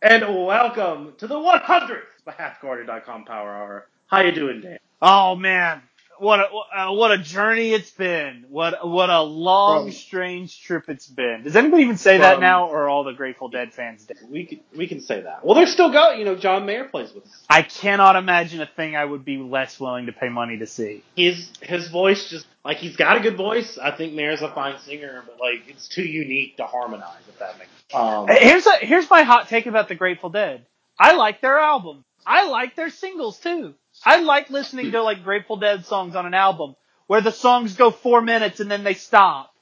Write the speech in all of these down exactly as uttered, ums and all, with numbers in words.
And welcome to the one hundredth half guardian dot com Power Hour. How you doing, Dan? Oh man, what a uh, what a journey it's been. What what a long, From, strange trip it's been. Does anybody even say from, that now, or are all the Grateful Dead fans dead? We can we can say that. Well, they're still going. You know, John Mayer plays with us. I cannot imagine a thing I would be less willing to pay money to see. His his voice just like he's got a good voice. I think Mayer's a fine singer, but like it's too unique to harmonize. If that makes sense. Um, Here's a here's my hot take about the Grateful Dead. I like their album. I like their singles too. I like listening to like Grateful Dead songs on an album where the songs go four minutes and then they stop.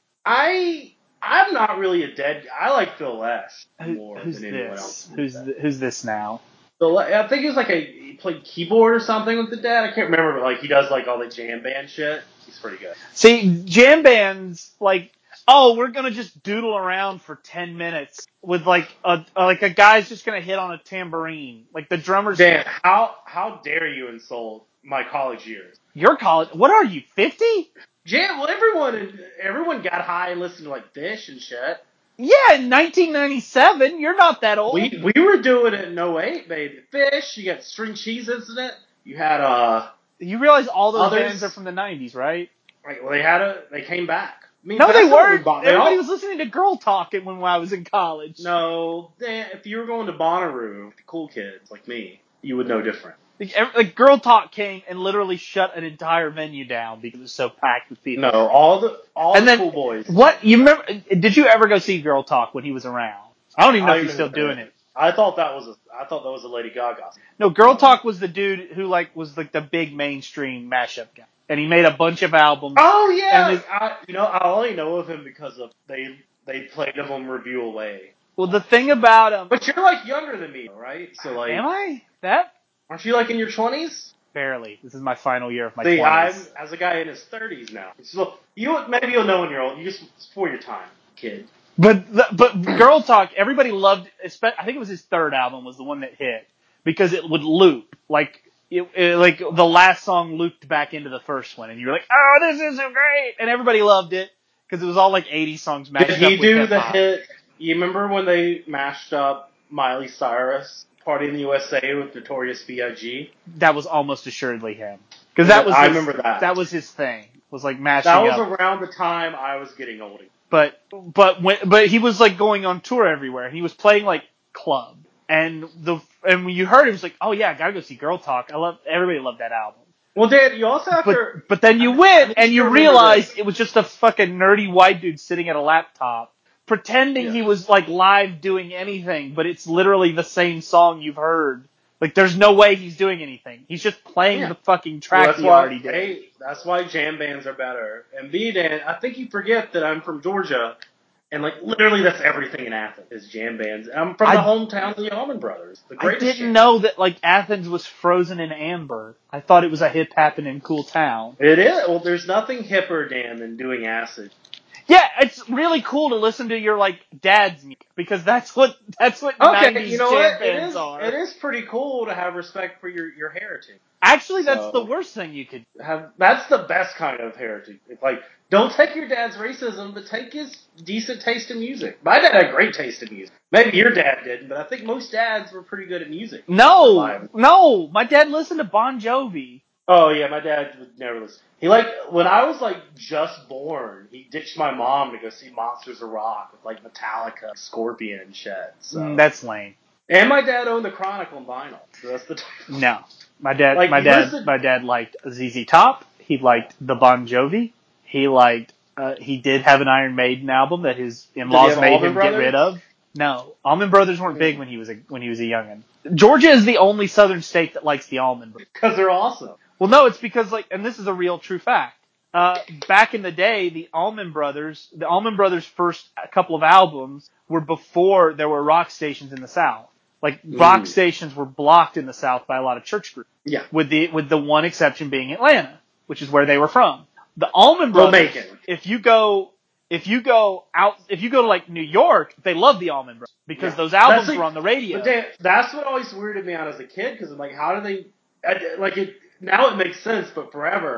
I I'm not really a Dead. I like Phil Lesh more Who's than anyone this? else. Who's th- who's this now? So I think he was like a he played keyboard or something with the Dead. I can't remember, but like he does like all the jam band shit. He's pretty good. See, jam bands like, oh, we're gonna just doodle around for ten minutes with like a like a guy's just gonna hit on a tambourine. Like the drummers. Dan, how how dare you insult my college years? Your college? What are you? Fifty? Jam. Well, everyone everyone got high and listened to like Fish and shit. Yeah, in nineteen ninety-seven. You're not that old. We we were doing it in oh eight, baby. Fish. You got String Cheese Incident. You had uh. You realize all those others, bands are from the nineties, right? Right. Well, they had a. They came back. I mean, No, they weren't. Bon- Everybody all, was listening to Girl Talk when I was in college. No, Dan, if you were going to Bonnaroo, the cool kids like me, you would know different. Like, every, like Girl Talk came and literally shut an entire venue down because it was so packed with people. No, all the all and the then, cool boys. What you remember? Did you ever go see Girl Talk when he was around? I don't even know I if he's still doing it. I thought that was a, I thought that was a Lady Gaga. No, Girl Talk was the dude who like was like the big mainstream mashup guy, and he made a bunch of albums. Oh yeah, and I, you know I only know of him because of they they played him on Review Away. Well, the thing about him, but you're like younger than me, right? So like, am I that? Aren't you like in your twenties? Barely. This is my final year of my See, twenties. I'm as a guy in his thirties now. So you maybe you'll know when you're old. You just it's for your time, kid. But the, but Girl Talk, everybody loved. I think it was his third album was the one that hit because it would loop like it, it, like the last song looped back into the first one, and you were like, "Oh, this is so great!" And everybody loved it because it was all like eighty songs mashed Did up he with do hip-hop. the hit? You remember when they mashed up Miley Cyrus, Party in the U S A with Notorious B I G? That was almost assuredly him because that was I his, remember that. That was his thing. Was like mashing That was up. around the time I was getting older. But but when but he was like going on tour everywhere. He was playing like club, and the and when you heard it, it was like, oh yeah, I gotta go see Girl Talk. I love everybody loved that album. Well, Dad, you also have but, to. But then you I, went I and you realize it was just a fucking nerdy white dude sitting at a laptop pretending yeah. he was like live doing anything, but it's literally the same song you've heard. Like, there's no way he's doing anything. He's just playing yeah. the fucking track well, he why, already did. A, that's why jam bands are better. And B, Dan, I think you forget that I'm from Georgia, and like literally that's everything in Athens is jam bands. I'm from I, the hometown of the Allman Brothers. The greatest I didn't jam. know that like Athens was frozen in amber. I thought it was a hip happening cool town. It is. Well, there's nothing hipper, Dan, than doing acid. Yeah, it's really cool to listen to your like dad's music because that's what that's what okay, nineties you know jam what? bands it is, are. It is pretty cool to have respect for your, your heritage. Actually, that's so, the worst thing you could have. That's the best kind of heritage. It's like, don't take your dad's racism, but take his decent taste in music. My dad had great taste in music. Maybe your dad didn't, but I think most dads were pretty good at music. No, no, my dad listened to Bon Jovi. Oh yeah, my dad would never listen. He like when I was like just born, he ditched my mom to go see Monsters of Rock with like Metallica, Scorpion, and shit. So. Mm, that's lame. And my dad owned the Chronicle and vinyl. So that's the. T- no, my dad, like, my dad, listened- my dad liked Z Z Top. He liked the Bon Jovi. He liked. Uh, he did have an Iron Maiden album that his in-laws made him Brothers? get rid of. No, Allman Brothers weren't big when he was a when he was a youngin. Georgia is the only southern state that likes the Allman Brothers because they're awesome. Well, no, it's because like, and this is a real true fact. Uh, back in the day, the Allman Brothers, the Allman Brothers' first couple of albums were before there were rock stations in the South. Like rock mm. stations were blocked in the South by a lot of church groups. Yeah. With the with the one exception being Atlanta, which is where they were from. The Allman Brothers. Well, if you go. If you go out, if you go to like New York, they love the Allman Brothers because yeah. those albums like, were on the radio. But they, that's what always weirded me out as a kid because I'm like, how do they? I, like it now it makes sense, but forever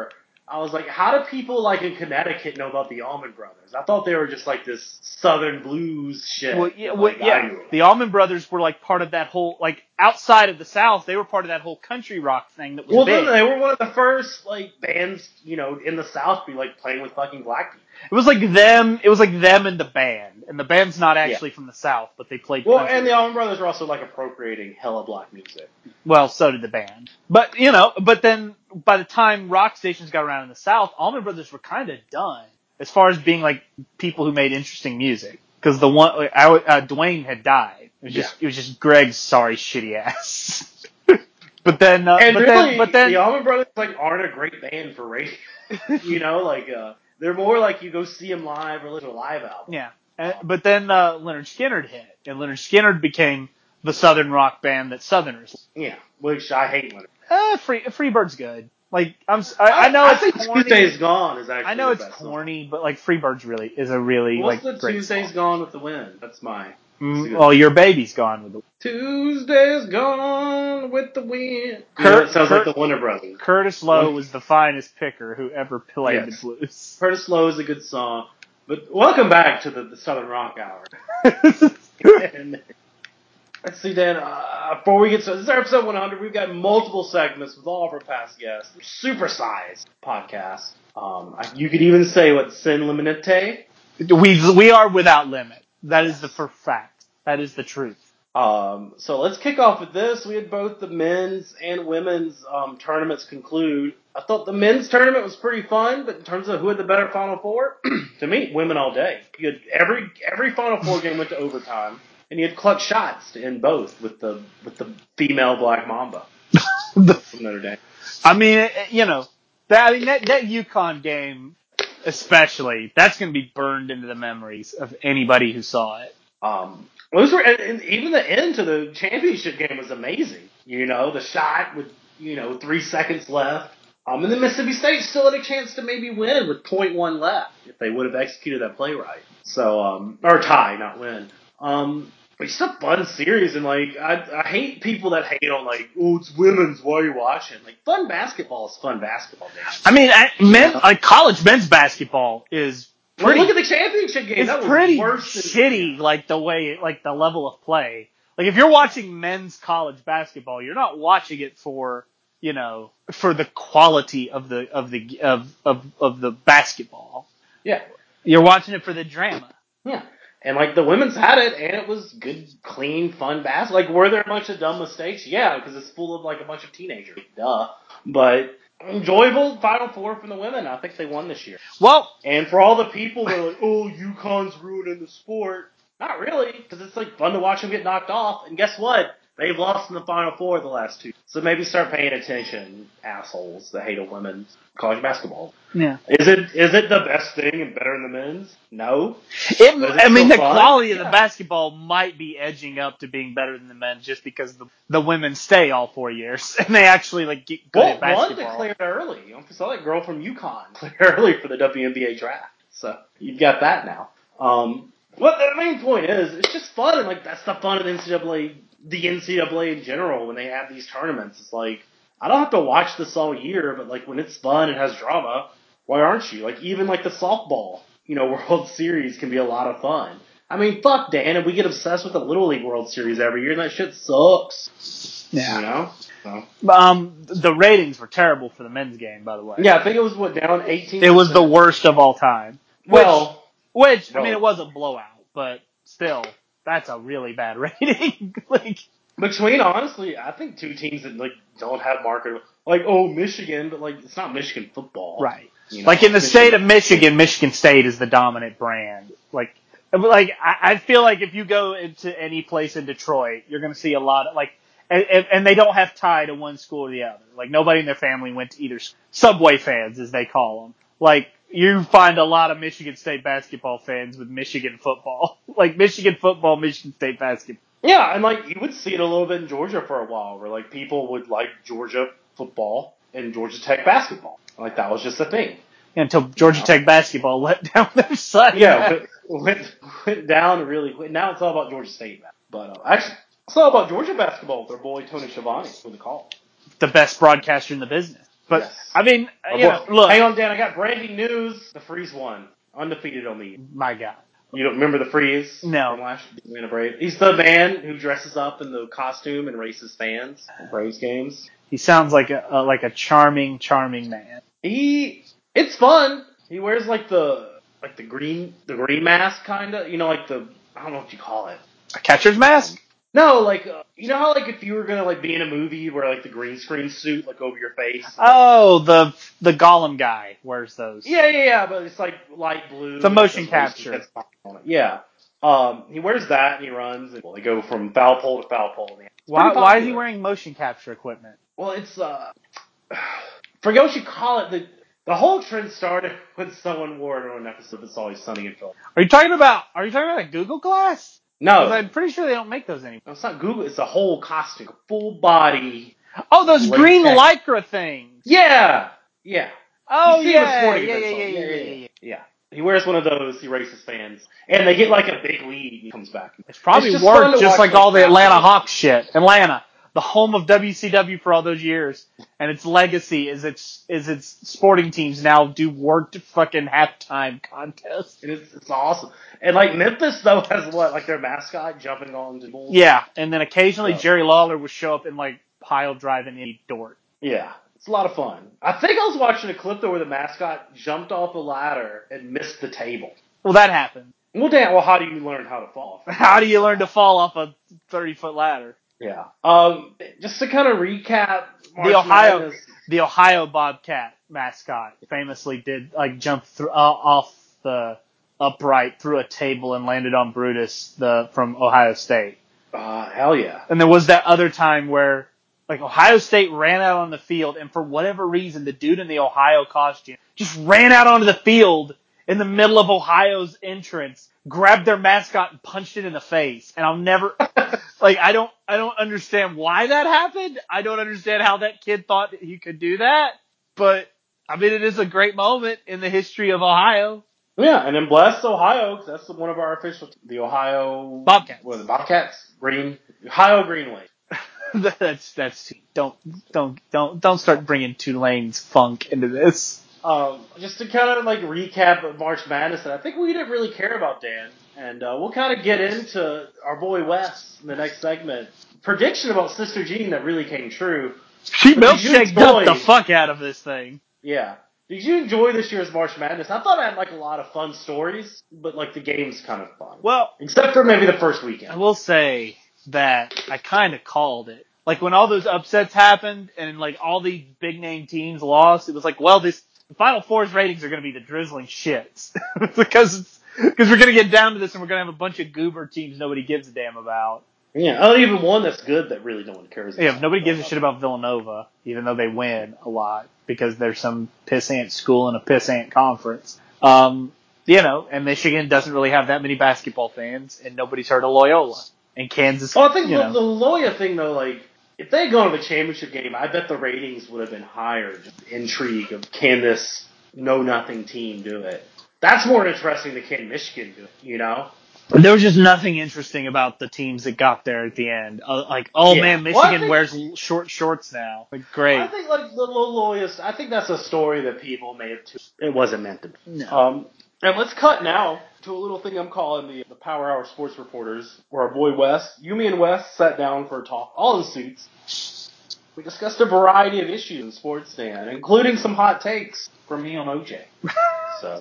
I was like, how do people like in Connecticut know about the Allman Brothers? I thought they were just like this Southern blues shit. Well, yeah, that, well, like, yeah. I knew about. The Allman Brothers were like part of that whole, like outside of the South, they were part of that whole country rock thing that was Well, big. then they were one of the first like bands, you know, in the South to be like playing with fucking black people. It was like them. It was like them and the band, and the band's not actually Yeah. from the South, but they played. Well, country and the rock. Allman Brothers were also like appropriating hella black music. Well, so did the band. But, you know, but then by the time rock stations got around in the South, Allman Brothers were kind of done as far as being like people who made interesting music. Because the one, like, I, uh, Dwayne had died. It was just, Yeah. it was just Greg's sorry shitty ass. But then, uh, And but really, then, but then, the Allman Brothers like aren't a great band for radio. You know, like uh, they're more like you go see them live or listen to a live album. yeah. And, but then uh, Leonard Skinner hit, and Leonard Skinner became the Southern rock band that Southerners. Yeah, which I hate. Leonard. Uh, Free Freebird's good. Like I'm, I, I know I it's think corny. Tuesday's Gone is actually. I know the it's best corny, song. But like Freebird's really is a really What's like the great Tuesday's song. Gone with the Wind? That's my. Mm, well, your baby's gone with the Tuesday's Gone with the Wind. Kurt, You know, it sounds Kurt, like the Winter Brothers. Curtis Lowe was the finest picker who ever played Yes. the blues. Curtis Lowe is a good song. But welcome back to the, the Southern Rock Hour. And, let's see, Dan. Uh, before we get to this is our episode one hundred, we've got multiple segments with all of our past guests. Supersized podcast. Um, you could even say what Sin Liminite. We we are without limit. That is the for fact. That is the truth. Um, so let's kick off with this. We had both the men's and women's um, tournaments conclude. I thought the men's tournament was pretty fun, but in terms of who had the better Final Four, to me, women all day. You had every every Final Four game went to overtime, and you had clutch shots in both with the with the female Black Mamba from Notre Dame. I mean, you know, that I mean that that UConn game, especially, that's going to be burned into the memories of anybody who saw it. Um, those were, and, and even the end to the championship game was amazing. You know, the shot with, you know, three seconds left. Um, and then Mississippi State still had a chance to maybe win with point one left if they would have executed that play right. So, um, or tie, not win. Um, but it's a fun series, and like, I, I hate people that hate on like, oh, it's women's, why are you watching? Like, fun basketball is fun basketball, man. I mean, I, men, Yeah. like college men's basketball is pretty. Well, look at the championship game. It's That was pretty worse than, shitty, like the way, like the level of play. Like if you're watching men's college basketball, you're not watching it for, you know, for the quality of the of the of of of the basketball. Yeah. You're watching it for the drama. Yeah. And, like, the women's had it, and it was good, clean, fun basketball. Like, were there a bunch of dumb mistakes? Yeah, because it's full of, like, a bunch of teenagers. Duh. But enjoyable Final Four from the women. I think they won this year. Well, and for all the people that are like, oh, UConn's ruining the sport. Not really, because it's, like, fun to watch them get knocked off. And guess what? They've lost in the Final Four the last two. So maybe start paying attention, assholes that hate on women's college basketball. yeah. Is it is it the best thing and better than the men's? No. It, But is it I mean, still the fun? quality of Yeah. the basketball might be edging up to being better than the men just because the, the women stay all four years and they actually like get good Well, at basketball. one declared early. I saw that girl from UConn declared early for the W N B A draft. So you've got that now. Um, what the main point is, it's just fun, and like that's the fun of the N C double A, the N C double A in general when they have these tournaments. It's like I don't have to watch this all year, but like when it's fun and has drama, why aren't you? Like even like the softball, you know, World Series can be a lot of fun. I mean, fuck Dan, and we get obsessed with the Little League World Series every year, and that shit sucks. Yeah. You know. So. Um, the ratings were terrible for the men's game, by the way. Yeah, I think it was what down eighteen. It was the worst of all time. Well, which, which well, I mean, it was a blowout, but still, that's a really bad rating. like between honestly, I think two teams that like don't have market, like oh Michigan, but like it's not Michigan football, right? You know, like in the Michigan, state of Michigan, Michigan State is the dominant brand. Like, like I, I feel like if you go into any place in Detroit, you're going to see a lot of like. And, and, and they don't have tie to one school or the other. Like, nobody in their family went to either school. Subway fans, as they call them. Like, you find a lot of Michigan State basketball fans with Michigan football. like, Michigan football, Michigan State basketball. Yeah, and, like, you would see it a little bit in Georgia for a while, where, like, people would like Georgia football and Georgia Tech basketball. Like, that was just a thing. Yeah, until Georgia you know? Tech basketball let down their side. Yeah, went, went, went down really quick. Now it's all about Georgia State. But, uh, actually... It's all about Georgia basketball with our boy Tony Schiavone for the call. The best broadcaster in the business. But Yes. I mean, Oh, you know, boy. look. Hang on, Dan. I got breaking news. The Freeze won. Undefeated on the. My God. You don't remember the Freeze? No. From last year? Atlanta Braves. He's the man who dresses up in the costume and races fans at Braves games. He sounds like a, a like a charming, charming man. He. It's fun. He wears like the like the green the green mask kind of. You know, like the I don't know what you call it. A catcher's mask? No, like uh, you know how like if you were gonna like be in a movie where like the green screen suit like over your face. Like, Oh, the the Gollum guy wears those. yeah, yeah, yeah, but it's like light blue. It's a motion and it says capture. racing on it. Yeah. Um, he wears that and he runs. And, well, they go from foul pole to foul pole. It's Why pretty why is he popular. wearing motion capture equipment? Well, it's uh, forget what you call it. The the whole trend started when someone wore it on an episode of It's Always Sunny in Philadelphia. Are you talking about Are you talking about a Google Glass? No, Because I'm pretty sure they don't make those anymore. no, it's not Google. It's a whole costume, full body. Oh, those Latex. green lycra things. Yeah, yeah. Oh You see him at yeah, sporting yeah, yeah, events yeah, all- yeah, yeah, yeah, yeah. yeah. He wears one of those. He races fans, and they get like a big lead. And he comes back. It's probably It's just fun worked to just watch, like all the like, Atlanta basketball. Hawks shit. Atlanta, the home of W C W for all those years, and its legacy is its is its sporting teams now do worked fucking halftime contests. And it's, it's awesome. And like Memphis though has what like their mascot jumping on the bulls. Yeah, and then occasionally Yeah. Jerry Lawler would show up in like pile driving any Dort. Yeah, it's a lot of fun. I think I was watching a clip though where the mascot jumped off a ladder and missed the table. Well, that happened. Well, Dan, well, how do you learn how to fall? How do you learn to fall off a thirty foot ladder? Yeah. Um, just to kind of recap, March The Ohio, Madness, the Ohio Bobcat mascot famously did like jump through uh, off the upright through a table and landed on Brutus the from Ohio State. uh, hell yeah. And there was that other time where like Ohio State ran out on the field, and for whatever reason, the dude in the Ohio costume just ran out onto the field in the middle of Ohio's entrance, grabbed their mascot and punched it in the face. And I'll never, like, I don't, I don't understand why that happened. I don't understand how that kid thought that he could do that. But I mean, it is a great moment in the history of Ohio. Yeah, and then bless Ohio, 'cause that's one of our official, the Ohio Bobcats. What are the Bobcats? Green, Ohio Green Wave. that's that's don't don't don't don't start bringing Tulane's funk into this. Um, just to kind of like recap of March Madness, and I think we didn't really care about Dan, and uh, we'll kind of get into our boy Wes in the next segment. Prediction about Sister Jean that really came true. She But did you milkshake enjoy- dumped the fuck out of this thing. Yeah. Did you enjoy this year's March Madness? I thought I had like a lot of fun stories, but like the game's kind of fun. Well, Except for maybe the first I weekend. will say that I kind of called it. Like when all those upsets happened and like all these big name teams lost, it was like, well, this the Final Four's ratings are going to be the drizzling shits because because we're going to get down to this and we're going to have a bunch of goober teams nobody gives a damn about. Yeah, oh, even one that's good that really no one cares about. Yeah, nobody gives a shit about Villanova, even though they win a lot because they're some pissant school in a pissant conference. Um, you know, and Michigan doesn't really have that many basketball fans, and nobody's heard of Loyola. And Kansas, Well, I think you the, know. the Loyola thing though, like if they had gone to the championship game, I bet the ratings would have been higher. Just the intrigue of can this know nothing team do it? That's more interesting than can Michigan do it. You know. There was just nothing interesting about the teams that got there at the end. Uh, like, oh Yeah. man, Well, I Michigan think- wears l- short shorts now. Like, great. I think like the Loyola, I think that's a story that people may have. Too, it wasn't meant to be. No. Um, and let's cut now to a little thing I'm calling the, the Power Hour Sports Reporters, where our boy Wes, you, me, and Wes sat down for a talk, all in suits. We discussed a variety of issues in sports, Dan, including some hot takes from me on O J. So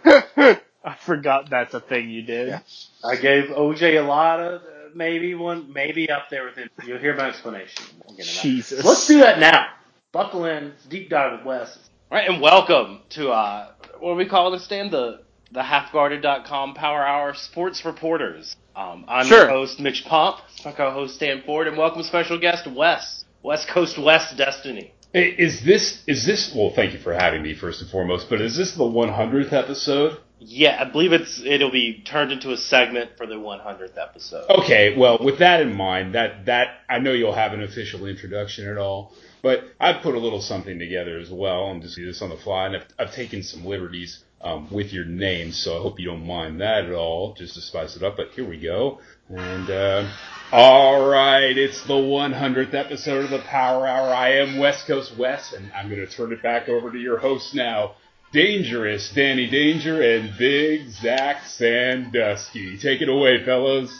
I forgot that's a thing you did. Yeah. I gave O J a lot of, uh, maybe one, maybe up there with it. You'll hear my explanation. We'll get into that. Jesus. So let's do that now. Buckle in. It's Deep Dive with Wes. All right, and welcome to, uh, what do we call this, Dan? The, the half guarded dot com Power Hour Sports Reporters. Um, I'm Sure. your host, Mitch Pomp. My co-host, Stan Ford, and welcome special guest, Wes. West Coast West Destiny. Is this, is this, well, thank you for having me first and foremost, but is this the one hundredth episode? Yeah, I believe it's it'll be turned into a segment for the one hundredth episode. Okay, well, with that in mind, that, that, I know you'll have an official introduction at all, but I've put a little something together as well. I'm just doing this on the fly, and I've, I've taken some liberties um, with your name, so I hope you don't mind that at all, just to spice it up. But here we go. And, uh, all right, it's the one hundredth episode of the Power Hour. I am West Coast Wes, and I'm going to turn it back over to your host now, Dangerous Danny Danger and Big Zach Sandusky. Take it away, fellas.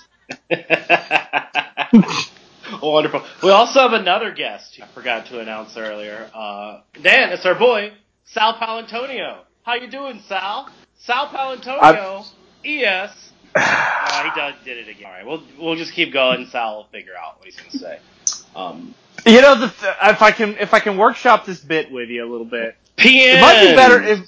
Wonderful. We also have another guest I forgot to announce earlier. Uh, Dan, it's our boy, Sal Palantonio. How you doing, Sal? Sal Palantonio, E S. Uh, he does, did it again. All right, we'll we'll just keep going. Sal will figure out what he's going to say. Um, You know, the th- if I can if I can workshop this bit with you a little bit, P N. it might be better if.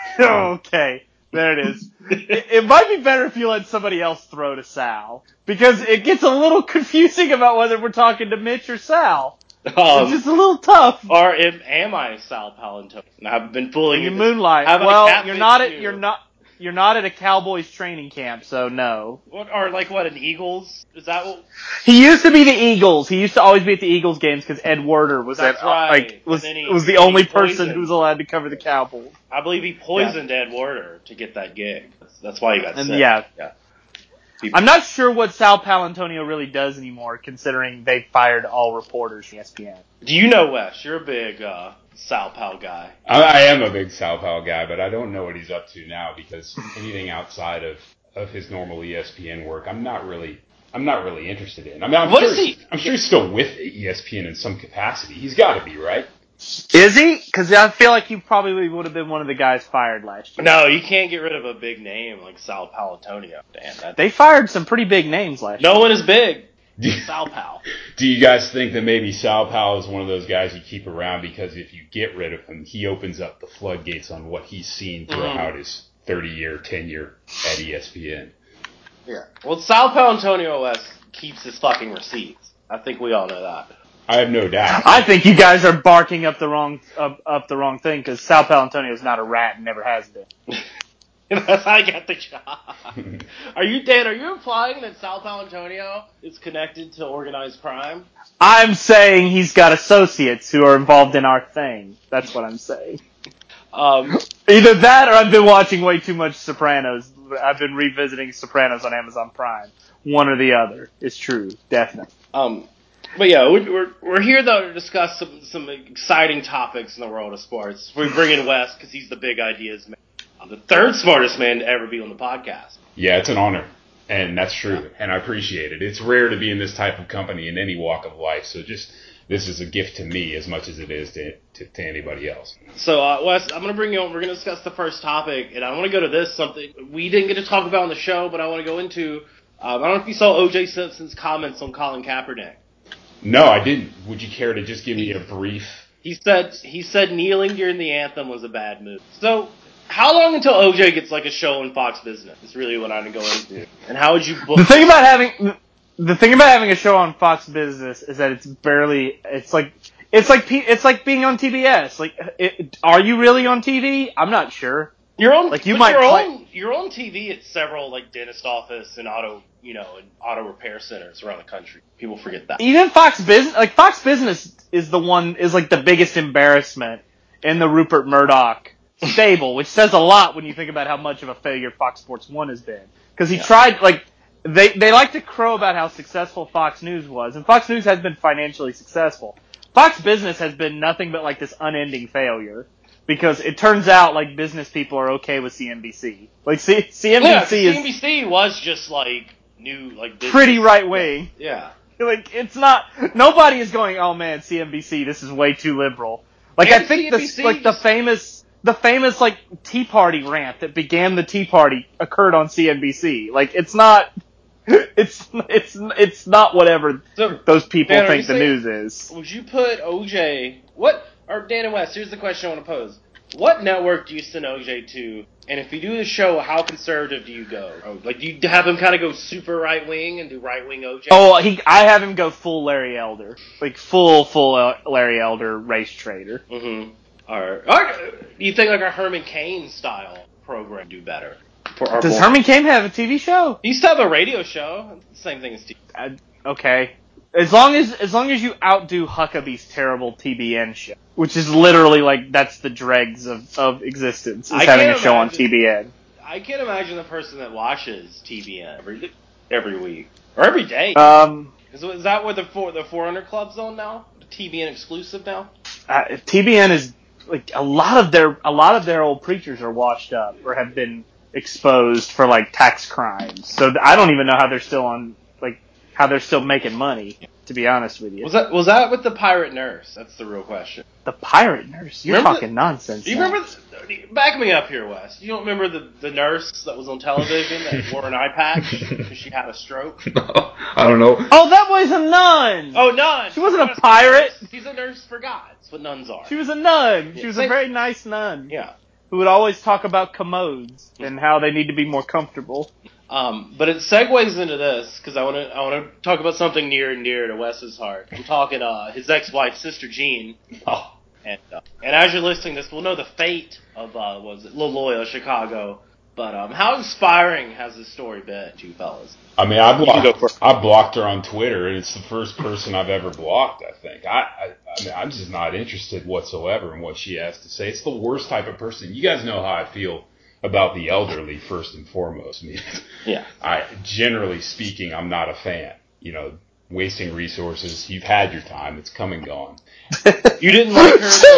Okay, there it is. It, it might be better if you let somebody else throw to Sal, because it gets a little confusing about whether we're talking to Mitch or Sal. Um, It's just a little tough. Or am, am I Sal Palantonio? I've been fooling You you. moonlight. Have a Well, catfish you're not at too. you're not you're not at a Cowboys training camp, so no. What, or like what, an Eagles? Is that what? He used to be the Eagles. He used to always be at the Eagles games because Ed Werder was That's at, right. like was And then he- was the and he only person poisoned. who was allowed to cover the Cowboys. I believe he poisoned Ed Werder to get that gig. That's, that's why he got And sick. yeah. yeah. People- I'm not sure what Sal Palantonio really does anymore, considering they fired all reporters from E S P N. Do you know Wes? You're a big uh, Sal Pal guy. I, I am a big Sal Pal guy, but I don't know what he's up to now because anything outside of, of his normal E S P N work, I'm not really I'm not really interested in. I mean, I'm What sure is he? he's- I'm sure he's still with E S P N in some capacity. He's got to be, right? Is he? Because I feel like he probably would have been one of the guys fired last year. No, you can't get rid of a big name like Sal Palantonio. Damn, that, They fired some pretty big names last year. no one is big. Do, Sal Pal. do you guys think that maybe Sal Pal is one of those guys you keep around because if you get rid of him, he opens up the floodgates on what he's seen throughout Mm. his thirty-year tenure at E S P N? Yeah. Well, Sal Palantonio West keeps his fucking receipts. I think we all know that. I have no doubt. I think you guys are barking up the wrong up, up the wrong thing because Sal Palantonio is not a rat and never has been. That's how I got the job. Are you, Dan, are you implying that Sal Palantonio is connected to organized crime? I'm saying he's got associates who are involved in our thing. That's what I'm saying. Um, Either that or I've been watching way too much Sopranos. I've been revisiting Sopranos on Amazon Prime. One or the other. It's true. Definitely. um, but yeah, we're, we're, we're here though to discuss some, some exciting topics in the world of sports. We bring in Wes because he's the big ideas man. The third smartest man to ever be on the podcast. Yeah, it's an honor. And that's true. And I appreciate it. It's rare to be in this type of company in any walk of life. So just, this is a gift to me as much as it is to, to, to anybody else. So, uh, Wes, I'm going to bring you on. We're going to discuss the first topic. And I want to go to this, something we didn't get to talk about on the show, but I want to go into. Um, I don't know if you saw O J Simpson's comments on Colin Kaepernick. No, I didn't. Would you care to just give me a brief? He said he said kneeling during the anthem was a bad move. So, how long until O J gets like a show on Fox Business? Is really what I'm going to go into. And how would you book The thing about having the thing about having a show on Fox Business is that it's barely. It's like it's like it's like being on T B S. Like, it, are you really on T V? I'm not sure. You're on, Like, you but might you're play- on, you're on T V at several like dentist office and auto, you know, and auto repair centers around the country. People forget that. Even Fox Business, like Fox Business, is the one is like the biggest embarrassment in the Rupert Murdoch stable, which says a lot when you think about how much of a failure Fox Sports One has been. Because he Yeah. tried, like, they they like to crow about how successful Fox News was, and Fox News has been financially successful. Fox Business has been nothing but like this unending failure. Because it turns out, like, business people are okay with C N B C. Like, C- CNBC Yeah, 'cause is C N B C was just like new, like business. pretty right wing. Yeah. Like, it's not, nobody is going, oh man, C N B C, this is way too liberal. Like, And I think the, C N B C like, the just- famous, the famous, like, Tea Party rant that began the Tea Party occurred on C N B C. Like, it's not, it's, it's, it's not whatever So, those people Dan, are think you the saying- news is. would you put O J? What? Or Dan and West? Here's the question I want to pose. What network do you send O J to? And if you do the show, how conservative do you go? Oh, like, do you have him kind of go super right wing and do right wing O J? Oh, he, I have him go full Larry Elder. Like, full, full uh, Larry Elder race trader. Mm-hmm. All right. All right. Do you think like a Herman Cain style program do better? For our Does boy? Herman Cain have a T V show? He used to have a radio show. Same thing as T V. Uh, okay. As long as as long as you outdo Huckabee's terrible T B N show, which is literally like that's the dregs of, of existence, is I having a can't show on imagine- T B N. I can't imagine the person that watches T B N every every week or every day. Um, is, is that where the four the four hundred Club's on now? The T B N exclusive now? uh, T B N is like a lot of their a lot of their old preachers are washed up or have been exposed for like tax crimes. So th- I don't even know how they're still on like how they're still making money. To be honest with you, Was that was that with the pirate nurse? That's the real question. the pirate nurse. You're Remember talking the- nonsense. Do you now. remember? The, back me up here, Wes. You don't remember the, the nurse that was on television that wore an eye patch because she had a stroke? I don't know. Oh, that was a nun. Oh, nun. She wasn't a That's pirate. nurse. She's a nurse for God. That's what nuns are. She was a nun. She Yeah, was same- a very nice nun. Yeah. Who would always talk about commodes and how they need to be more comfortable. Um, but it segues into this because I want to I want to talk about something near and dear to Wes's heart. I'm talking uh, his ex-wife, Sister Jean. Oh. And uh, and as you're listening to this, we'll know the fate of uh, was it LaLoya, Chicago. But um, how inspiring has this story been to you fellas? I mean, I You can go blocked, first. I blocked her on Twitter, and it's the first person I've ever blocked, I think. I, I, I mean, I'm just not interested whatsoever in what she has to say. It's the worst type of person. You guys know how I feel about the elderly, first and foremost. I mean, Yeah. I, generally speaking, I'm not a fan. You know, wasting resources. You've had your time. It's come and gone. You didn't like her in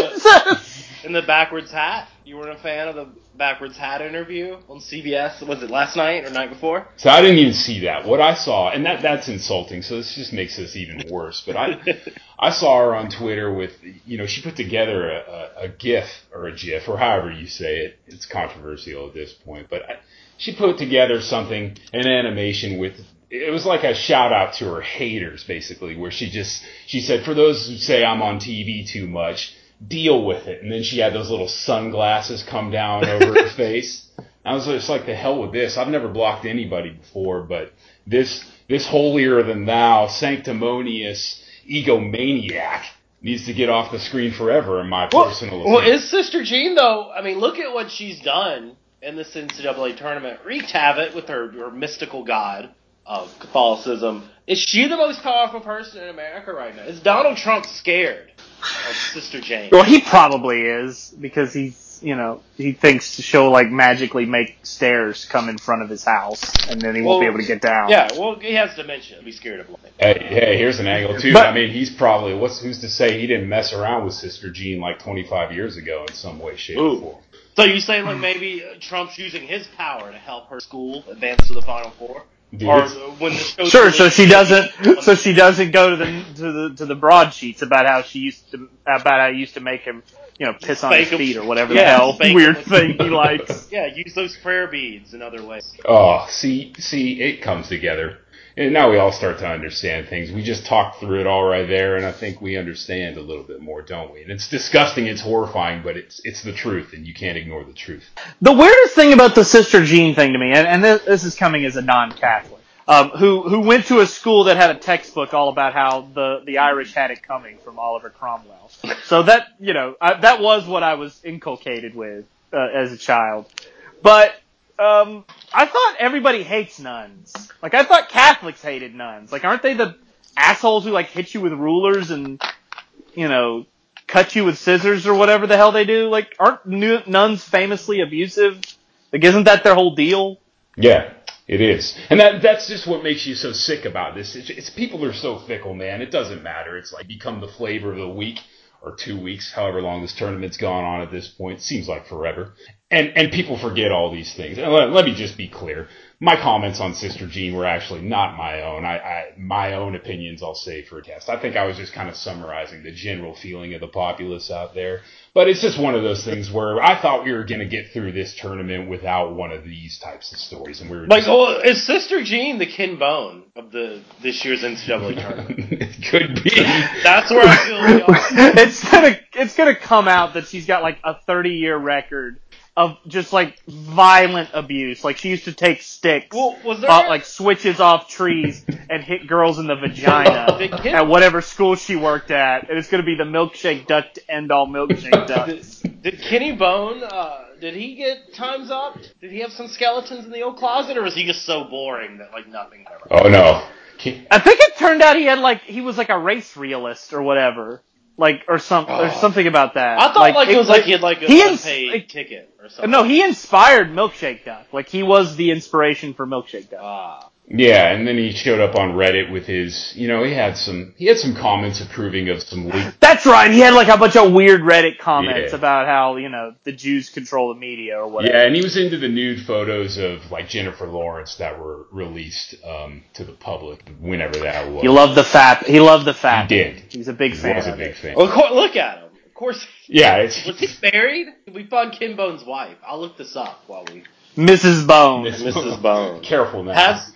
the, in the backwards hat? You weren't a fan of the backwards hat interview on C B S? Was it last night or night before? So I didn't even see that. What I saw, and that that's insulting, so this just makes this even worse. But I I saw her on Twitter with, you know, she put together a, a, a GIF or a GIF or however you say it. It's controversial at this point, but I, she put together something, an animation with. It was like a shout out to her haters, basically, where she just she said, for those who say I'm on T V too much, deal with it. And then she had those little sunglasses come down over her face. I was just like, the hell with this. I've never blocked anybody before, but this this holier than thou, sanctimonious egomaniac needs to get off the screen forever, in my Well, personal well, opinion. is Sister Jean, though, I mean, look at what she's done in this N C double A tournament. Wreaked havoc with her, her mystical god of Catholicism. Is she the most powerful person in America right now? Is Donald Trump scared of Sister Jane? Well, he probably is because he's, you know, he thinks she'll like magically make stairs come in front of his house, and then he won't be Well, able to get down. Yeah, well, he has dementia. He'll be scared of life. Hey, hey, here's an angle too. But- I mean, he's probably what's who's to say he didn't mess around with Sister Jean like twenty-five years ago in some way, shape, Ooh. or form. So you say like maybe uh, Trump's using his power to help her school advance to the Final Four? Dude, Or it's- uh, when the show Sure, so she doesn't. So she doesn't go to the to the to the broadsheets about how she used to about how he used to make him, you know, piss on Spank his him. feet or whatever Yeah, the hell spank him weird with- thing he likes. Yeah, use those prayer beads in other ways. Oh, see, see, it comes together. And now we all start to understand things. We just talked through it all right there, and I think we understand a little bit more, don't we? And it's disgusting, it's horrifying, but it's it's the truth, and you can't ignore the truth. The weirdest thing about the Sister Jean thing to me, and, and this, this is coming as a non-Catholic, um, who who went to a school that had a textbook all about how the, the Irish had it coming from Oliver Cromwell. So that, you know, I, that was what I was inculcated with uh, as a child. But um, I thought everybody hates nuns. Like, I thought Catholics hated nuns. Like, aren't they the assholes who, like, hit you with rulers and, you know, cut you with scissors or whatever the hell they do? Like, aren't nu- nuns famously abusive? Like, isn't that their whole deal? Yeah, it is. And that that's just what makes you so sick about this. It's, it's people are so fickle, man. It doesn't matter. It's like become the flavor of the week or two weeks, however long this tournament's gone on at this point. Seems like forever. And and people forget all these things. And let, let me just be clear. My comments on Sister Jean were actually not my own. I, I my own opinions I'll say for a test. I think I was just kind of summarizing the general feeling of the populace out there. But it's just one of those things where I thought we were going to get through this tournament without one of these types of stories, and we were Like, just, oh, is Sister Jean the Ken Bone of the this year's N C double A tournament? it could be. That's where I feel we are. it's gonna it's gonna come out that she's got like a thirty year record of just like violent abuse. Like she used to take sticks, Well, was there uh, like switches off trees, and hit girls in the vagina Did Ken- at whatever school she worked at. And it's gonna be the milkshake duck to end all milkshake ducks. Did, did Kenny Bone, uh, did he get times up? Did he have some skeletons in the old closet, or was he just so boring that, like, nothing ever? Oh no, I think it turned out he had like he was like a race realist or whatever, like or some Oh. or something about that. I thought like, it was like he had like a he ins- unpaid like- ticket or something. No, he inspired Milkshake Duck. Like he was the inspiration for Milkshake Duck. Ah. Yeah, and then he showed up on Reddit with his, you know, he had some, he had some comments approving of some leak. That's right. He had like a bunch of weird Reddit comments Yeah. about how you know the Jews control the media or whatever. Yeah, and he was into the nude photos of like Jennifer Lawrence that were released um, to the public whenever that was. He loved the fat. He loved the fat. He did. He's a big He fan was a of big it. fan. Well, of course, look at him. Of course. Yeah, it's Was he married? We found Kim Bone's wife. I'll look this up while we. Missus Bone. Missus Bone. Careful now. Has-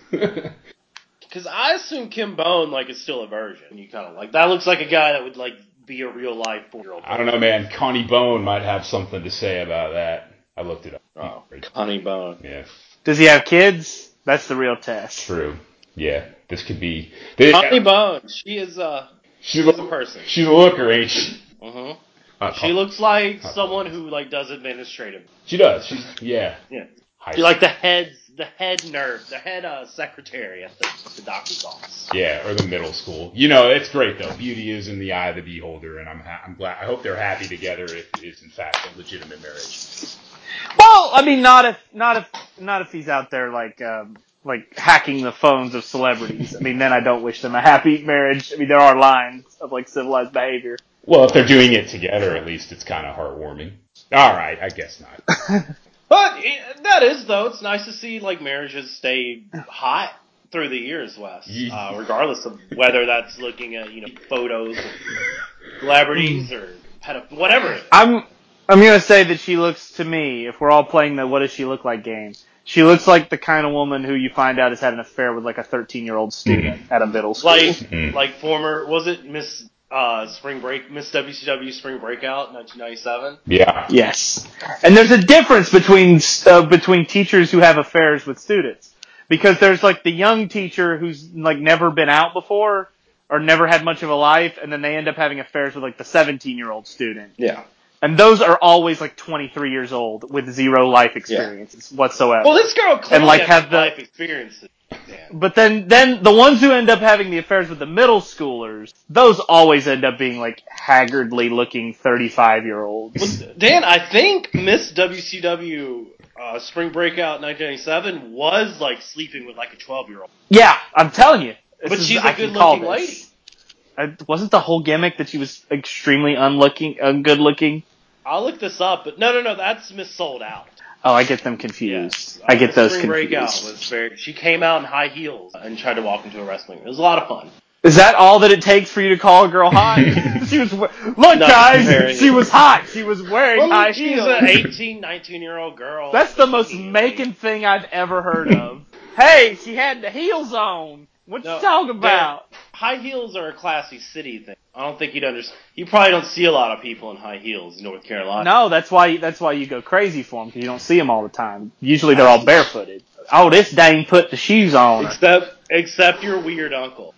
Because I assume Kim Bone like is still a virgin. You kind of like that looks like a guy that would like be a real life four year old. I don't know, man. Connie Bone might have something to say about that. I looked it up. Oh, Connie Bone. Yeah, Does he have kids? That's the real test. true. Yeah, this could be. This, Connie Bone. She is uh she's she's a person. She's a looker, ain't she? Uh-huh. Uh, She looks like someone who like does administrative. She does. She's yeah. Yeah. High She's like the head, the head nurse, the head uh, secretary at the, the doctor's office. Yeah, or the middle school. You know, it's great though. Beauty is in the eye of the beholder, and I'm ha- I'm glad. I hope they're happy together if it is in fact a legitimate marriage. Well, I mean, not if not if not if he's out there like um, like hacking the phones of celebrities. I mean, then I don't wish them a happy marriage. I mean, there are lines of like civilized behavior. Well, if they're doing it together, at least it's kind of heartwarming. All right, I guess not. But it, that is though. It's nice to see like marriages stay hot through the years, Wes. Yeah. Uh, regardless of whether that's looking at you know photos of celebrities or pedo- whatever. It is. I'm I'm gonna say that she looks to me, if we're all playing the "What does she look like" game, she looks like the kind of woman who you find out has had an affair with like a thirteen year old student Mm-hmm. at a middle school. Like Mm. like former was it Miss uh, Spring Break Miss W C W Spring Breakout nineteen ninety-seven? Yeah. Yes, and there's a difference between uh, between teachers who have affairs with students, because there's like the young teacher who's like never been out before or never had much of a life, and then they end up having affairs with like the seventeen year old student, Yeah. and those are always like twenty-three years old with zero life experience whatsoever. Well, this girl clearly And, like, has have the- life experiences. Dan. But then, then the ones who end up having the affairs with the middle schoolers, those always end up being like haggardly looking thirty-five year olds. Well, Dan, I think Miss W C W uh, Spring Breakout nineteen ninety-seven was like sleeping with like a twelve year old. Yeah, I'm telling you. This But is- she's a I can good call looking this. lady. Uh, wasn't the whole gimmick that she was extremely unlooking, ungood looking? I'll look this up, but no, no, no, that's Miss Sold Out. Oh, I get them confused. Yes. I get Uh, those Spring Breakout confused. was very. She came out in high heels and tried to walk into a wrestling. It was a lot of fun. Is that all that it takes for you to call a girl hot? she was. we- Look, No, guys, very- she was hot. She was wearing Well, high she's heels. an eighteen, nineteen year old girl. That's the most Immediately. making thing I've ever heard of. Hey, she had the heels on. What No, you talking about? High heels are a classy city thing. I don't think you'd understand. You probably don't see a lot of people in high heels in North Carolina. No, that's why. That's why you go crazy for them, because you don't see them all the time. Usually they're all barefooted. Oh, this dame put the shoes on her. Except, except your weird uncle.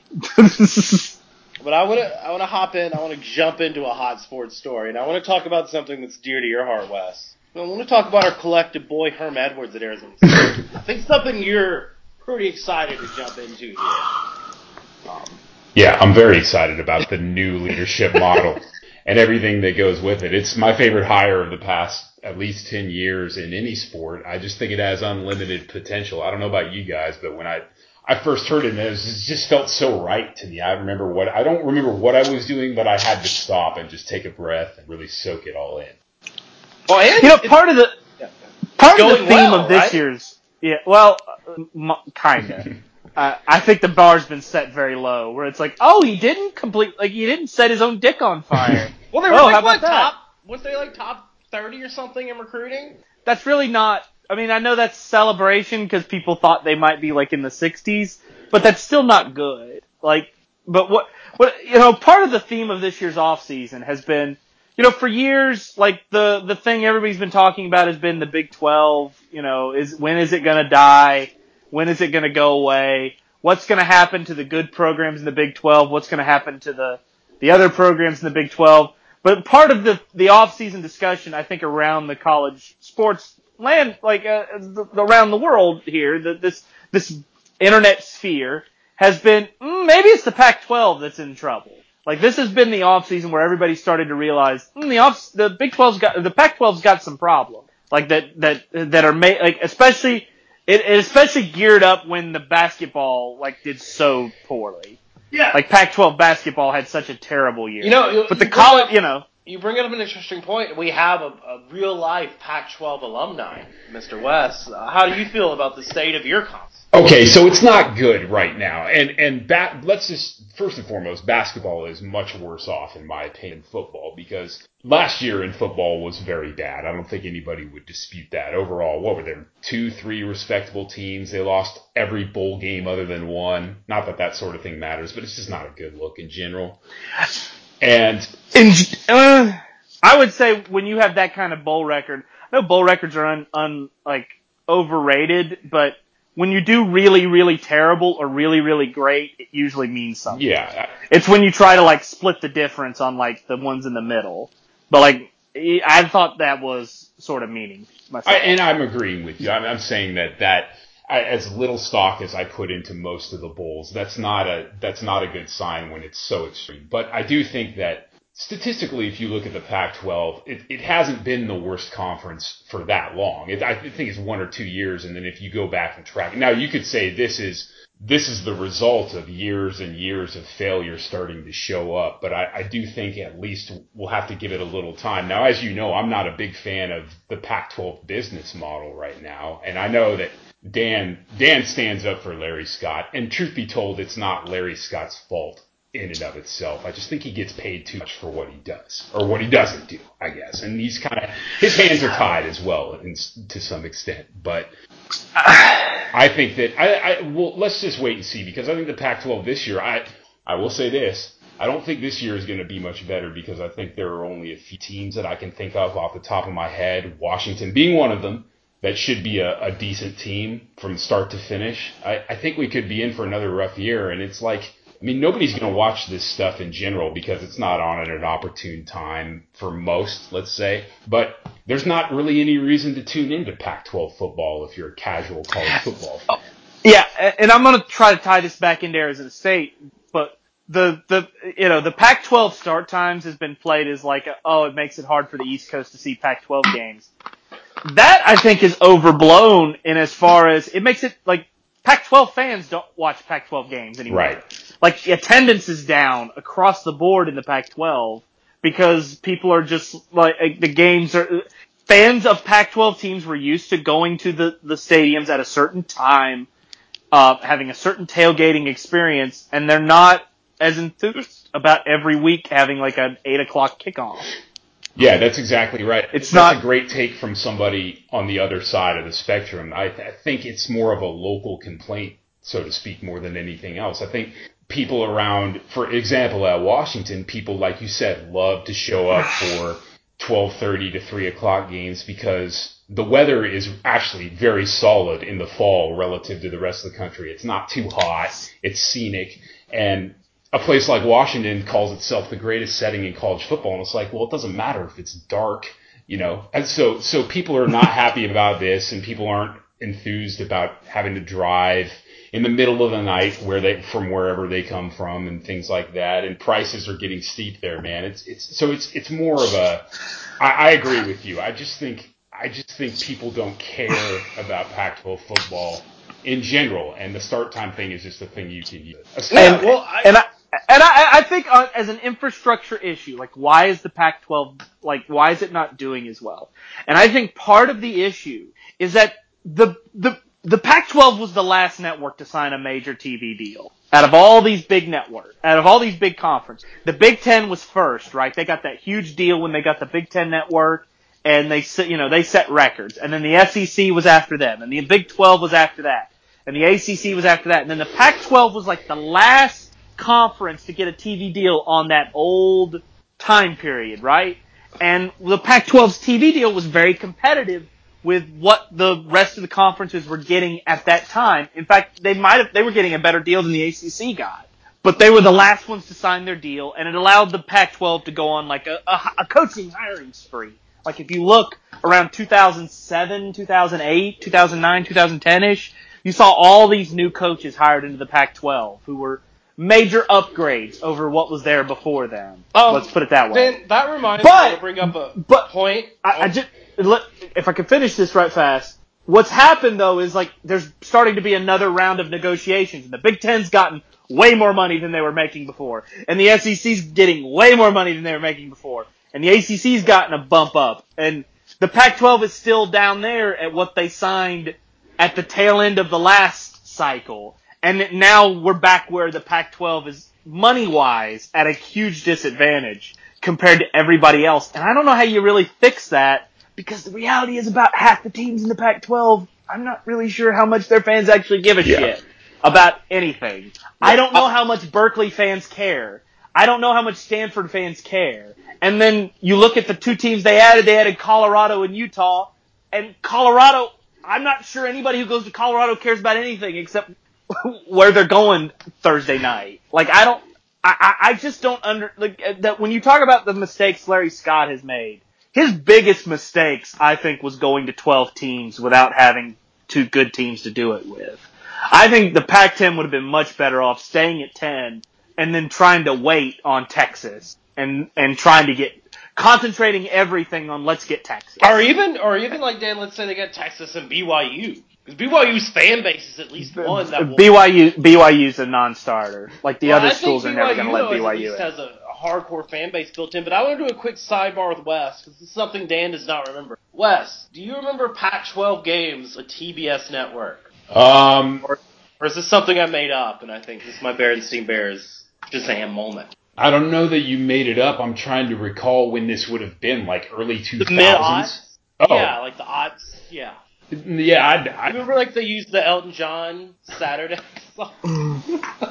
But I want to, I want to hop in. I want to jump into a hot sports story, and I want to talk about something that's dear to your heart, Wes. I want to talk about our collective boy Herm Edwards at Arizona State. I think something you're pretty excited to jump into here. Um, Yeah, I'm very excited about the new leadership model and everything that goes with it. It's my favorite hire of the past at least ten years in any sport. I just think it has unlimited potential. I don't know about you guys, but when I I first heard it, it, was, it just felt so right to me. I remember what I don't remember what I was doing, but I had to stop and just take a breath and really soak it all in. well, and You know, it's- part of the yeah. part of the going theme well, of this right? year's yeah, well, uh, kinda. uh, I think the bar's been set very low, where it's like, oh, he didn't complete, like he didn't set his own dick on fire. Well, they were Oh, like how what about that? top? Was they like top thirty or something in recruiting? That's really not. I mean, I know that's celebration because people thought they might be like in the sixties, but that's still not good. Like, but what, what, you know, part of the theme of this year's off season has been, you know, for years, like the, the thing everybody's been talking about has been the Big twelve, you know, is, when is it gonna die? When is it gonna go away? What's gonna happen to the good programs in the Big twelve? What's gonna happen to the, the other programs in the Big twelve? But part of the, the off-season discussion, I think, around the college sports land, like, uh, the, around the world here, the, this, this internet sphere has been, mm, maybe it's the Pac twelve that's in trouble. Like, this has been the offseason where everybody started to realize, mm, the off, the Big twelve's got, the Pac twelve's got some problems. Like, that, that, that are made, like, especially, it, it especially geared up when the basketball, like, did so poorly. Yeah. Like, Pac twelve basketball had such a terrible year. You know, but the college, you know. You bring up an interesting point. We have a, a real-life Pac twelve alumni, Mister West. Uh, how do you feel about the state of your conference? Okay, so it's not good right now. And and ba- let's just, first and foremost, basketball is much worse off, in my opinion, than football, because last year in football was very bad. I don't think anybody would dispute that. Overall, what were there? Two, three respectable teams. They lost every bowl game other than one. Not that that sort of thing matters, but it's just not a good look in general. And in, uh, I would say when you have that kind of bowl record, I know bowl records are un, un like overrated, but when you do really, really terrible or really, really great, it usually means something. Yeah. It's when you try to, like, split the difference on, like, the ones in the middle. But, like, I thought that was sort of meaning myself. I, and I'm agreeing with you. I'm, I'm saying that that, as little stock as I put into most of the bowls, that's not a, that's not a good sign when it's so extreme. But I do think that statistically, if you look at the Pac twelve, it, it hasn't been the worst conference for that long. It, I think it's one or two years, and then if you go back and track, now you could say this is this is the result of years and years of failure starting to show up. But I, I do think at least we'll have to give it a little time. Now, as you know, I'm not a big fan of the Pac twelve business model right now, and I know that Dan Dan stands up for Larry Scott, and truth be told, it's not Larry Scott's fault in and of itself. I just think he gets paid too much for what he does, or what he doesn't do, I guess. And he's kind of, his hands are tied as well, in, to some extent. But I think that, I, I well, let's just wait and see, because I think the Pac twelve this year, I, I will say this, I don't think this year is going to be much better, because I think there are only a few teams that I can think of off the top of my head, Washington being one of them, that should be a, a decent team from start to finish. I, I think we could be in for another rough year, and it's like, I mean, nobody's going to watch this stuff in general because it's not on at an opportune time for most, let's say. But there's not really any reason to tune into Pac twelve football if you're a casual college football fan. Yeah, and I'm going to try to tie this back into Arizona State, but the, the you know, the Pac twelve start times has been played as like, a, oh, it makes it hard for the East Coast to see Pac twelve games. That, I think, is overblown in as far as it makes it like Pac twelve fans don't watch Pac twelve games anymore. Right. Like, attendance is down across the board in the Pac twelve because people are just, like, the games are, fans of Pac twelve teams were used to going to the, the stadiums at a certain time, uh, having a certain tailgating experience, and they're not as enthused about every week having, like, an eight o'clock kickoff. Yeah, that's exactly right. It's that's not a great take from somebody on the other side of the spectrum. I, th- I think it's more of a local complaint, so to speak, more than anything else. I think people around, for example, at Washington, people, like you said, love to show up for twelve thirty to three o'clock games because the weather is actually very solid in the fall relative to the rest of the country. It's not too hot. It's scenic. And a place like Washington calls itself the greatest setting in college football. And it's like, well, it doesn't matter if it's dark, you know. And so, so people are not happy about this, and people aren't enthused about having to drive in the middle of the night where they, from wherever they come from and things like that. And prices are getting steep there, man. It's, it's, so it's, it's more of a, I, I agree with you. I just think, I just think people don't care about Pac twelve football in general. And the start time thing is just a thing you can use. And, well, I, and I, and I, I think uh, as an infrastructure issue, like, why is the Pac twelve, like, why is it not doing as well? And I think part of the issue is that the, the, The Pac twelve was the last network to sign a major T V deal. Out of all these big networks, out of all these big conferences, the Big Ten was first, right? They got that huge deal when they got the Big Ten network, and they, you know, they set records. And then the S E C was after them, and the Big twelve was after that, and the A C C was after that, and then the Pac twelve was like the last conference to get a T V deal on that old time period, right? And the Pac twelve's T V deal was very competitive with what the rest of the conferences were getting at that time. In fact, they might have, they were getting a better deal than the A C C got. But they were the last ones to sign their deal, and it allowed the Pac twelve to go on like a, a, a coaching hiring spree. Like if you look around two thousand seven, two thousand eight, two thousand nine, two thousand ten-ish, you saw all these new coaches hired into the Pac twelve who were major upgrades over what was there before them. Um, Let's put it that way. Dan, that reminds But- me to bring up a but- point. I, I just, let, if I can finish this right fast, what's happened though is like there's starting to be another round of negotiations, and the Big Ten's gotten way more money than they were making before, and the S E C's getting way more money than they were making before, and the A C C's gotten a bump up, and the Pac twelve is still down there at what they signed at the tail end of the last cycle, and now we're back where the Pac twelve is money-wise at a huge disadvantage compared to everybody else, and I don't know how you really fix that. Because the reality is about half the teams in the Pac twelve, I'm not really sure how much their fans actually give a Yeah. shit about anything. I don't know how much Berkeley fans care. I don't know how much Stanford fans care. And then you look at the two teams they added, they added Colorado and Utah. And Colorado, I'm not sure anybody who goes to Colorado cares about anything except where they're going Thursday night. Like, I don't, I, I, I just don't under, like, that when you talk about the mistakes Larry Scott has made, his biggest mistakes, I think, was going to twelve teams without having two good teams to do it with. I think the Pac ten would have been much better off staying at ten and then trying to wait on Texas and, and trying to get, concentrating everything on let's get Texas. Or even, or even like Dan, let's say they got Texas and B Y U. Because B Y U's fan base is at least one that will... B Y U, B Y U's a non-starter. Like the Well, other I think schools are never B Y U going to let though, B Y at U least in. has a, a hardcore fan base built in. But I want to do a quick sidebar with Wes, because this is something Dan does not remember. Wes, do you remember Pac twelve games, a T B S network? Um, Or, or is this something I made up, and I think this is my Berenstein Bears Shazam moment? I don't know that you made it up. I'm trying to recall when this would have been, like early two The thousands. mid-odds? Oh. Yeah, like the odds, yeah. Yeah, I, I, Remember, like, they used the Elton John Saturday song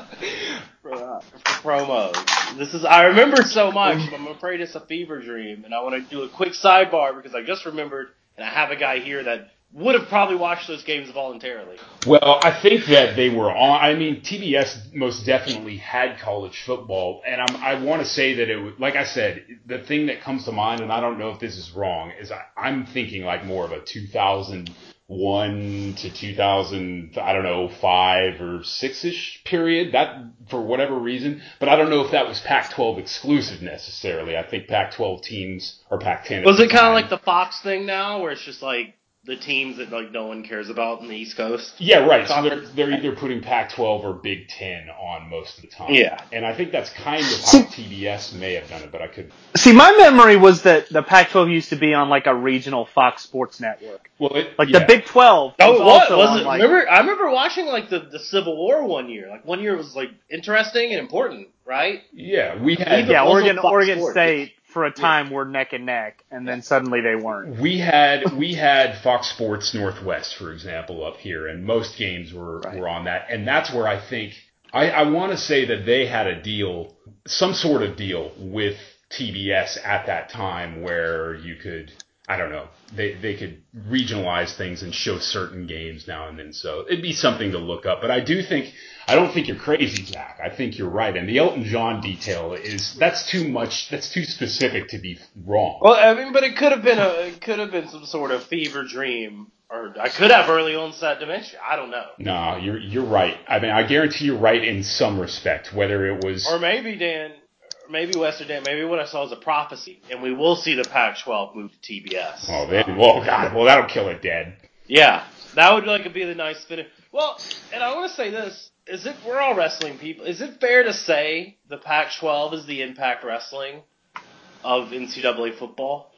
for, uh, for promos. This is, I remember so much, but I'm afraid it's a fever dream, and I want to do a quick sidebar because I just remembered, and I have a guy here that would have probably watched those games voluntarily. Well, I think that they were on. I mean, T B S most definitely had college football, and I'm, I want to say that it was, like I said, the thing that comes to mind, and I don't know if this is wrong, is I, I'm thinking like more of a two thousand one to two thousand, I don't know, five or six-ish period, that for whatever reason, but I don't know if that was Pac twelve exclusive necessarily. I think Pac twelve teams, or Pac ten. Was it kind of like the Fox thing now, where it's just like, the teams that like no one cares about in the East Coast? Yeah, right. So they're, they're either putting Pac twelve or Big Ten on most of the time. Yeah. And I think that's kind of how T B S may have done it, but I could. See, my memory was that the Pac twelve used to be on like a regional Fox Sports network. Well, it, Like yeah. the Big twelve Oh, was it was, also was on it? like... Remember, I remember watching like the, the Civil War one year. Like one year was like interesting and important, right? Yeah, we had. Yeah, also Oregon, Fox Oregon Sports. State for a time were neck and neck, and then suddenly they weren't. We had we had Fox Sports Northwest, for example, up here, and most games were, Right. were on that. And that's where I think I, I want to say that they had a deal, some sort of deal with T B S at that time, where you could, I don't know, they they could regionalize things and show certain games now and then. So it'd be something to look up. But I do think, I don't think you're crazy, Zach. I think you're right. And the Elton John detail is, that's too much, that's too specific to be wrong. Well, I mean, but it could have been a, it could have been some sort of fever dream, or I could have early onset dementia. I don't know. No, you're you're right. I mean, I guarantee you're right in some respect. Whether it was, Or maybe Dan, or maybe Western Dan, maybe what I saw was a prophecy, and we will see the Pac twelve move to T B S. oh, then, well, God, well, that'll kill it dead. Yeah, that would like be the nice finish. Well, and I want to say this: is it we're all wrestling people? Is it fair to say the Pac twelve is the Impact Wrestling of N C double A football?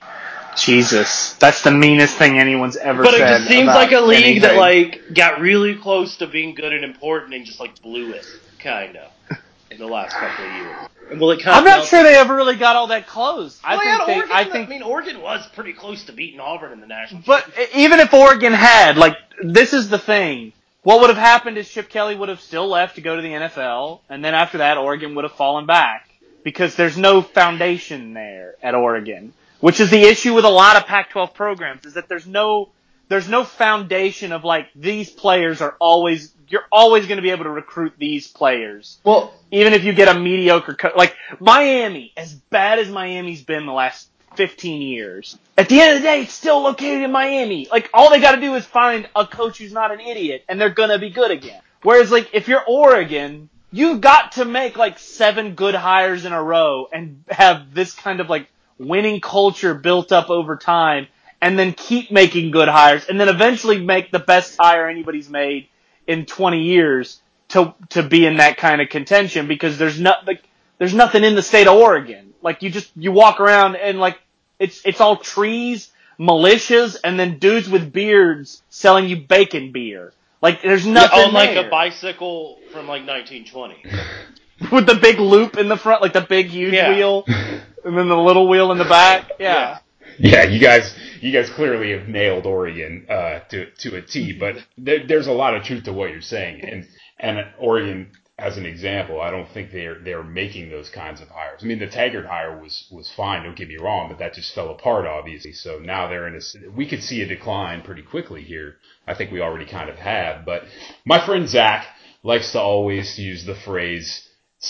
Jesus, that's the meanest thing anyone's ever But it said. just seems about like a league that anything. like got really close to being good and important and just like blew it, kind of, in the last couple of years. And will it kind I'm of not melt- sure they ever really got all that close. I Well, think yeah, they, Oregon, I think, I mean, Oregon was pretty close to beating Auburn in the national. but even if Oregon had, like, this is the thing. What would have happened is Chip Kelly would have still left to go to the N F L, and then after that, Oregon would have fallen back. Because there's no foundation there at Oregon. Which is the issue with a lot of Pac twelve programs, is that there's no, there's no foundation of like, these players are always, you're always going to be able to recruit these players. Well, Even if you get a mediocre coach. Like, Miami, as bad as Miami's been the last fifteen years. At the end of the day, it's still located in Miami. Like, all they gotta do is find a coach who's not an idiot, and they're gonna be good again. Whereas, like, if you're Oregon, you've got to make, like, seven good hires in a row and have this kind of, like, winning culture built up over time, and then keep making good hires, and then eventually make the best hire anybody's made in twenty years to to be in that kind of contention, because there's not like there's nothing in the state of Oregon. Like, you just you walk around and like it's it's all trees, militias, and then dudes with beards selling you bacon beer. Like, there's nothing yeah, on like there. a bicycle from like nineteen twenty. With the big loop in the front, like the big huge Yeah. wheel, and then the little wheel in the back. Yeah. Yeah, you guys, you guys clearly have nailed Oregon uh, to to a T. But there, there's a lot of truth to what you're saying, and and Oregon, as an example, I don't think they're they're making those kinds of hires. I mean, the Taggart hire was was fine. Don't get me wrong, but that just fell apart, obviously. So now they're in a. We could see a decline pretty quickly here. I think we already kind of have. But my friend Zach likes to always use the phrase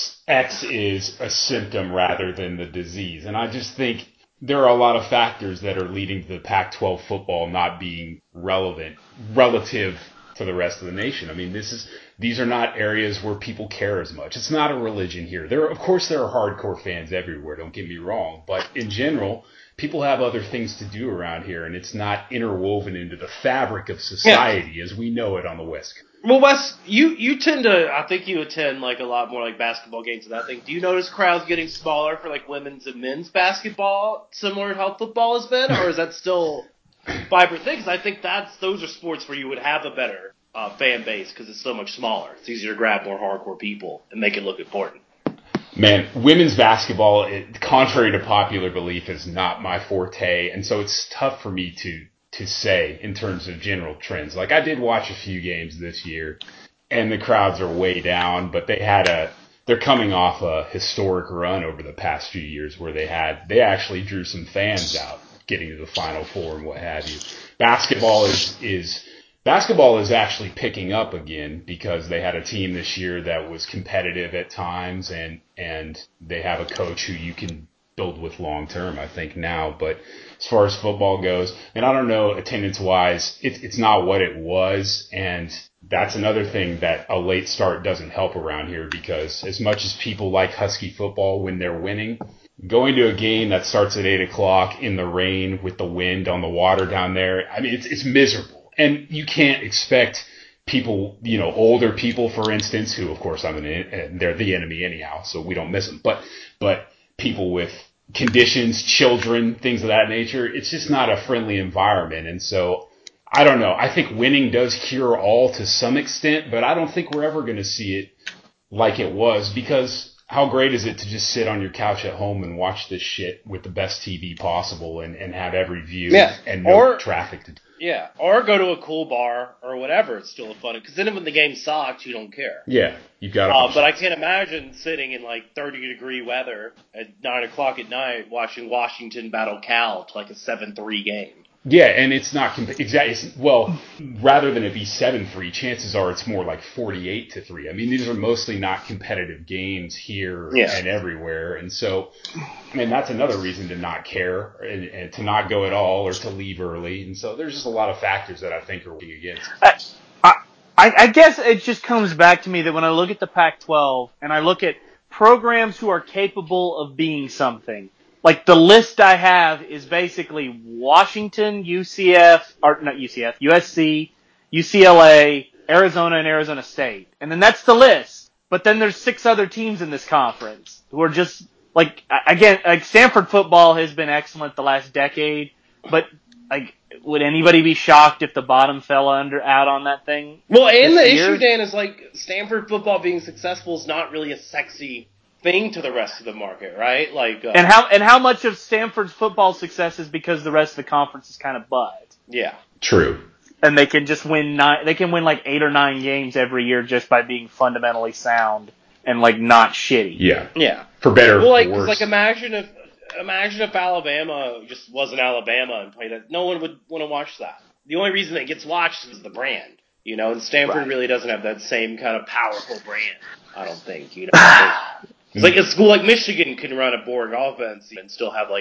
X is a symptom rather than the disease, and I just think there are a lot of factors that are leading to the Pac twelve football not being relevant relative to the rest of the nation. I mean, this is these are not areas where people care as much. It's not a religion here. There, of course, there are hardcore fans everywhere. Don't get me wrong, but in general, people have other things to do around here, and it's not interwoven into the fabric of society yeah. as we know it on the West Coast. Well, Wes, you, you tend to, I think you attend like a lot more like basketball games and that thing. Do you notice crowds getting smaller for like women's and men's basketball, similar to how football has been, or is that still vibrant thing? Because I think that's those are sports where you would have a better uh, fan base because it's so much smaller. It's easier to grab more hardcore people and make it look important. Man, women's basketball, it, contrary to popular belief, is not my forte, and so it's tough for me to. to say in terms of general trends. Like, I did watch a few games this year and the crowds are way down, but they had a, they're coming off a historic run over the past few years where they had, they actually drew some fans out getting to the Final Four and what have you. Basketball is, is, basketball is actually picking up again because they had a team this year that was competitive at times and, and they have a coach who you can build with long term, I think now. But as far as football goes, and I don't know, attendance wise, it, it's not what it was. And that's another thing that a late start doesn't help around here, because as much as people like Husky football when they're winning, going to a game that starts at eight o'clock in the rain with the wind on the water down there, I mean, it's, it's miserable. And you can't expect people, you know, older people, for instance, who of course I'm an, they're the enemy anyhow, so we don't miss them. But, but, people with conditions, children, things of that nature, it's just not a friendly environment. And so, I don't know. I think winning does cure all to some extent, but I don't think we're ever going to see it like it was, because how great is it to just sit on your couch at home and watch this shit with the best T V possible and, and have every view yeah. and no or, traffic to do. Yeah, or go to a cool bar or whatever. It's still fun, because then when the game sucks, you don't care. Yeah, you've got. Uh, but I can't imagine sitting in like thirty degree weather at nine o'clock at night watching Washington battle Cal to like a seven three game. Yeah, and it's not comp- exactly. Well, rather than it be seven three, chances are it's more like forty-eight to three. I mean, these are mostly not competitive games here yeah. and everywhere, and so, I mean, that's another reason to not care and, and to not go at all or to leave early. And so, there's just a lot of factors that I think are working against. I, I, I guess it just comes back to me that when I look at the Pac twelve and I look at programs who are capable of being something. Like, the list I have is basically Washington, U C F, or not U C F, U S C, U C L A, Arizona, and Arizona State. And then that's the list. But then there's six other teams in this conference who are just, like, again, like, Stanford football has been excellent the last decade, but, like, would anybody be shocked if the bottom fell under out on that thing? Well, and the year? issue, Dan, is, like, Stanford football being successful is not really a sexy thing to the rest of the market, right? Like, uh, and how and how much of Stanford's football success is because the rest of the conference is kind of butt. Yeah, true. And they can just win nine. They can win like eight or nine games every year just by being fundamentally sound and like not shitty. Yeah, yeah, for better well, like, or worse. like imagine if imagine if Alabama just wasn't Alabama and played it. No one would want to watch that. The only reason it gets watched is the brand, you know. And Stanford Right. really doesn't have that same kind of powerful brand. I don't think, you know. It's like a school like Michigan can run a boring offense and still have like a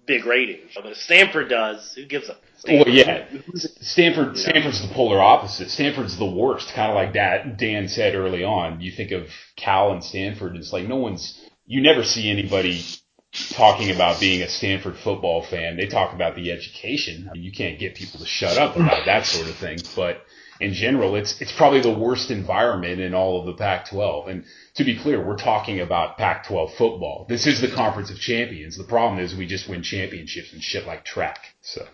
big ratings. But if Stanford does, who gives a Well, yeah, Stanford. Stanford's the polar opposite. Stanford's the worst, kind of like that Dan said early on. You think of Cal and Stanford, and it's like no one's. You never see anybody talking about being a Stanford football fan. They talk about the education. I mean, you can't get people to shut up about that sort of thing. But in general, it's it's probably the worst environment in all of the Pac twelve. And to be clear, we're talking about Pac twelve football. This is the Conference of Champions. The problem is we just win championships and shit like track. So.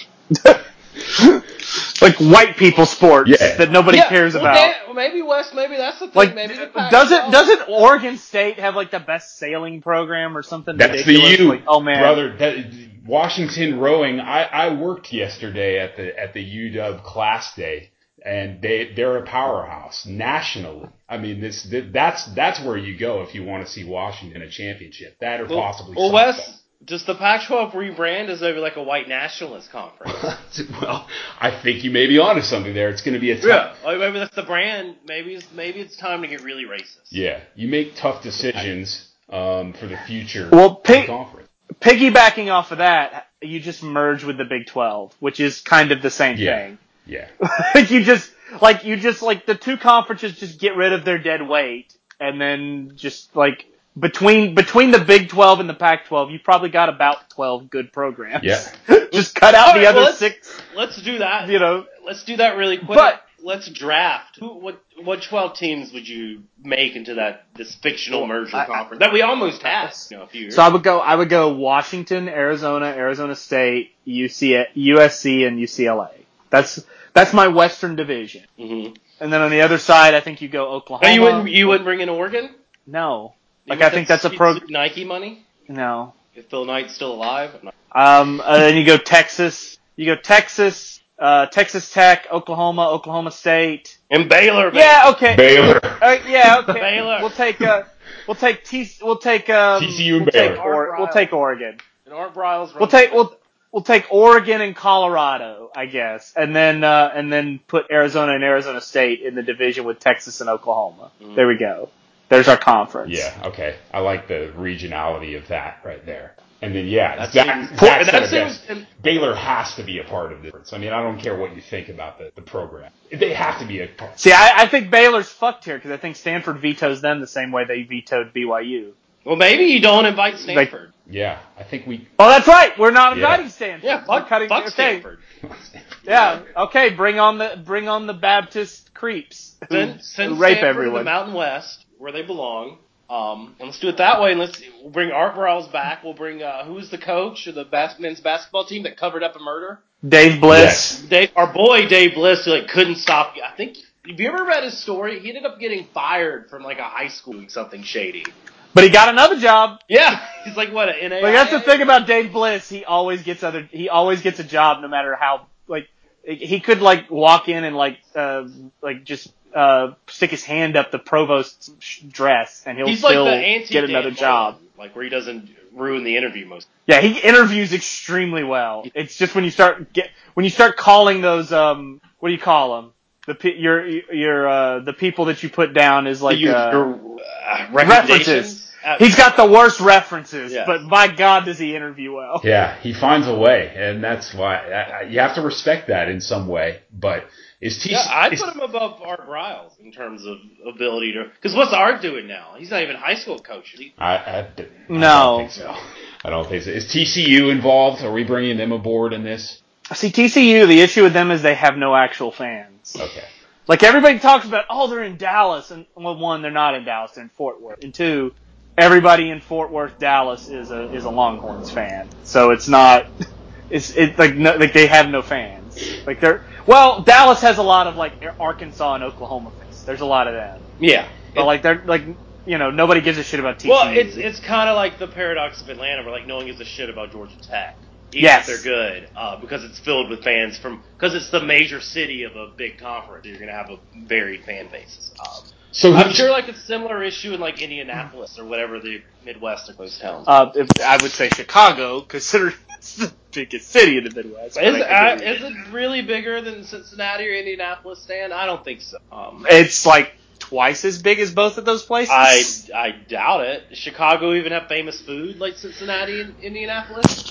Like white people sports Yeah. that nobody yeah, cares well, about. Dan, well, maybe West, maybe that's the thing. Like, maybe the Pac doesn't twelve doesn't Oregon State have like the best sailing program or something That's ridiculous? the U, Like, oh man, brother. That, Washington rowing. I, I worked yesterday at the at the U W class day, and they they're a powerhouse nationally. I mean, this that's that's where you go if you want to see Washington a championship. That or well, possibly. Well, softball. Wes, does the Pac twelve rebrand as maybe like a white nationalist conference? Well, I think you may be onto something there. It's going to be a tough. Yeah, like maybe that's the brand. Maybe it's, maybe it's time to get really racist. Yeah, you make tough decisions um, for the future Well, of pick- the conference. piggybacking off of that, you just merge with the Big twelve, which is kind of the same Yeah. thing. Yeah. Like you just, like you just, like the two conferences just get rid of their dead weight, and then just like between between the Big twelve and the Pac twelve, you probably got about twelve good programs. Yeah. Just cut out All the right, other well, let's, six. Let's do that. You know, Let's do that really quick. But- let's draft. Who? What? What twelve teams would you make into that this fictional Well, merger I- conference that we almost had? You know, a few years. so I would go, I would go Washington, Arizona, Arizona State, U C, U S C, and U C L A. That's that's my Western division. Mm-hmm. And then on the other side, I think you go Oklahoma. No, you wouldn't. You wouldn't bring in Oregon. No. You Like, would I think that's a sweet, pro- sweet Nike money. No. If Phil Knight's still alive. No. Um, and then you go Texas. You go Texas, uh, Texas Tech, Oklahoma, Oklahoma State. And Baylor. Baby. Yeah, okay. Baylor. Uh, yeah, okay. Baylor. We'll take, uh, we'll take T, we'll take, um, T C U and we'll take, Baylor. or, we'll take Oregon. And Art Briles. We'll take, we'll, we'll take Oregon and Colorado, I guess. And then, uh, and then put Arizona and Arizona State in the division with Texas and Oklahoma. Mm-hmm. There we go. There's our conference. Yeah, okay. I like the regionality of that right there. And then, yeah, That Zach, seems- Zach and said that it seems- best. and- Baylor has to be a part of this. I mean, I don't care what you think about the, the program. They have to be a part. See, I, I think Baylor's fucked here because I think Stanford vetoes them the same way they vetoed B Y U. Well, maybe you don't invite Stanford. Yeah, I think we... Oh, that's right. We're not Yeah. inviting Stanford. yeah, We're fuck, cutting. fuck okay. Stanford. Yeah. Okay. Bring on the bring on the Baptist creeps who, Send, send who rape Stanford everyone. to the Mountain West where they belong. Um, and let's do it that way. And let's we'll bring Art Briles back. We'll bring uh, who's the coach of the bas- men's basketball team that covered up a murder? Dave Bliss. Dave, our boy Dave Bliss, who like couldn't stop. I think. Have you ever read his story? He ended up getting fired from like a high school doing something shady. But he got another job. Yeah, he's like what an N A I A. Like that's the thing about Dave Bliss. He always gets other. He always gets a job, no matter how. Like he could like walk in and like uh like just uh stick his hand up the provost's dress, and he'll He's like still the anti get another job. like where he doesn't ruin the interview most. Yeah, he interviews extremely well. It's just when you start get when you start calling those um what do you call them the pe- your your uh the people that you put down as like your, uh, your uh, references. recommendations? Uh, He's got the worst references, Yeah. but by God, does he interview well? Yeah, he finds a way, and that's why I, I, you have to respect that in some way. But is T C... Yeah, I'd is- put him above Art Briles in terms of ability to. Because what's Art doing now? He's not even high school coach. He, I, I, I No. don't think so. I don't think so. Is T C U involved? Are we bringing them aboard in this? See, T C U, the issue with them is they have no actual fans. Okay. Like, everybody talks about, oh, they're in Dallas. And, well, one, they're not in Dallas, they're in Fort Worth. And two, everybody in Fort Worth, Dallas is a, is a Longhorns fan. So it's not, it's, it, like, no, like, they have no fans. Like, they're, well, Dallas has a lot of, like, Arkansas and Oklahoma fans. There's a lot of them. yeah. But, like, they're, like, you know, nobody gives a shit about T C U. Well, it's it's kind of like the paradox of Atlanta, where like no one gives a shit about Georgia Tech, even Yes. if they're good, uh, because it's filled with fans from because it's the major city of a big conference. You're gonna have a varied fan bases. Um, So I'm who's- sure like a similar issue in like Indianapolis or whatever the Midwest are those towns. Uh, if, I would say Chicago, considering it's the biggest city in the Midwest. is, uh, is it really bigger than Cincinnati or Indianapolis, Stan? I don't think so. Um, It's like twice as big as both of those places. I I doubt it. Does Chicago even have famous food like Cincinnati and Indianapolis?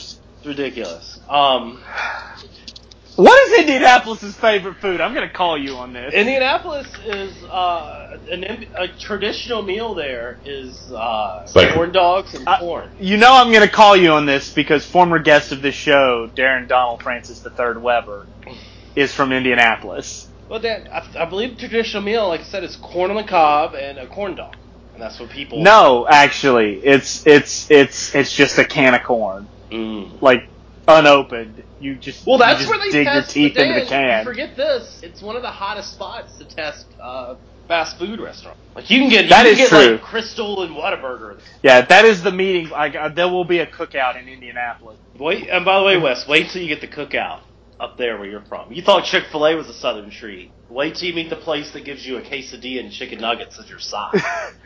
ridiculous. Um, what is Indianapolis' favorite food? I'm going to call you on this. Indianapolis is uh, an, a traditional meal there is uh, Like- corn dogs and Uh, corn. You know I'm going to call you on this because former guest of this show, Darren Donald Francis the Third Weber, is from Indianapolis. Well, Dan, I, I believe the traditional meal, like I said, is corn on the cob and a corn dog, and that's what people. No, actually, it's it's it's it's just a can of corn, Mm. like unopened. You just Well, that's you just where they dig your test teeth the into the Dan, can. you forget this. It's one of the hottest spots to test uh, fast food restaurants. Like you can get, you That can is get true. like Crystal and Whataburger. Yeah, that is the meeting. I, uh, there will be a cookout in Indianapolis. Wait, and by the way, Wes, wait till you get the cookout up there where you're from. You thought Chick-fil-A was a southern treat. Wait till you meet the place that gives you a quesadilla and chicken nuggets as your side.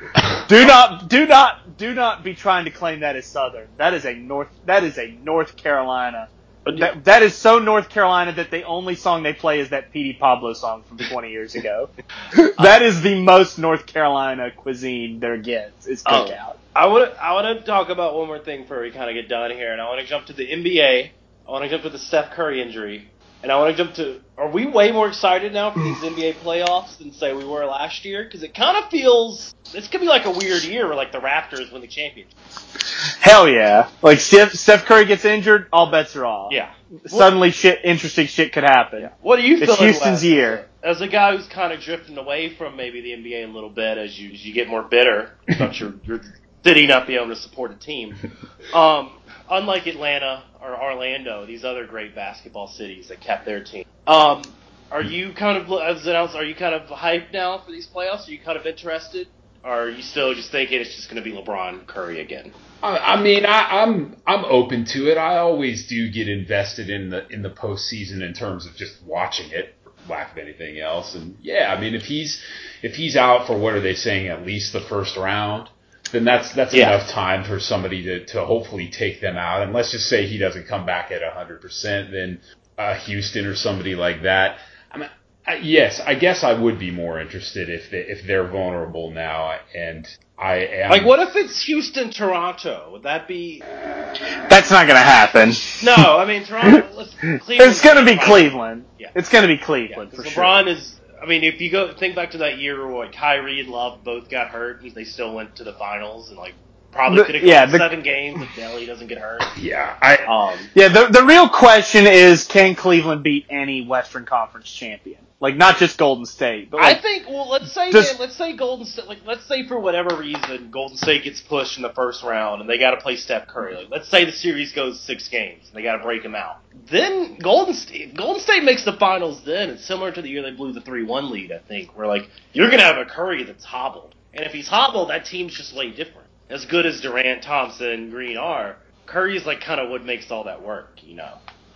do not, do not, do not be trying to claim that as Southern. That is a North. That is a North Carolina. That, that is so North Carolina that the only song they play is that Petey Pablo song from twenty years ago. That is the most North Carolina cuisine there gets. Is cookout. Oh, I want to I want to talk about one more thing before we kind of get done here, and I want to jump to the N B A. I want to jump to the Steph Curry injury, and I want to jump to. Are we way more excited now for these N B A playoffs than say we were last year? Because it kind of feels this could be like a weird year where like the Raptors win the championship. Hell yeah! Like Steph, Steph Curry gets injured, all bets are off. Yeah. Suddenly, shit, interesting shit could happen. Yeah. What are you It's feeling, Houston's Wes, year. As a guy who's kind of drifting away from maybe the N B A a little bit as you as you get more bitter about your your city not being able to support a team. Um, unlike Atlanta or Orlando, these other great basketball cities that kept their team. Um, are you kind of as announced? Are you kind of hyped now for these playoffs? Are you kind of interested? Or are you still just thinking it's just going to be LeBron Curry again? I, I mean, I, I'm I'm open to it. I always do get invested in the in the postseason in terms of just watching it, for lack of anything else. And yeah, I mean, if he's if he's out for what are they saying, at least the first round, then that's that's Yeah. enough time for somebody to, to hopefully take them out. And let's just say he doesn't come back at one hundred percent, then uh, Houston or somebody like that. I mean, I, yes, I guess I would be more interested if they, if they're vulnerable now. And I am Like, what if it's Houston, Toronto? Would that be? That's not gonna happen. No, I mean Toronto. Let's, Cleveland's It's gonna be fine. Cleveland. Yeah. It's gonna be Yeah, Cleveland for because sure. LeBron is. I mean, if you go think back to that year where like, Kyrie and Love both got hurt, and they still went to the finals, and like probably The- could have gone yeah, the- seven games if Delly doesn't get hurt. yeah, I Um, Yeah, the the real question is, can Cleveland beat any Western Conference champion? Like, not just Golden State, but I like, think. Well, let's say Just- man, let's say Golden State. Like, let's say for whatever reason Golden State gets pushed in the first round, and they got to play Steph Curry. Like, let's say the series goes six games, and they got to break him out. Then Golden State, Golden State makes the finals. Then it's similar to the year they blew the three one lead. I think where like you're gonna have a Curry that's hobbled, and if he's hobbled, that team's just way different. As good as Durant, Thompson, Green are, Curry's like kind of what makes all that work, you know.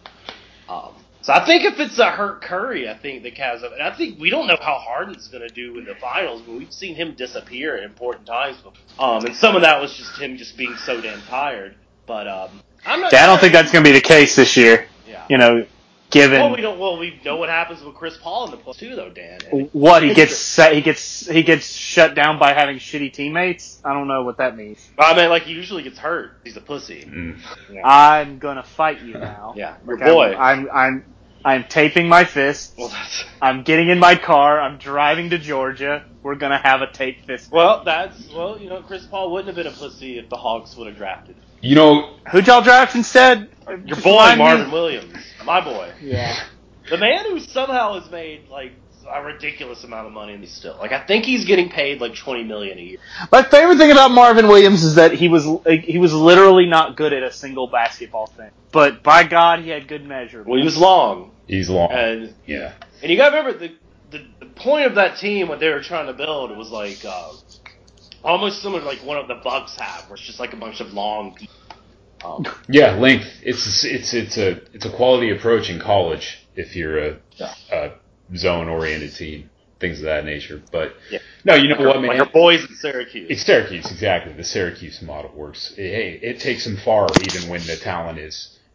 Um, so I think if it's a hurt Curry, I think the Cavs have, and I think we don't know how Harden's going to do in the finals, but we've seen him disappear at important times. Um, and some of that was just him just being so damn tired. But um, I'm not. yeah, I don't sure. think that's gonna be the case this year. Yeah. You know, given Well, we don't. Well, we know what happens with Chris Paul in the playoffs too, though, Dan. And what he gets set, he gets he gets shut down by having shitty teammates. I don't know what that means. I mean, like he usually gets hurt. He's a pussy. mm. I'm gonna fight you now. Yeah, your Like, boy. I'm, I'm I'm I'm taping my fists. Well, that's. I'm getting in my car. I'm driving to Georgia. We're gonna have a tape fist. Well, that's well, you know, Chris Paul wouldn't have been a pussy if the Hawks would have drafted him. You know, Who'd y'all draft instead? Your Just boy, remind me. Marvin Williams, my boy. Yeah. The man who somehow has made like a ridiculous amount of money in these still. Like I think he's getting paid like twenty million a year. My favorite thing about Marvin Williams is that he was like, he was literally not good at a single basketball thing, but by God, he had good measurement. Well, he was long, he's long. and yeah. and you got to remember the, the the point of that team what they were trying to build it was like uh, almost similar to like one of the Bucks have, where it's just like a bunch of long people. Um, Yeah, length. It's it's it's a it's a quality approach in college if you're a, a zone oriented team, things of that nature. But Yeah. no, you know what, man? like our boys in Syracuse. It's Syracuse, exactly. The Syracuse model works. Hey, it takes them far even when the talent is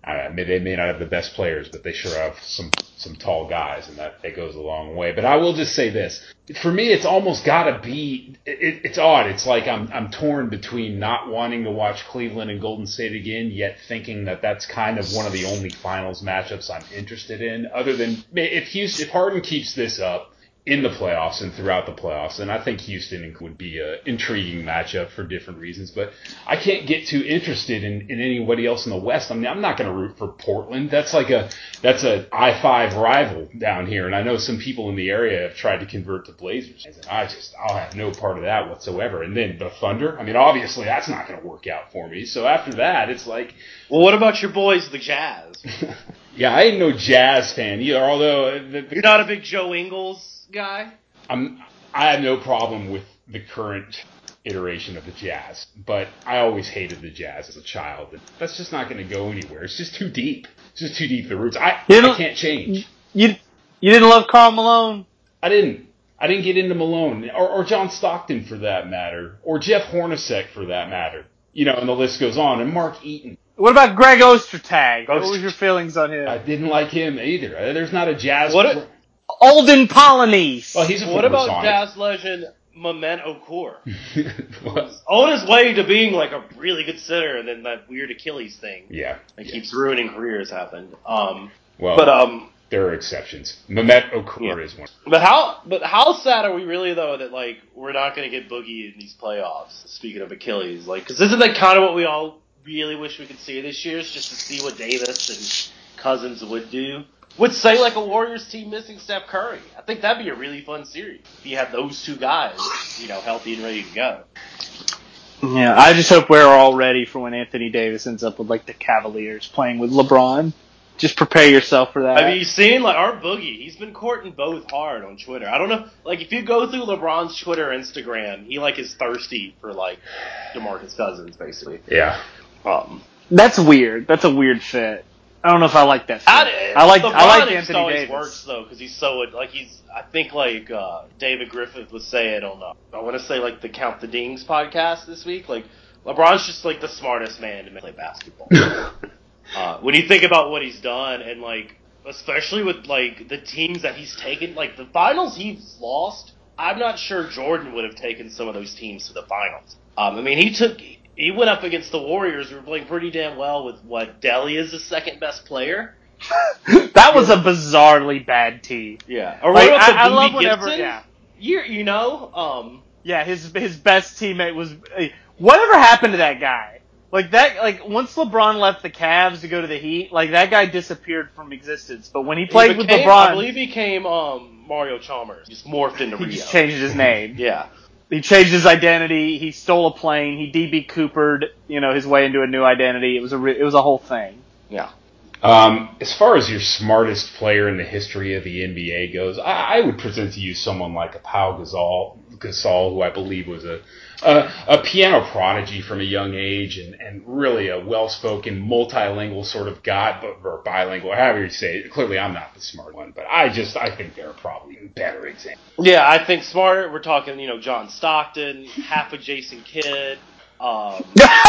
I mean, they may not have the best players, but they sure have some some tall guys, and that, that goes a long way. But I will just say this: for me, it's almost got to be. It, it's odd. It's like I'm I'm torn between not wanting to watch Cleveland and Golden State again, yet thinking that that's kind of one of the only finals matchups I'm interested in. Other than if Houston, if Harden keeps this up in the playoffs and throughout the playoffs, and I think Houston would be an intriguing matchup for different reasons, but I can't get too interested in, in anybody else in the West. I mean, I'm not going to root for Portland. That's like a that's a I five rival down here, and I know some people in the area have tried to convert to Blazers, and I just I'll have no part of that whatsoever. And then the Thunder, I mean, obviously that's not going to work out for me. So after that, it's like, well, what about your boys, the Jazz? Yeah, I ain't no Jazz fan either. Although the, the, you're not a big Joe Ingles guy? I'm I have no problem with the current iteration of the Jazz, but I always hated the Jazz as a child. That's just not going to go anywhere. It's just too deep. It's just too deep the roots. I, I can't change. You you didn't love Karl Malone? I didn't. I didn't get into Malone or, or John Stockton for that matter, or Jeff Hornacek for that matter. You know, and the list goes on. And Mark Eaton. What about Greg Ostertag? What was your feelings on him? I didn't like him either. There's not a Jazz. What? A, Olden Polynice. Well, he's a what about Sonic. Jazz legend Mehmet Okur? On his way to being like a really good center, and then that weird Achilles thing. Yeah, that yeah. keeps ruining careers happened. Um, well, but um, there are exceptions. Mehmet Okur yeah. is one. But how? But how sad are we really though that like we're not going to get Boogie in these playoffs? Speaking of Achilles, like, because isn't that kind of what we all really wish we could see this year? Is just to see what Davis and Cousins would do. Would say like a Warriors team missing Steph Curry. I think that'd be a really fun series if you had those two guys, you know, healthy and ready to go. Yeah, I just hope we're all ready for when Anthony Davis ends up with like the Cavaliers playing with LeBron. Just prepare yourself for that. Have you seen like our Boogie? He's been courting both hard on Twitter. I don't know, like if you go through LeBron's Twitter, Instagram, he like is thirsty for like DeMarcus Cousins, basically. Yeah. Um, that's weird. That's a weird fit. I don't know if I like that. I, I like LeBron I like Anthony always Davis. Works though because he's so like he's. I think like uh, David Griffith was saying on uh, I want to say like the Count the Dings podcast this week. Like LeBron's just like the smartest man to play basketball. uh, when you think about what he's done and like especially with like the teams that he's taken, like the finals he's lost. I'm not sure Jordan would have taken some of those teams to the finals. Um, I mean he took. He went up against the Warriors who were playing pretty damn well with what Delly is the second best player. That was a bizarrely bad team. Yeah. Or like, what about I, the I love Gibson? whenever, yeah. You you know, um yeah, his his best teammate was whatever happened to that guy. Like that like once LeBron left the Cavs to go to the Heat, like that guy disappeared from existence. But when he played he became, with LeBron, I believe he came um Mario Chalmers. Just morphed into he Rio. He just changed his name. Yeah. He changed his identity. He stole a plane. He D B Coopered, you know, his way into a new identity. It was a re- it was a whole thing. Yeah. Um, as far as your smartest player in the history of the N B A goes, I, I would present to you someone like a Pau Gasol, Gasol, who I believe was a a, a piano prodigy from a young age, and, and really a well-spoken, multilingual sort of guy, but or bilingual, however you say it. Clearly, I'm not the smart one, but I just I think there are probably better examples. Yeah, I think smarter. We're talking, you know, John Stockton, half a Jason Kidd, um,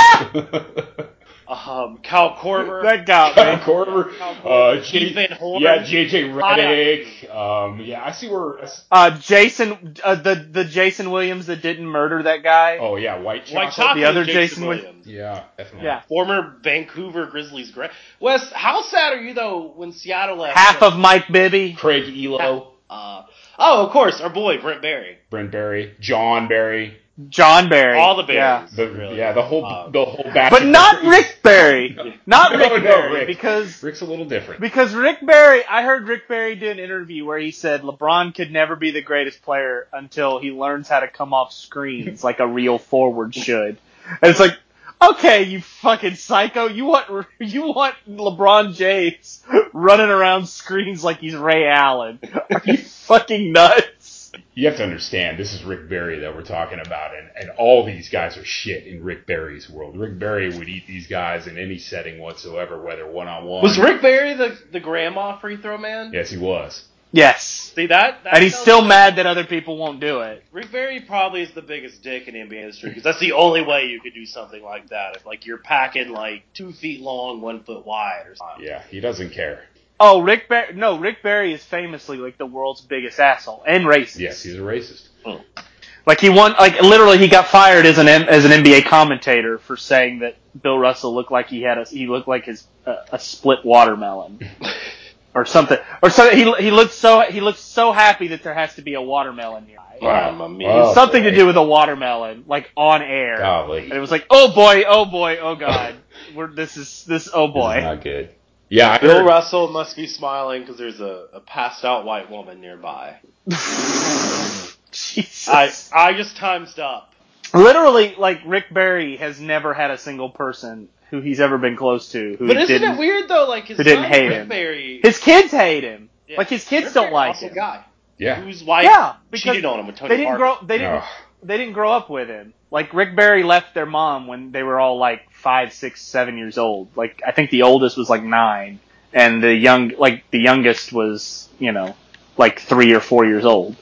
um, Kyle Korver. That guy, Kyle Korver. Uh, Keith Van Horn. Yeah, J J Redick. Um, yeah, I see where. Uh, Jason, uh, the the Jason Williams that didn't murder that guy. Oh yeah, White Chocolate. White Chocolate. The other Jason, Jason Williams. Yeah, definitely. Yeah. Former Vancouver Grizzlies great. Wes, how sad are you though when Seattle left? Half of Mike Bibby. Craig Elo. Uh, oh, of course, our boy Brent Barry. Brent Barry. John Barry. John Barry. All the Barrys. Yeah, the, really. yeah, the whole um, the whole batch. But not Rick Barry. Not no, Rick no, Barry Rick. because Rick's a little different. Because Rick Barry, I heard Rick Barry do an interview where he said LeBron could never be the greatest player until he learns how to come off screens like a real forward should. And it's like, okay, you fucking psycho, you want you want LeBron James running around screens like he's Ray Allen? Are you fucking nuts? You have to understand, this is Rick Barry that we're talking about, and, and all these guys are shit in Rick Barry's world. Rick Barry would eat these guys in any setting whatsoever, whether one-on-one. Was Rick Barry the, the grandma free throw man? Yes, he was. Yes. See that? that And he's tells still you- mad that other people won't do it. Rick Barry probably is the biggest dick in N B A history because that's the only way you could do something like that. If like you're packing like two feet long, one foot wide, or something. Yeah, he doesn't care. Oh, Rick Barry. No, Rick Barry is famously like the world's biggest asshole and racist. Yes, he's a racist. Oh. Like he won. Like literally, he got fired as an as an N B A commentator for saying that Bill Russell looked like he had a he looked like his uh, a split watermelon. Or something, or so he he looks so he looks so happy that there has to be a watermelon here. Wow. Mamma mia. Oh, Something boy. to do with a watermelon, like on air. Golly. And it was like, oh boy, oh boy, oh god, we're this is this oh This boy. is not good. Yeah, I Bill heard, Russell must be smiling because there's a, a passed out white woman nearby. Jesus. I I just times up. Literally, like Rick Barry has never had a single person who he's ever been close to who But isn't didn't. it weird though? Like his who didn't son, hate Rick him. Barry, His kids hate him. yeah, Like his kids Rick don't Barry, like awesome him. guy. yeah. Whose wife Yeah, because cheated on him with Tony They didn't Parker. grow. They didn't. Ugh. They didn't grow up with him. Like Rick Barry left their mom when they were all like five, six, seven years old. Like I think the oldest was like nine, and the young, like the youngest was, you know, like three or four years old.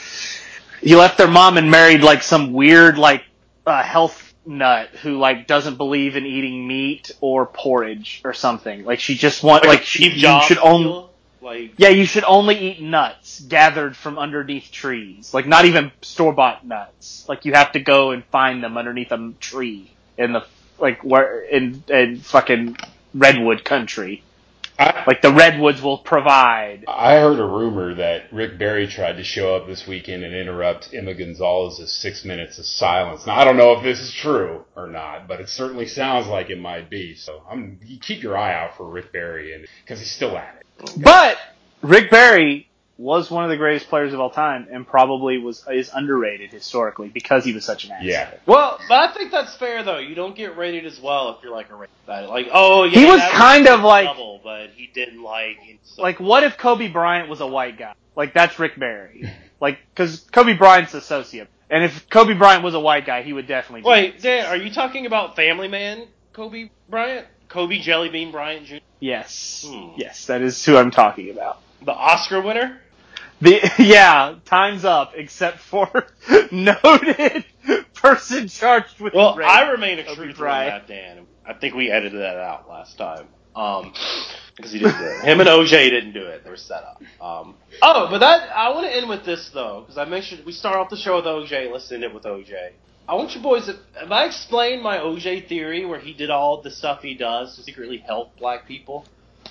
He left their mom and married like some weird like uh, health nut who like doesn't believe in eating meat or porridge or something. Like she just want like, a she Steve you Jobs should only. deal? Like Yeah, you should only eat nuts gathered from underneath trees. Like, not even store-bought nuts. Like, you have to go and find them underneath a tree in the, like, where, in, in fucking redwood country. I, Like, the redwoods will provide. I heard a rumor that Rick Barry tried to show up this weekend and interrupt Emma Gonzalez's six minutes of silence. Now, I don't know if this is true or not, but it certainly sounds like it might be. So, I'm you keep your eye out for Rick Barry, and because he's still at it. But, Rick Barry was one of the greatest players of all time and probably was is underrated historically because he was such an asshole. Yeah. Well, but I think that's fair though. You don't get rated as well if you're like a rated guy. Like, oh yeah, He was that kind of like- double, but he didn't like. So, Like, what if Kobe Bryant was a white guy? Like, that's Rick Barry. Like, because Kobe Bryant's a sociopath. And if Kobe Bryant was a white guy, he would definitely be wait, racist. Dan, are you talking about Family Man, Kobe Bryant, Kobe Jellybean Bryant Junior, Yes. Hmm. Yes, that is who I'm talking about. the Oscar winner? The yeah, time's up, except for noted person charged with Well, rape. I remain a Kobe truther on Bryant. that, Dan. I think we edited that out last time. Um, because he didn't do it. Him and O J didn't do it. They were set up. Um, oh, but that I want to end with this though, because I mentioned we start off the show with O J. Let's end it with O J. I want you boys. Have I explained my O J theory where he did all the stuff he does to secretly help black people?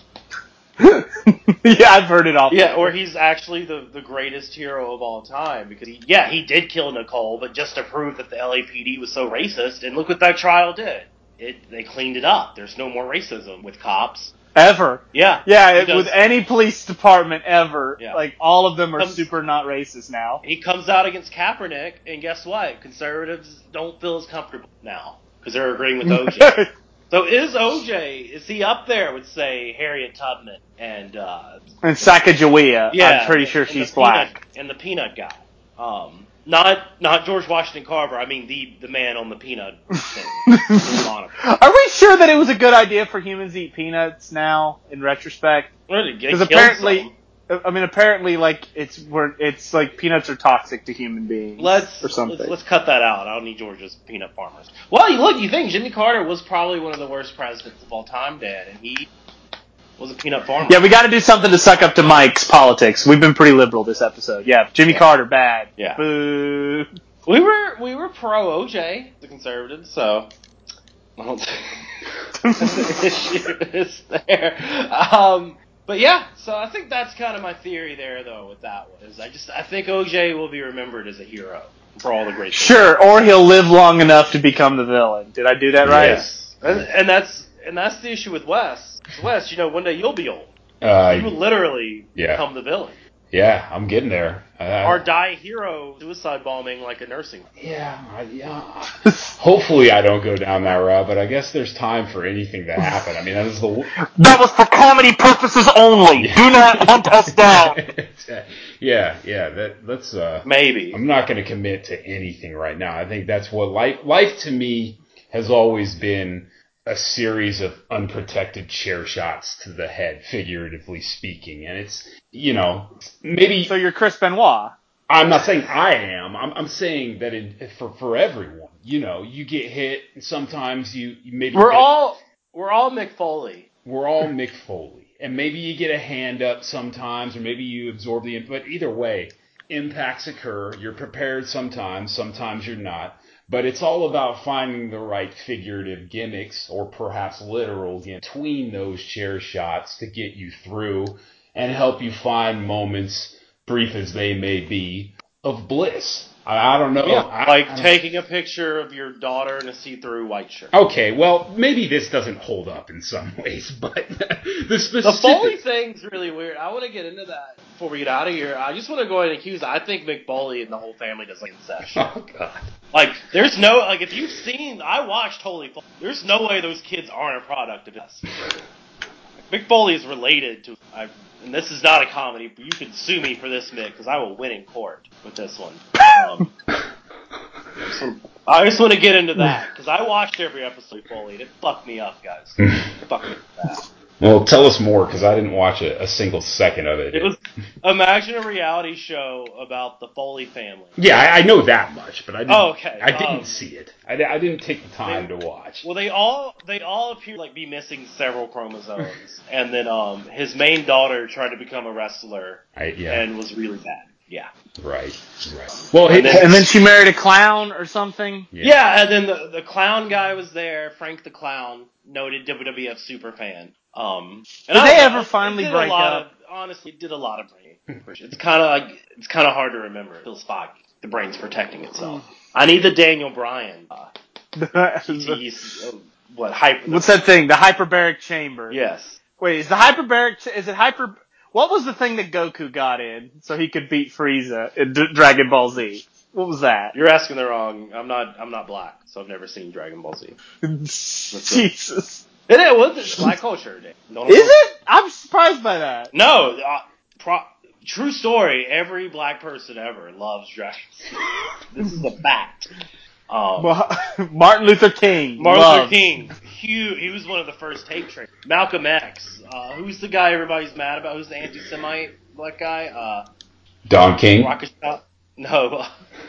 Yeah, I've heard it all. Yeah, or he's actually the, the greatest hero of all time because he, yeah, he did kill Nicole, but just to prove that the L A P D was so racist. And look what that trial did. It they cleaned it up. There's no more racism with cops. Ever. Yeah, Yeah, he it, does- with any police department ever, Yeah. like all of them are Um, super not racist now. He comes out against Kaepernick, and guess what? Conservatives don't feel as comfortable now because they're agreeing with O J. So is O J, is he up there with, say, Harriet Tubman and, uh, And Sacagawea, yeah, I'm pretty sure and the she's peanut- black. And the peanut guy. Um, not, not George Washington Carver, I mean the, the man on the peanut thing. The monitor. Are we sure that it was a good idea for humans to eat peanuts now, in retrospect? Because Because apparently, I mean, apparently, like it's we're, it's like peanuts are toxic to human beings, Let's, or something. let's let's cut that out. I don't need Georgia's peanut farmers. Well, you look, you think Jimmy Carter was probably one of the worst presidents of all time, Dad, and he was a peanut farmer. Yeah, we got to do something to suck up to Mike's politics. We've been pretty liberal this episode. Yeah, Jimmy Yeah. Carter bad. Yeah. Boo. We were we were pro O J, the conservatives, so I don't think the issue is there. Um, but yeah, so I think that's kind of my theory there, though. With that one, is I just I think O J will be remembered as a hero for all the great things. Sure, or he'll live long enough to become the villain. Did I do that right? Yes, and, and that's and that's the issue with Wes. Wes, you know, one day you'll be old. Uh, You will literally yeah. become the villain. yeah, I'm getting there. I, Or die hero suicide bombing like a nursing home. Yeah, I, yeah. Hopefully I don't go down that route, but I guess there's time for anything to happen. I mean, that is the. That was for comedy purposes only. Do not hunt us down. yeah, yeah. That that's. Uh, Maybe. I'm not going to commit to anything right now. I think that's what life. Life to me has always been a series of unprotected chair shots to the head, figuratively speaking. And it's, you know, maybe... So you're Chris Benoit. I'm not saying I am. I'm, I'm saying that it, for for everyone, you know, you get hit. Sometimes you, you maybe... We're get, all, we're all Mick Foley. We're all Mick Foley. And maybe you get a hand up sometimes, or maybe you absorb the... But either way, impacts occur. You're prepared sometimes. Sometimes you're not. But it's all about finding the right figurative gimmicks, or perhaps literal, between those chair shots to get you through and help you find moments, brief as they may be, of bliss. I, I don't know. Yeah, I, like I taking a picture of your daughter in a see-through white shirt. Okay, well, maybe this doesn't hold up in some ways, but the specific... The Foley thing's really weird. I want to get into that before we get out of here. I just want to go ahead and accuse. I think Mick Foley and the whole family does like inception. Oh, God. Like, there's no, like, if you've seen, I watched Holy Foley. There's no way those kids aren't a product of this. Mick Foley is related to, I, and this is not a comedy, but you can sue me for this, Mick, because I will win in court with this one. Um, so I just want to get into that, because I watched every episode of Foley, and it fucked me up, guys. It fucked me up. Well, tell us more, because I didn't watch a, a single second of it. It was, imagine a reality show about the Foley family. Yeah, I, I know that much, but I didn't, oh, okay. I didn't um, see it. I, I didn't take the time they, to watch. Well, they all they all appear like be missing several chromosomes, and then um his main daughter tried to become a wrestler I, yeah. and was really bad. Yeah. Right, right. Well, and, then, and then she married a clown or something? Yeah, yeah and then the, the clown guy was there, Frank the Clown, noted W W F superfan. Um, and did they know, ever finally break up? Of, honestly, it did a lot of brain. It's kind of like, it's kind of hard to remember. It feels foggy. The brain's protecting itself. I need the Daniel Bryan. Uh, he's, uh, what, hyper... What's that thing? The hyperbaric chamber. Yes. Wait, is the hyperbaric... Is it hyper... What was the thing that Goku got in so he could beat Frieza in D- Dragon Ball Z? What was that? You're asking the wrong... I'm not I'm not black, so I've never seen Dragon Ball Z. Jesus. It, it was it's black culture. Day. Is it? I'm surprised by that. No. Uh, pro, true story. Every black person ever loves Dragon Ball Z. This is a fact. Um, Martin Luther King. Martin loves. Luther King. Huge, he was one of the first tape traders. Malcolm X. Uh, who's the guy everybody's mad about? Who's the anti-Semite black guy? Uh, Don King? Rocket Shop? No.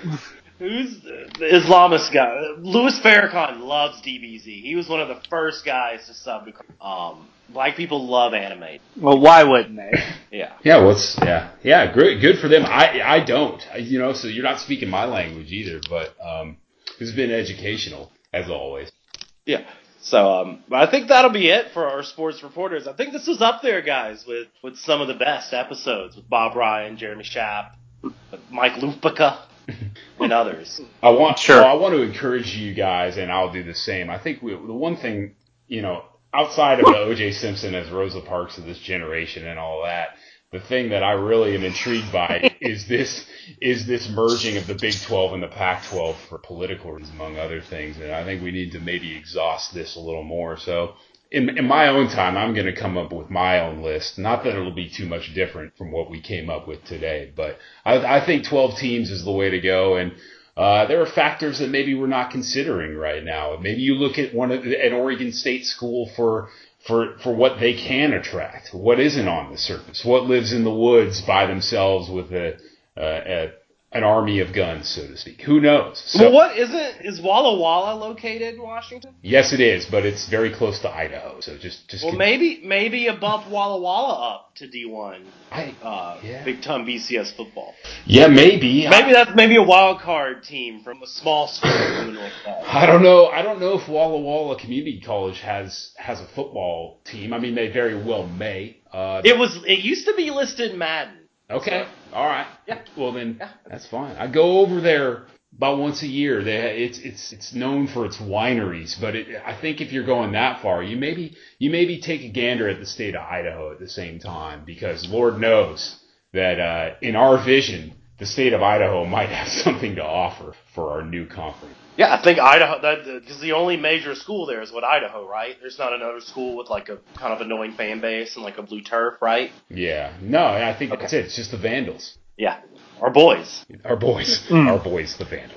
Who's the Islamist guy? Louis Farrakhan loves D B Z. He was one of the first guys to sub to. Um, black people love anime. Well, why wouldn't they? Yeah. Yeah, what's yeah, yeah, great, good for them. I I don't, you know, so you're not speaking my language either, but um, it's been educational as always. Yeah. So um, I think that'll be it for our sports reporters. I think this was up there, guys, with with some of the best episodes with Bob Ryan, Jeremy Schaap, Mike Lupica. And others. I want sure. Well, I want to encourage you guys, and I'll do the same. I think we, the one thing, you know, outside of the O J Simpson as Rosa Parks of this generation and all that, the thing that I really am intrigued by is this is this merging of the Big twelve and the Pac twelve for political reasons, among other things. And I think we need to maybe exhaust this a little more. So in, in my own time, I'm going to come up with my own list. Not that it'll be too much different from what we came up with today, but I, I think twelve teams is the way to go. And uh, there are factors that maybe we're not considering right now. Maybe you look at one of an Oregon State school for for for what they can attract, what isn't on the surface, what lives in the woods by themselves with a, uh, a an army of guns, so to speak. Who knows? So, well, what is it? Is Walla Walla located in Washington? Yes, it is, but it's very close to Idaho. So just, just. Well, con- maybe, maybe you bump Walla Walla up to D one. I, uh, yeah. Big time B C S football. Yeah, maybe. Maybe that's maybe a wild card team from a small school from the Northwest. I don't know. I don't know if Walla Walla Community College has has a football team. I mean, they very well may. Uh, it was. It used to be listed in Madden. Okay. So, all right. Yeah. Well then, yeah. That's fine. I go over there about once a year. They, it's it's it's known for its wineries, but it, I think if you're going that far, you maybe you maybe take a gander at the state of Idaho at the same time, because Lord knows that uh, in our vision, the state of Idaho might have something to offer for our new conference. Yeah, I think Idaho, that because the only major school there is what Idaho, right? There's not another school with like a kind of annoying fan base and like a blue turf, right? Yeah, no, I think okay. that's it. It's just the Vandals. Yeah, our boys, our boys, mm. our boys, the Vandals.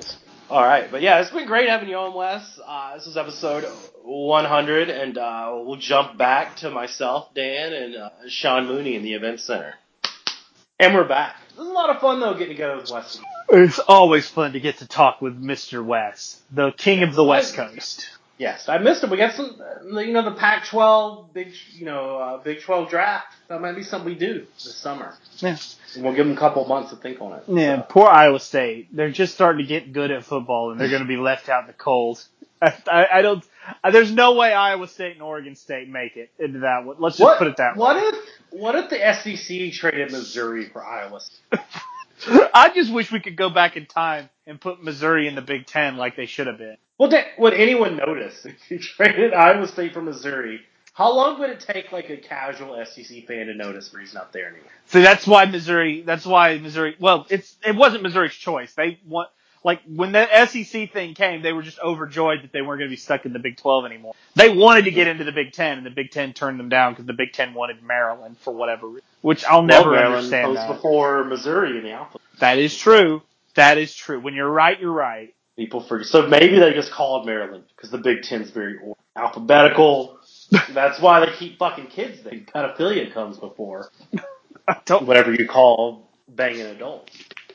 All right, but yeah, it's been great having you on, Wes. Uh, this is episode one hundred, and uh, we'll jump back to myself, Dan, and uh, Sean Mooney in the event center. And we're back. This is a lot of fun, though, getting together with Wes. It's always fun to get to talk with Mister Wes, the king of the West Coast. Yes, I missed him. We got some, you know, the Pac twelve, big, you know, uh, Big twelve draft. That might be something we do this summer. Yeah. And we'll give them a couple months to think on it. Yeah, so. Poor Iowa State. They're just starting to get good at football, and they're going to be left out in the cold. I, I, I don't. There's no way Iowa State and Oregon State make it into that one. Let's just what, put it that what way. What if what if the S E C traded Missouri for Iowa State? I just wish we could go back in time and put Missouri in the Big Ten like they should have been. Well, would anyone notice if you traded Iowa State for Missouri? How long would it take, like, a casual S E C fan to notice where he's not there anymore? See, that's why Missouri. That's why Missouri. Well, it's it wasn't Missouri's choice. They want like when the S E C thing came, they were just overjoyed that they weren't going to be stuck in the Big twelve anymore. They wanted to get into the Big Ten, and the Big Ten turned them down because the Big Ten wanted Maryland for whatever reason. Which I'll never well, Maryland understand. Maryland That before Missouri in the alphabet. That is true. That is true. When you're right, you're right. People forget. So maybe they just called Maryland because the Big Ten's very alphabetical. That's why they keep fucking kids there. Pedophilia comes before I don't. whatever you call banging adults.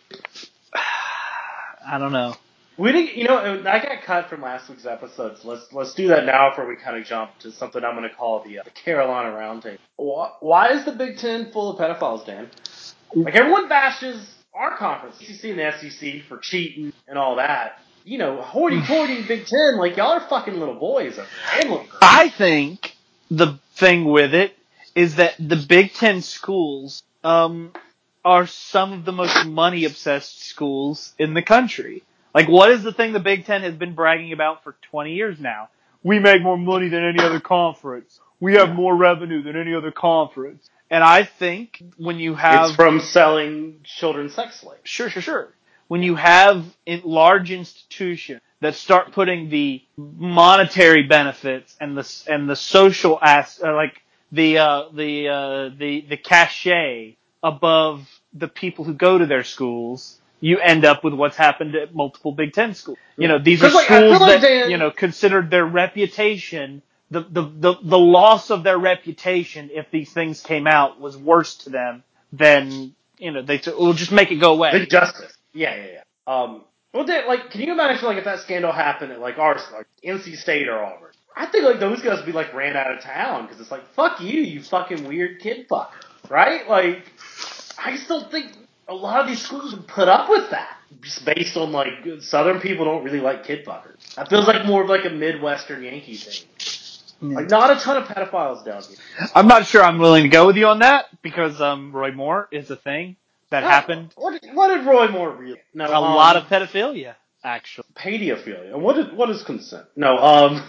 I don't know. We didn't, you know, I got cut from last week's episode, so let's let's do that now before we kind of jump to something I'm going to call the, uh, the Carolina Roundtable. Why, why is the Big Ten full of pedophiles, Dan? Like, everyone bashes our conference, A C C and the S E C, for cheating and all that. You know, hoity-toity Big Ten, like, y'all are fucking little boys up there, and little girls. I think the thing with it is that the Big Ten schools um, are some of the most money-obsessed schools in the country. Like, what is the thing the Big Ten has been bragging about for twenty years now? We make more money than any other conference. We have more revenue than any other conference. And I think when you have... It's from selling children's sex slaves. Sure, sure, sure. When you have in large institutions that start putting the monetary benefits and the and the social as uh, like the uh, the uh, the the cachet above the people who go to their schools, you end up with what's happened at multiple Big Ten schools. You know, these are like, schools like that Dan, you know considered their reputation. The, the the the loss of their reputation if these things came out was worse to them than you know they t- will just make it go away. The justice. Yeah, yeah, yeah. Um, well, then, like, can you imagine, like, if that scandal happened at, like, ours, like, N C State or Auburn? I think, like, those guys would be, like, ran out of town, because it's like, fuck you, you fucking weird kid fucker, right? Like, I still think a lot of these schools would put up with that, just based on, like, Southern people don't really like kid fuckers. That feels like more of, like, a Midwestern Yankee thing. Yeah. Like, not a ton of pedophiles down here. I'm not sure I'm willing to go with you on that, because um, Roy Moore is a thing that Oh, happened. What did, what did Roy Moore really? No, A um, lot of pedophilia, actually. Pediophilia. What is, what is consent? No, um...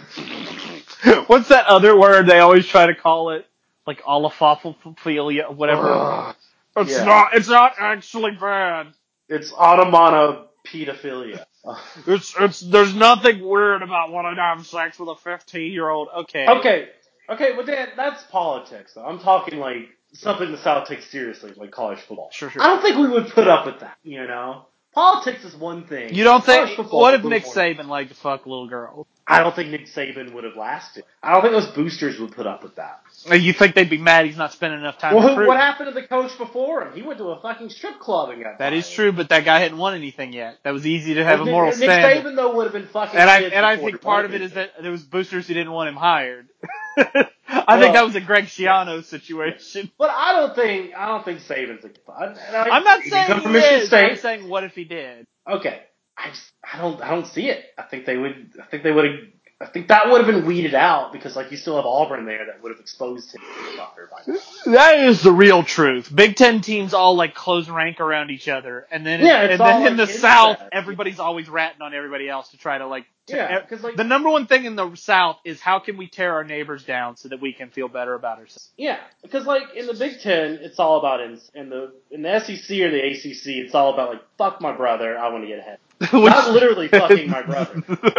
What's that other word they always try to call it? Like olophilia, whatever. Ugh, it's yeah. not. It's not actually bad. It's automata-pedophilia. It's it's. There's nothing weird about wanting to have sex with a fifteen year old. Okay. Okay, okay, but Dan, that's politics, though. I'm talking, like, something the South takes seriously, like college football. Sure, sure. I don't think we would put up with that, you know? Politics is one thing. You don't College think? football What is if a Nick little more- Saban liked to fuck little girls? I don't think Nick Saban would have lasted. I don't think those boosters would put up with that. You think they'd be mad he's not spending enough time Well, recruiting? what happened to the coach before him? He went to a fucking strip club and got That fired. is true, but that guy hadn't won anything yet. That was easy to have Nick, a moral Nick standard. Saban, though, would have been fucking And I kids and I before think he part won of it is anything. that there was boosters who didn't want him hired. I Well, think that was a Greg Schiano situation. But I don't think I don't think Saban's a. I, I, I'm not he saying come he from Michigan is. State. I'm saying what if he did? Okay, I just, I don't I don't see it. I think they would. I think they would have. I think that would have been weeded out because like you still have Auburn there that would have exposed him to the fucker by now. That is the real truth. Big Ten teams all like close rank around each other, and then Yeah, it's and all, then in like, the incest. South, everybody's always ratting on everybody else to try to like. To, Yeah, 'cause, like- the number one thing in the South is how can we tear our neighbors down so that we can feel better about ourselves. Yeah, because like in the Big Ten, it's all about in, in the in the S E C or the A C C, it's all about like fuck my brother, I want to get ahead. Not literally fucking my brother.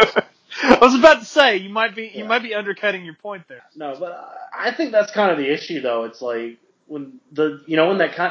I was about to say you might be you Yeah. might be undercutting your point there. No, but uh, I think that's kind of the issue, though. It's like when the you know when that kind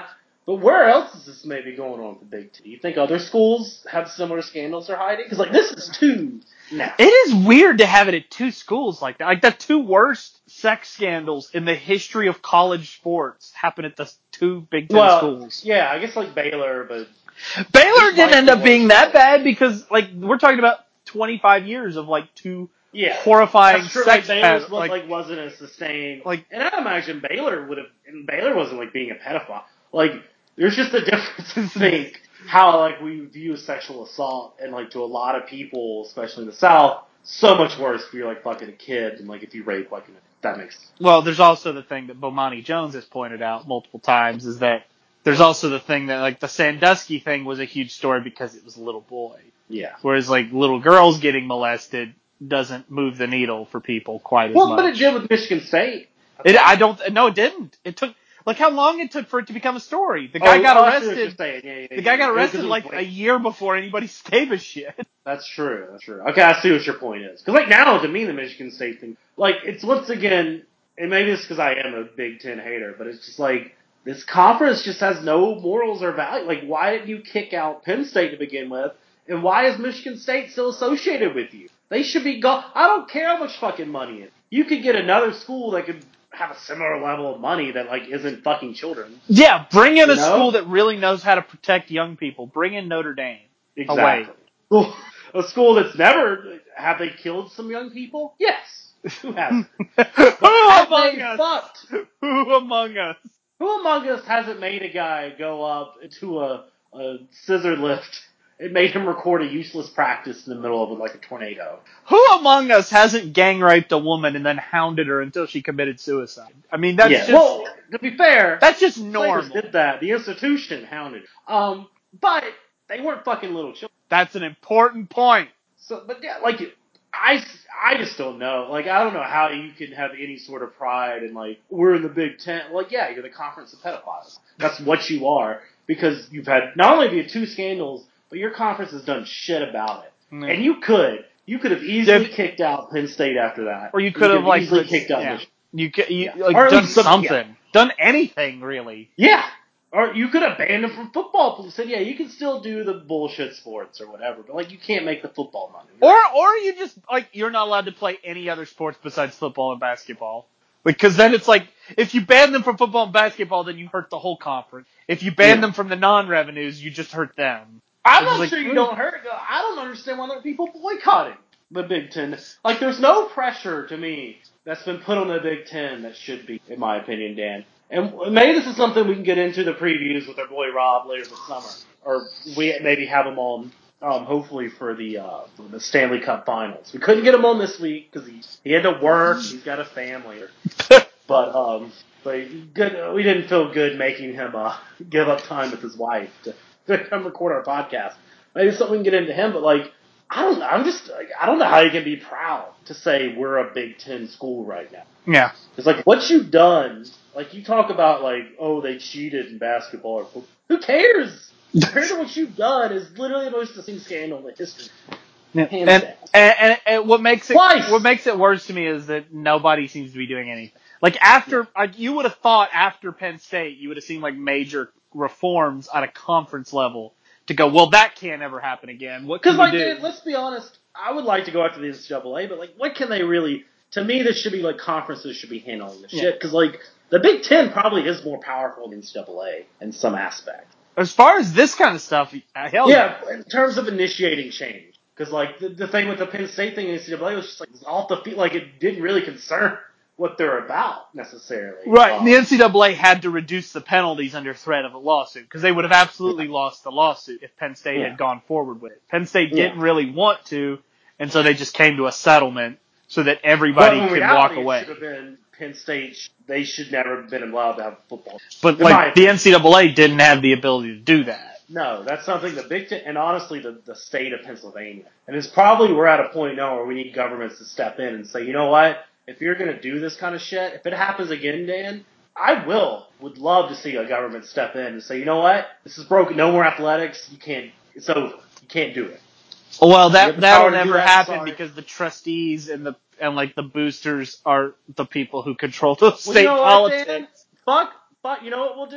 But where else is this maybe going on with the Big Ten? Do you think other schools have similar scandals they're hiding? Because, like, this is two now. It is weird to have it at two schools like that. Like, the two worst sex scandals in the history of college sports happen at the two Big Ten well, schools. Yeah, I guess, like, Baylor, but... Baylor didn't end up being that one. bad because, like, we're talking about twenty-five years of, like, two yeah, horrifying that's true. sex like, Baylor's ped- was, like, like, wasn't as sustained. like, and I imagine Baylor would have... And Baylor wasn't, like, being a pedophile. Like, there's just a difference, I think, how, like, we view sexual assault, and, like, to a lot of people, especially in the South, so much worse if you're, like, fucking a kid than, like, if you rape, like, that makes sense. Well, there's also the thing that Bomani Jones has pointed out multiple times is that there's also the thing that, like, the Sandusky thing was a huge story because it was a little boy. Yeah. Whereas, like, little girls getting molested doesn't move the needle for people quite as well, much. Well, but it did with Michigan State. It, I don't, no, it didn't. It took, like, how long it took for it to become a story. The guy oh, got oh, I see what you're arrested. saying. Yeah, yeah, yeah. The guy got It was arrested, because like, it was a late. year before anybody gave a shit. That's true. That's true. Okay, I see what your point is. Because, like, now, to me, the Michigan State thing, like, it's once again, and maybe it's because I am a Big Ten hater, but it's just like, this conference just has no morals or value. Like, why didn't you kick out Penn State to begin with? And why is Michigan State still associated with you? They should be gone. I don't care how much fucking money it is. You could get another school that could have a similar level of money that, like, isn't fucking children. Yeah, bring in You a know? school that really knows how to protect young people. Bring in Notre Dame. Exactly. Away. A school that's never, have they killed some young people? Yes. Who hasn't? Who Have among they us? fucked? Who among us? Who among us hasn't made a guy go up to a, a scissor lift and made him record a useless practice in the middle of, like, a tornado? Who among us hasn't gang raped a woman and then hounded her until she committed suicide? I mean, that's yeah. just Well, to be fair, that's just Slavers normal. did that. The institution hounded. Um, but they weren't fucking little children. That's an important point. So, but yeah, like, I, I just don't know. Like, I don't know how you can have any sort of pride in, like, we're in the Big Ten. Like, yeah, you're the conference of pedophiles. That's what you are. Because you've had, not only have you had two scandals, but your conference has done shit about it. Mm. And you could. You could have easily Yeah, kicked out Penn State after that. Or you could have, like, easily put- kicked out yeah. Michigan. You could, you, Yeah. like, Or at done least some- something. yeah. Done anything, really. Yeah. Or you could have banned them from football. You said, yeah, you can still do the bullshit sports or whatever, but, like, you can't make the football money. Or, or you just, like, you're not allowed to play any other sports besides football and basketball. Because then it's like, if you ban them from football and basketball, then you hurt the whole conference. If you ban Yeah. them from the non-revenues, you just hurt them. I'm It's not like, sure you mm. don't hurt. I don't understand why there are people boycotting the Big Ten. Like, there's no pressure to me that's been put on the Big Ten that should be, in my opinion, Dan. And maybe this is something we can get into the previews with our boy Rob later this summer, or we maybe have him on, um, hopefully for the uh, for the Stanley Cup Finals. We couldn't get him on this week because he he had to work. He's got a family, but um, but good. We didn't feel good making him uh give up time with his wife to, to come record our podcast. Maybe something we can get into him, but like. I don't know. I'm just, like, I don't know how you can be proud to say we're a Big Ten school right now. Yeah. It's like, what you've done, like, you talk about, like, oh, they cheated in basketball or football. Who cares? Compared to what you've done is literally the most distinct scandal in history. Yeah. Hands And, down. and, and, and what makes it, Twice! what makes it worse to me is that nobody seems to be doing anything. Like after, like you would have thought after Penn State, you would have seen like major reforms at a conference level. To go, well, that can't ever happen again. What can Because, we like, do? dude, let's be honest. I would like to go after the N C double A, but, like, what can they really... To me, this should be, like, conferences should be handling this Yeah. shit. Because, like, the Big Ten probably is more powerful than N C double A in some aspect. As far as this kind of stuff, uh, hell yeah. Yeah, in terms of initiating change. Because, like, the, the thing with the Penn State thing in N C double A was just, like, it was off the field. Like, it didn't really concern what they're about, necessarily. Right, Um, and the N C double A had to reduce the penalties under threat of a lawsuit, because they would have absolutely lost the lawsuit if Penn State Yeah. had gone forward with it. Penn State Yeah. didn't really want to, and so they just came to a settlement so that but everybody in could reality, walk away. it should have been Penn State. They should never have been allowed to have football. But in my like the N C double A didn't have the ability to do that. No, that's something the Big Ten, and honestly, the, the state of Pennsylvania. And it's probably, we're at a point now where we need governments to step in and say, you know what? If you're going to do this kind of shit, if it happens again, Dan, I will, would love to see a government step in and say, you know what? This is broken. No more athletics. You can't, it's over. You can't do it. Well, You that have the that'll power to do never that, happen sorry. because the trustees and the and like the boosters are the people who control the Well, state you know politics. what, Dan? Fuck, fuck, you know what we'll do?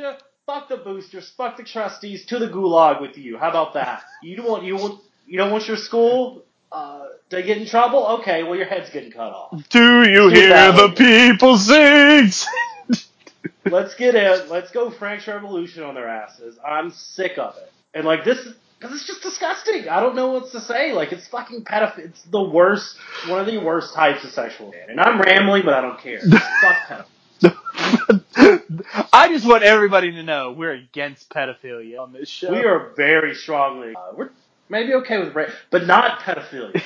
fuck the boosters, fuck the trustees, to the gulag with you. How about that? You don't want you want you don't want your school uh, to get in trouble? Okay, well your head's getting cut off. Do you Let's hear the people sing? Let's get in. Let's go French Revolution on their asses. I'm sick of it. And like this, because it's just disgusting. I don't know what to say. Like it's fucking pedophilia. It's the worst, one of the worst types of sexual sin. And I'm rambling, but I don't care. Just fuck pedophilia. I just want everybody to know we're against pedophilia on this show. We are very strongly. Uh, we're maybe okay with rape, but not pedophilia.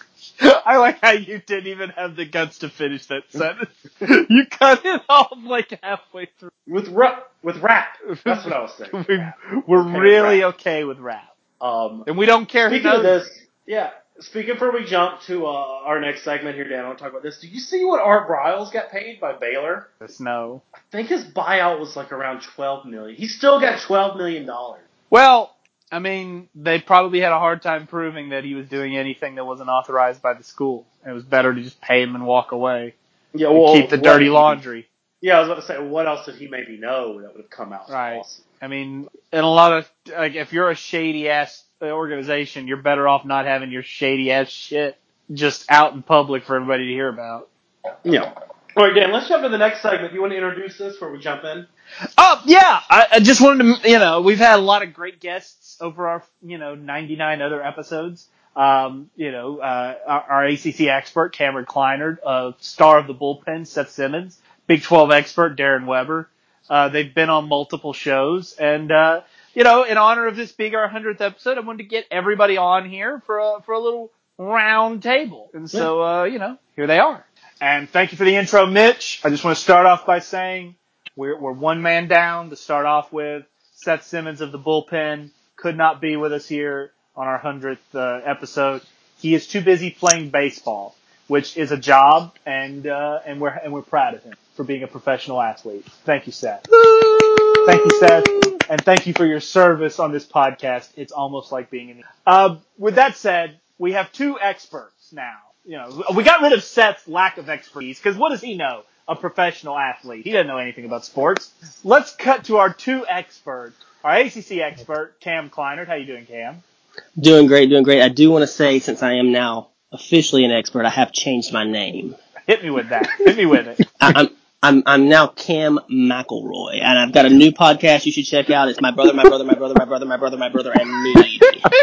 I like how you didn't even have the guts to finish that sentence. You cut it off like halfway through. With rap, with rap. That's what I was saying. we, we're okay really with okay with rap. Um, and we don't care who speaking knows of this, yeah. Speaking before we jump to uh, our next segment here, Dan, I want to talk about this. Did you see what Art Briles got paid by Baylor? Yes, no. I think his buyout was like around twelve million dollars. He still got twelve million dollars. Well, I mean, they probably had a hard time proving that he was doing anything that wasn't authorized by the school. It was better to just pay him and walk away. Yeah, well, keep the dirty laundry. Yeah, I was about to say, what else did he maybe know that would have come out? Right. Awesome. I mean, in a lot of, like, if you're a shady ass organization, you're better off not having your shady ass shit just out in public for everybody to hear about. Yeah. All right, Dan, let's jump to the next segment. You want to introduce this before we jump in? Oh, yeah. I, I just wanted to, you know, we've had a lot of great guests over our, you know, ninety-nine other episodes. Um, you know, uh, our, our A C C expert, Cameron Kleinert, uh, star of the bullpen, Seth Simmons, Big twelve expert, Darren Weber. Uh, they've been on multiple shows. And, uh, you know, in honor of this being our hundredth episode, I wanted to get everybody on here for a, for a little round table. And so, uh, you know, here they are. And thank you for the intro, Mitch. I just want to start off by saying we're, we're one man down to start off with. Seth Simmons of the bullpen could not be with us here on our hundredth uh, episode. He is too busy playing baseball, which is a job, and uh, and we're and we're proud of him for being a professional athlete. Thank you, Seth. Thank you, Seth, and thank you for your service on this podcast. It's almost like being in the... Uh, with that said, we have two experts now. You know, we got rid of Seth's lack of expertise, because what does he know? A professional athlete. He doesn't know anything about sports. Let's cut to our two experts. Our A C C expert, Cam Kleinert. How you doing, Cam? Doing great, doing great. I do want to say, since I am now officially an expert, I have changed my name. Hit me with that. Hit me with it. I, I'm I'm I'm now Cam McElroy, and I've got a new podcast you should check out. It's My Brother, My Brother, My Brother, My Brother, My Brother, My Brother, and Me.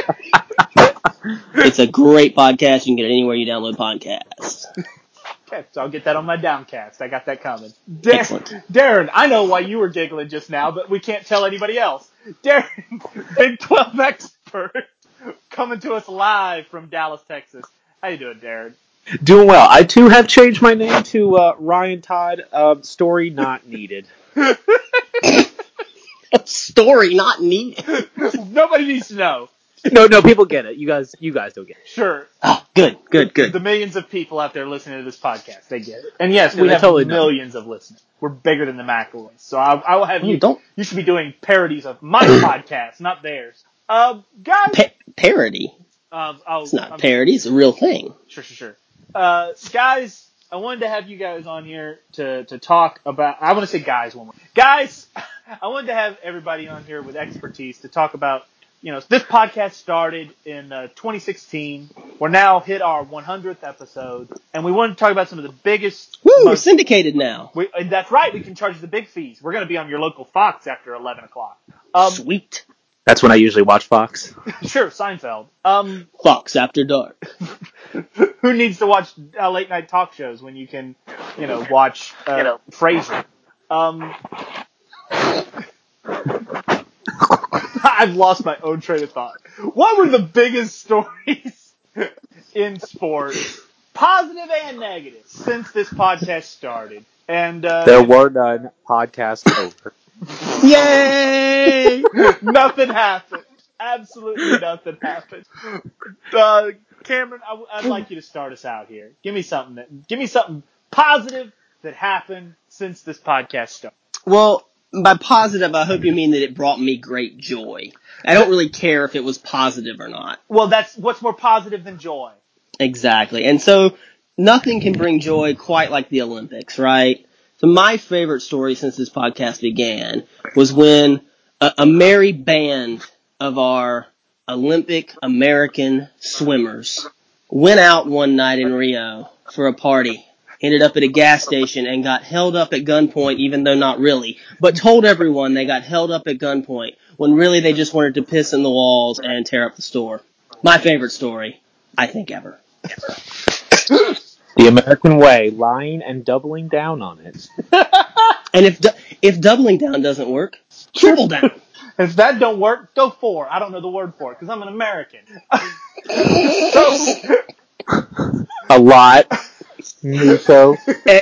It's a great podcast. You can get it anywhere you download podcasts. Okay, so I'll get that on my downcast. I got that coming. Dar- Excellent. Darren, I know why you were giggling just now, but we can't tell anybody else. Darren, Big twelve expert, coming to us live from Dallas, Texas. How you doing, Darren? Doing well. I, too, have changed my name to uh, Ryan Todd. Uh, story not needed. Story not needed. Nobody needs to know. No, no, people get it. You guys, you guys don't get it. Sure. Oh, good, good, good. The millions of people out there listening to this podcast, they get it. And yes, Yeah, we they have totally know. millions of listeners. We're bigger than the McElroys. So I, I will have Oh, you. don't- You should be doing parodies of my podcast, not theirs. Uh, guys. Pa- parody. Uh, oh, It's not I'm- parody. It's a real thing. Sure, sure, sure. Uh, guys, I wanted to have you guys on here to, to talk about, I want to say guys one more. Guys, I wanted to have everybody on here with expertise to talk about, you know, this podcast started in uh, twenty sixteen. We're now hit our one hundredth episode, and we want to talk about some of the biggest... Woo, we're most, syndicated now. we, and that's right, we can charge the big fees. We're going to be on your local Fox after eleven o'clock. Um, Sweet. That's when I usually watch Fox. sure, Seinfeld. Um, Fox After Dark. Who needs to watch uh, late night talk shows when you can, you know, watch uh, you know. Frasier? Um, I've lost my own train of thought. What were the biggest stories in sports, positive and negative, since this podcast started? And uh, There were none. Podcast over. Yay! nothing happened. Absolutely nothing happened. Uh, Cameron, I, I'd like you to start us out here. Give me something that, give me something positive that happened since this podcast started. Well, by positive, I hope you mean that it brought me great joy. I don't really care if it was positive or not. Well, that's what's more positive than joy. Exactly. And so, nothing can bring joy quite like the Olympics, right? So my favorite story since this podcast began was when a, a merry band of our Olympic American swimmers went out one night in Rio for a party, ended up at a gas station and got held up at gunpoint, even though not really, but told everyone they got held up at gunpoint when really they just wanted to piss in the walls and tear up the store. My favorite story, I think, ever. The American way, lying and doubling down on it. And if du- if doubling down doesn't work, triple down. If that don't work, go for. I don't know the word for it because I'm an American. A lot. Nico.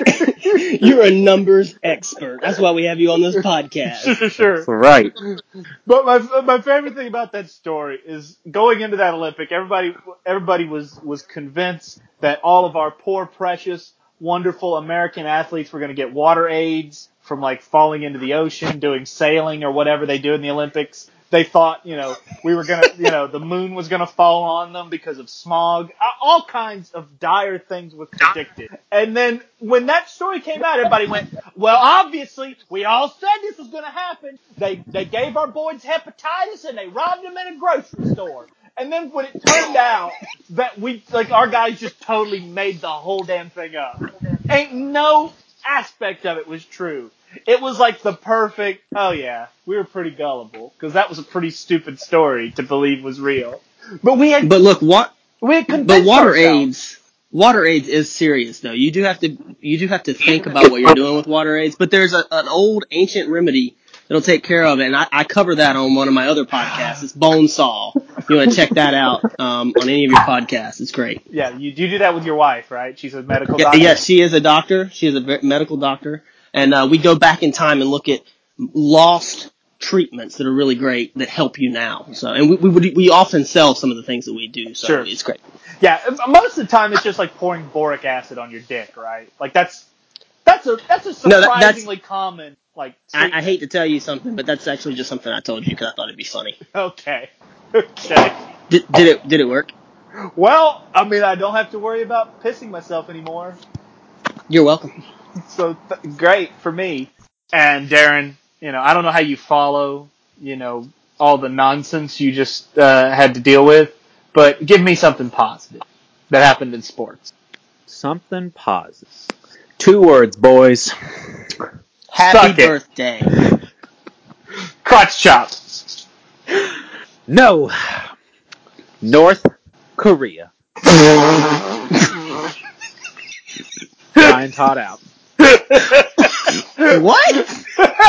You're a numbers expert. That's why we have you on this podcast. Sure. Right. But my my favorite thing about that story is going into that Olympic, everybody everybody was was convinced that all of our poor, precious, wonderful American athletes were going to get water AIDS from like falling into the ocean, doing sailing or whatever they do in the Olympics. They thought, you know, we were going to, you know, the moon was going to fall on them because of smog. All kinds of dire things were predicted. And then when that story came out, everybody went, well, obviously, we all said this was going to happen. They they gave our boys hepatitis and they robbed them in a grocery store. And then when it turned out that we, like, our guys just totally made the whole damn thing up. Ain't no aspect of it was true. It was like the perfect, oh yeah, we were pretty gullible, because that was a pretty stupid story to believe was real. But we had, But look, what? we had But convinced water ourselves. AIDS, water AIDS is serious though. You do have to, you do have to think about what you're doing with water AIDS. But there's a, an old ancient remedy that'll take care of it, and I, I cover that on one of my other podcasts. It's Bone Saw. If you want to check that out um, on any of your podcasts, it's great. Yeah, you, you do that with your wife, right? She's a medical Yeah, doctor. yes, she is a doctor. She is a ve- medical doctor, and uh, we go back in time and look at lost treatments that are really great that help you now. So, and we we would, we often sell some of the things that we do. So Sure. it's great. Yeah, most of the time it's just like pouring boric acid on your dick, right? Like that's that's a that's a No, that- that's- surprisingly common like. I, I hate to tell you something, but that's actually just something I told you because I thought it'd be funny. Okay. Okay. Did, did it? Did it work? Well, I mean, I don't have to worry about pissing myself anymore. You're welcome. So th- great for me. And Darren, you know, I don't know how you follow, you know, all the nonsense you just uh, had to deal with, but give me something positive that happened in sports. Something positive. Two words, boys. Happy Suck it. birthday. Crotch chop. No. North Korea. Ryan Todd out. What?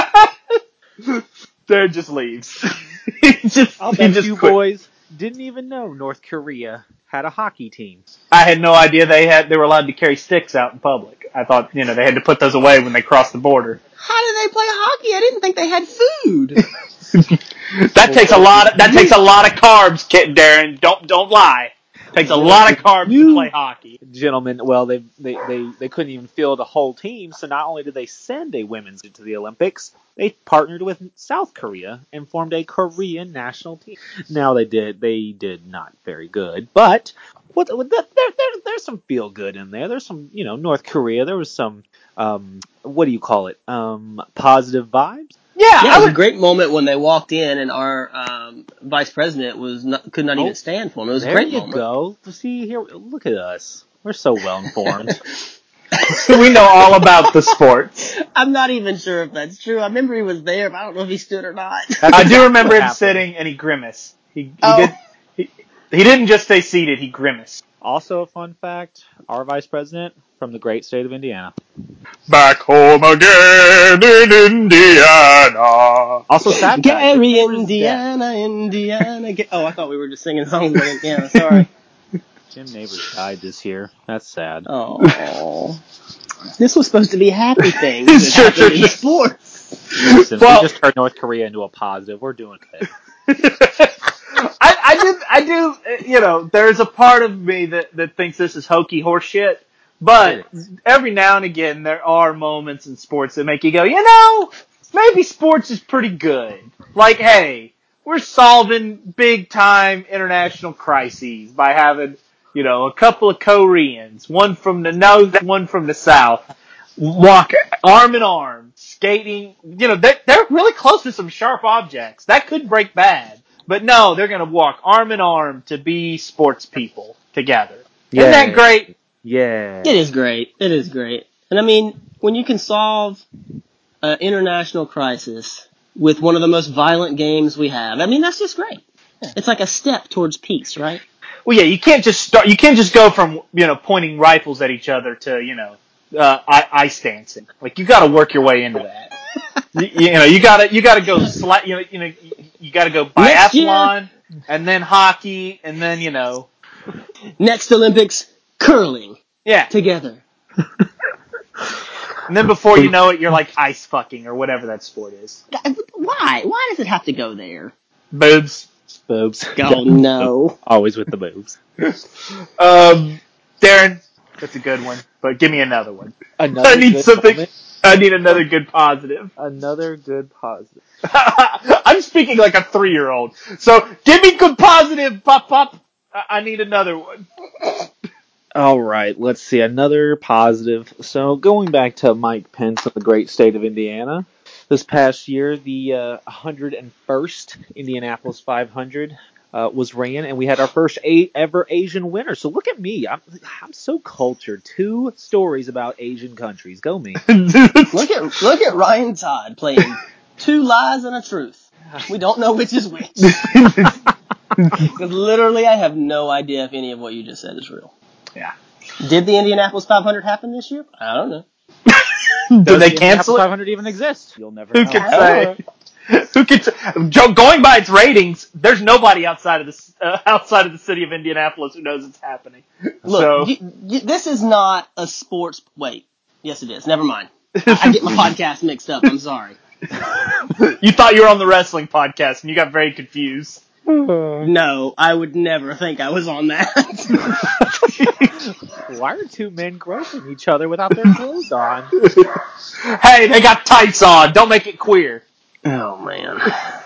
Darren just leaves. he just, I'll he bet just you quit. boys didn't even know North Korea had a hockey team. I had no idea they had they were allowed to carry sticks out in public. I thought, you know, they had to put those away when they crossed the border. How did they play hockey? I didn't think they had food. That takes a lot. Of, that takes a lot of carbs, Kit Darren. Don't don't lie. Takes a lot of carbs to play hockey. Gentlemen, well, they, they, they, they couldn't even field a whole team, so not only did they send a women's into the Olympics, they partnered with South Korea and formed a Korean national team. Now they did, they did not very good, but what, what there, there, there's some feel good in there. There's some, you know, North Korea, there was some, um, what do you call it, um, positive vibes. Yeah, Yeah, I it was would. a great moment when they walked in and our um, vice president was not, could not Oh, even stand for him. It was a There great you moment. go. See here, look at us. We're so well informed. We know all about the sport. I'm not even sure if that's true. I remember he was there, but I don't know if he stood or not. I do remember What him happened? sitting and he grimaced. He, he Oh. did. He, he didn't just stay seated. He grimaced. Also, a fun fact: our vice president from the great state of Indiana. Back home again in Indiana. Also, sad fact: Gary, his neighbor's dead. Indiana, Indiana. Ga- oh, I thought we were just singing songs like Indiana. Sorry. Jim Neighbors died this year. That's sad. Oh. This was supposed to be a happy thing. Sure, This happened sure, in sure. sports. Listen, Well- we just turned North Korea into a positive. We're doing good. I, I do, I do, uh, you know, there's a part of me that, that thinks this is hokey horse shit, but It is. every now and again there are moments in sports that make you go, you know, maybe sports is pretty good. Like, hey, we're solving big time international crises by having, you know, a couple of Koreans, one from the north, one from the south. walk arm in arm, skating. You know, they're, they're really close to some sharp objects. That could break bad. But no, they're going to walk arm in arm to be sports people together. Isn't that great? Yeah. It is great. It is great. And I mean, when you can solve an international crisis with one of the most violent games we have, I mean, that's just great. It's like a step towards peace, right? Well, yeah, you can't just start. You can't just go from you know pointing rifles at each other to you know uh, ice dancing. Like you got to work your way into that. you, you know, you got to you got to go sli- You know, you know, you, you got to go biathlon and then hockey and then you know. Next Olympics, curling. Yeah. Together. And then before you know it, you're like ice fucking or whatever that sport is. Why? Why does it have to go there? Boobs. Boobs. Oh, no. Always with the boobs. um, Darren, that's a good one, but give me another one. Another I need good something. moment. I need another good positive. Another good positive. I'm speaking like a three-year-old. So give me good positive, pop pop. I need another one. All right, let's see. Another positive. So going back to Mike Pence of the great state of Indiana. This past year, the uh, one hundred first Indianapolis five hundred uh, was ran, and we had our first a- ever Asian winner. So look at me. I'm I'm so cultured. Two stories about Asian countries. Go me. Look at look at Ryan Todd playing two lies and a truth. We don't know which is which. Because literally, I have no idea if any of what you just said is real. Yeah. Did the Indianapolis five hundred happen this year? I don't know. Did Does they the cancel five it? hundred even exist? You'll never Who know. can say? Who can say? Joe, going by its ratings, there's nobody outside of the uh, outside of the city of Indianapolis who knows it's happening. Look, so, you, you, this is not a sports. Wait, yes, it is. Never mind. I, I get my podcast mixed up. I'm sorry. you thought you were on the wrestling podcast and you got very confused. No, I would never think I was on that. Why are two men groping each other without their clothes on? Hey, they got tights on. Don't make it queer. Oh, man.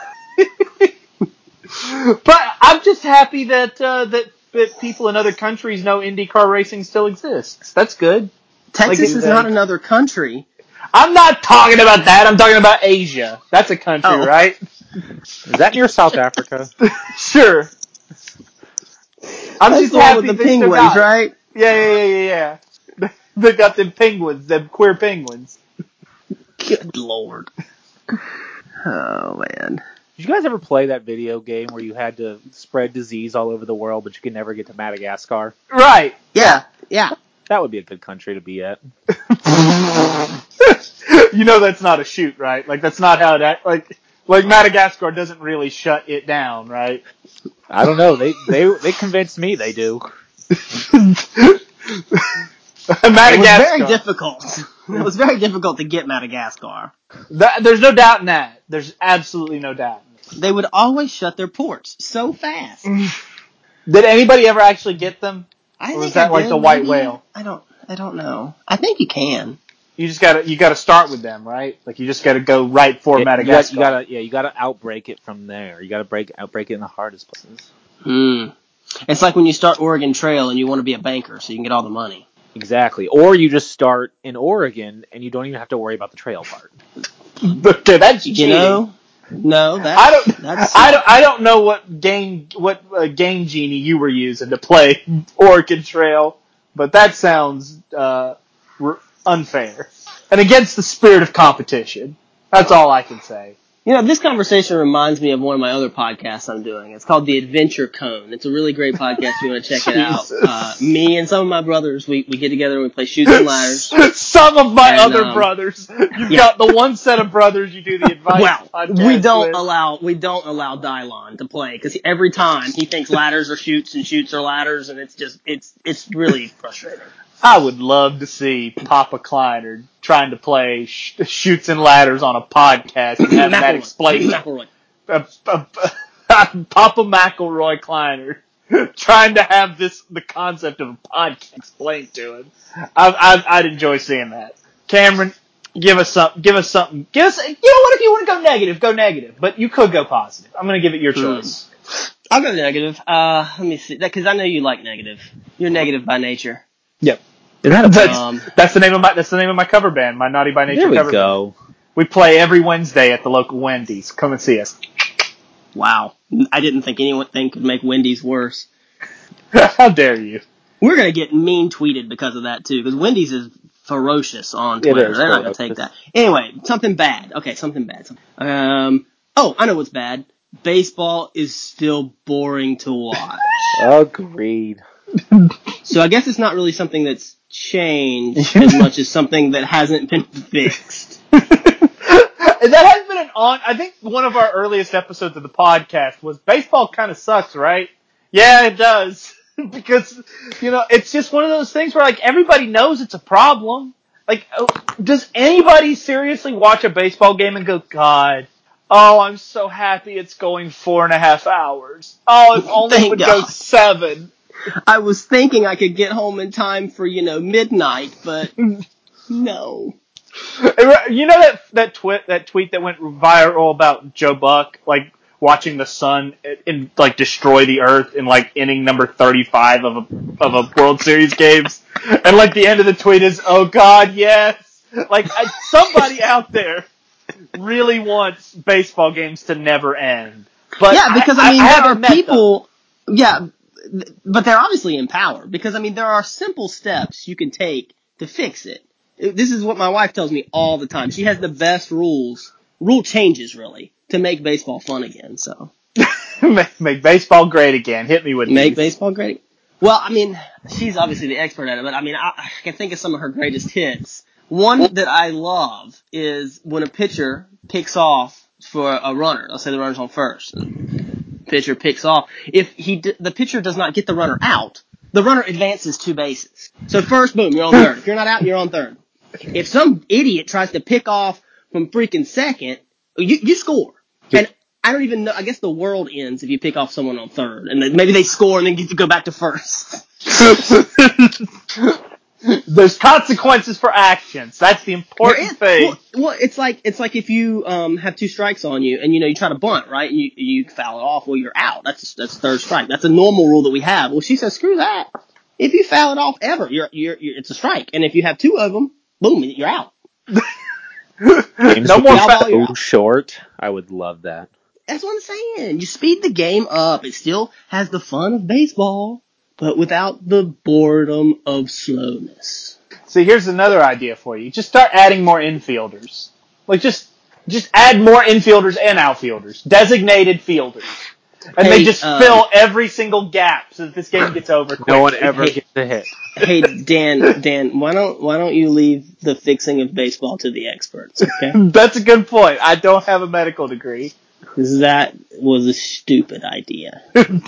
But I'm just happy that, uh, that that people in other countries know IndyCar racing still exists. That's good. Texas Like, is not another country. I'm not talking about that. I'm talking about Asia. That's a country, Oh. right? Is that near South Africa? Sure. I'm That's just the one happy with the they still penguins, got it. right? Yeah, yeah, yeah, yeah, yeah. They got them penguins, them queer penguins. Good lord. Oh, man. Did you guys ever play that video game where you had to spread disease all over the world, but you could never get to Madagascar? Right. Yeah, yeah. That would be a good country to be at. You know that's not a shoot, right? Like that's not how that like like Madagascar doesn't really shut it down, right? I don't know. They they they convinced me they do. Madagascar. It was very difficult. It was very difficult to get Madagascar. That, there's no doubt in that. There's absolutely no doubt. They would always shut their ports so fast. Did anybody ever actually get them? I Or was think that I like did, the white maybe. whale? I don't. I don't know. I think you can. You just gotta you gotta start with them, right? Like you just gotta go right for Yeah, Madagascar. You, got, you gotta yeah, you gotta outbreak it from there. You gotta break outbreak it in the hardest places. Hmm. It's like when you start Oregon Trail and you want to be a banker so you can get all the money. Exactly. Or you just start in Oregon and you don't even have to worry about the trail part. Okay, that's cheating. You know? No, that's, I don't. that's I don't. I don't know what game what uh, game genie you were using to play Oregon Trail, but that sounds uh, r- unfair and against the spirit of competition. That's all I can say. You know, this conversation reminds me of one of my other podcasts I'm doing. It's called The Adventure Cone. It's a really great podcast if you want to check it out. Jesus. Uh, me and some of my brothers, we, we get together and we play Chutes and Ladders. Some of my And, other um, brothers. You've yeah. got the one set of brothers you do the advice Well, podcast we don't with. allow we don't allow Dylon to play because every time he thinks ladders are chutes and chutes are ladders, and it's just it's it's really frustrating. I would love to see Papa Kleiner trying to play sh- Shoots and Ladders on a podcast and having that McElroy. explained. McElroy. Uh, uh, uh, Papa McElroy Kleiner trying to have this the concept of a podcast explained to him. I, I, I'd enjoy seeing that. Cameron, give us some. Give us something. Give us. You know what? If you want to go negative, go negative. But you could go positive. I'm going to give it your choice. I'll go negative. Uh, let me see. Because I know you like negative. You're negative by nature. Yep. Is that a That's, Um, that's the name of my that's the name of my cover band, my Naughty by Nature There we cover band. go. We play every Wednesday at the local Wendy's. Come and see us. wow. I didn't think anything could make Wendy's worse. How dare you? We're going to get mean tweeted because of that, too, because Wendy's is ferocious on It Twitter. is They're not going to take ferocious. that. Anyway, something bad. Okay, something bad. Um, oh, I know what's bad. Baseball is still boring to watch. Agreed. So I guess it's not really something that's changed as much as something that hasn't been fixed. That has been an on. I think one of our earliest episodes of the podcast was baseball kind of sucks, right? Yeah, it does. Because, you know, it's just one of those things where, like, everybody knows it's a problem. Like, oh, does anybody seriously watch a baseball game and go, God, oh, I'm so happy it's going four and a half hours. Oh, if only Thank it would God. go seven. I was thinking I could get home in time for, you know, midnight, but no. You know that that tweet that tweet that went viral about Joe Buck, like watching the sun and like destroy the Earth in like inning number thirty-five of a of a World Series games, and like the end of the tweet is, "Oh God, yes!" Like I, somebody out there really wants baseball games to never end. But Yeah, because I, I, mean, I there haven't are met them. people. Yeah, but they're obviously in power because I mean, there are simple steps you can take to fix it. This is what my wife tells me all the time. She has the best rules, rule changes really, to make baseball fun again. So make, make baseball great again. Hit me with make these. baseball great. Well, I mean, she's obviously the expert at it, but I mean, I, I can think of some of her greatest hits. One that I love is when a pitcher picks off for a runner. Let's say the runner's on first. Pitcher picks off. If he d- the pitcher does not get the runner out, the runner advances two bases. So first, boom, you're on third. If you're not out, you're on third. If some idiot tries to pick off from freaking second, you, you score. And I don't even know. I guess the world ends if you pick off someone on third, and then maybe they score and then get to go back to first. There's consequences for actions. That's the important There is- thing. Well, well, it's like it's like if you um have two strikes on you, and you know you try to bunt, right? And you you foul it off, well you're out. That's that's third strike. That's a normal rule that we have. Well, she says screw that. If you foul it off ever, you're you're, you're it's a strike. And if you have two of them, boom, you're out. Games No would more be foul. so short. I would love that. That's what I'm saying. You speed the game up. It still has the fun of baseball, but without the boredom of slowness. See, here's another idea for you. Just start adding more infielders. Like, just just add more infielders and outfielders. Designated fielders. And Hey, they just uh, fill every single gap so that this game gets over quickly. No one ever Hey. gets a hit. Hey Dan, Dan, why don't why don't you leave the fixing of baseball to the experts? Okay. That's a good point. I don't have a medical degree. That was a stupid idea.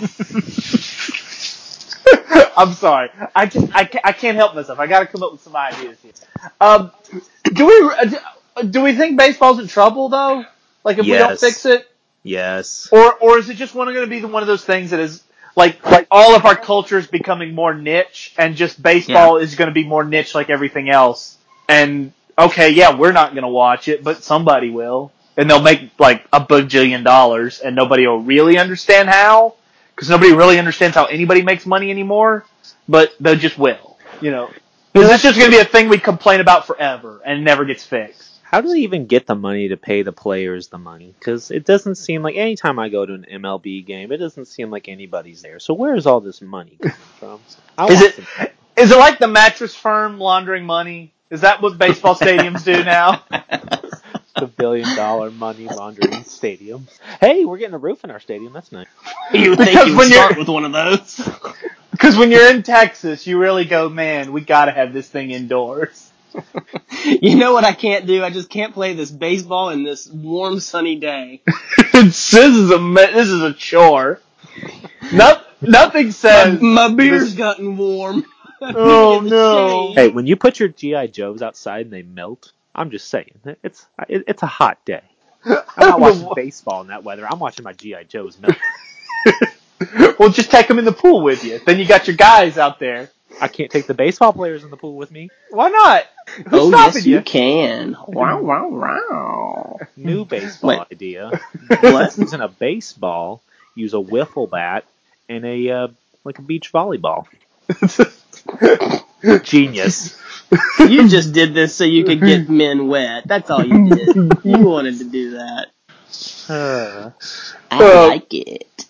I'm sorry. I just I can't, I can't help myself. I got to come up with some ideas here. Um, do we do we think baseball's in trouble though? Like if we don't Yes. fix it, Yes. or or is it just one going to be the, one of those things that is like like all of our culture is becoming more niche, and just baseball is going to be more niche like everything else? And okay, yeah, we're not going to watch it, but somebody will, and they'll make like a bajillion dollars, and nobody will really understand how. Because nobody really understands how anybody makes money anymore, but they just will, you know. Is this just going to be a thing we complain about forever and never gets fixed? How do they even get the money to pay the players the money? Because it doesn't seem like anytime I go to an M L B game, it doesn't seem like anybody's there. So where is all this money coming from? I Is want it some- is it like the mattress firm laundering money? Is that what baseball stadiums do now? the billion dollar money laundering stadium? Hey, we're getting a roof in our stadium. That's nice. You would think Because you when would you're- start with one of those. Because when you're in Texas, you really go, man, we got to have this thing indoors. You know what I can't do? I just can't play this baseball in this warm, sunny day. this is a me- this is a chore. No, nothing My, says. my beer's this- gotten warm. Oh, In the no. shade. Hey, when you put your G I Joes outside and they melt, I'm just saying, it's it, it's a hot day. I'm not watching baseball in that weather. I'm watching my G I Joes melt. Well, just take them in the pool with you. Then you got your guys out there. I can't take the baseball players in the pool with me. Why not? Who's Oh, stopping yes, you? you can. Wow, wow, wow. New baseball Wait. idea. What? Using a baseball, use a wiffle bat and a uh, like a beach volleyball. Genius. You just did this so you could get men wet. That's all you did. You wanted to do that. Uh, I Uh, like it.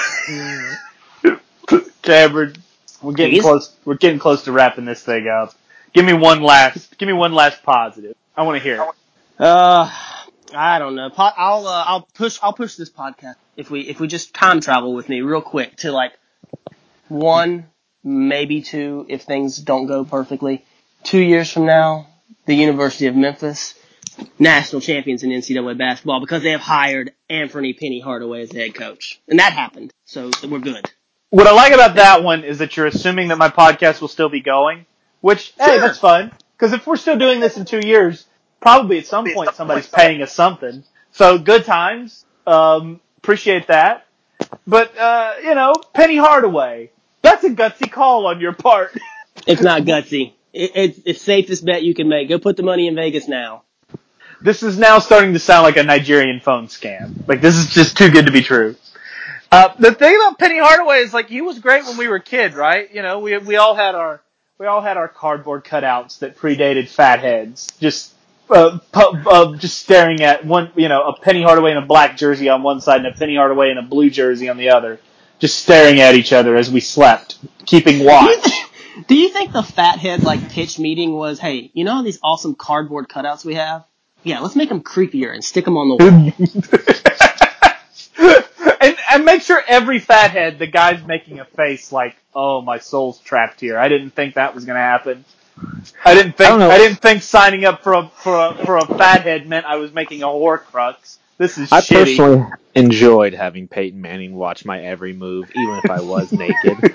Cameron, we're getting Please? close. We're getting close to wrapping this thing up. Give me one last. Give me one last positive. I want to hear it. Uh, I don't know. Po- I'll uh, I'll push I'll push this podcast if we if we just time travel with me real quick to like one, maybe two, if things don't go perfectly. Two years from now, the University of Memphis, national champions in N C double A basketball because they have hired Anthony Penny Hardaway as the head coach, and that happened. So we're good. What I like about that one is that you're assuming that my podcast will still be going, which, hey, that's fun. Because if we're still doing this in two years, probably at some point somebody's paying us something. So good times. Um, appreciate that. But, uh, you know, Penny Hardaway, that's a gutsy call on your part. It's not gutsy. It, it's it's safest bet you can make. Go put the money in Vegas now. This is now starting to sound like a Nigerian phone scam. Like, this is just too good to be true. Uh, the thing about Penny Hardaway is, like, he was great when we were kids, right? You know, we we all had our we all had our cardboard cutouts that predated fatheads, just uh, pu- uh, just staring at one, you know, a Penny Hardaway in a black jersey on one side and a Penny Hardaway in a blue jersey on the other, just staring at each other as we slept, keeping watch. Do you think the fathead like pitch meeting was, hey, you know these awesome cardboard cutouts we have? Yeah, let's make them creepier and stick them on the wall. and, and make sure every fathead, the guy's making a face like, "Oh, my soul's trapped here. I didn't think that was going to happen. I didn't think I don't know. I didn't think signing up for a for a for a fathead meant I was making a Horcrux. This is I shitty." personally enjoyed having Peyton Manning watch my every move, even if I was naked.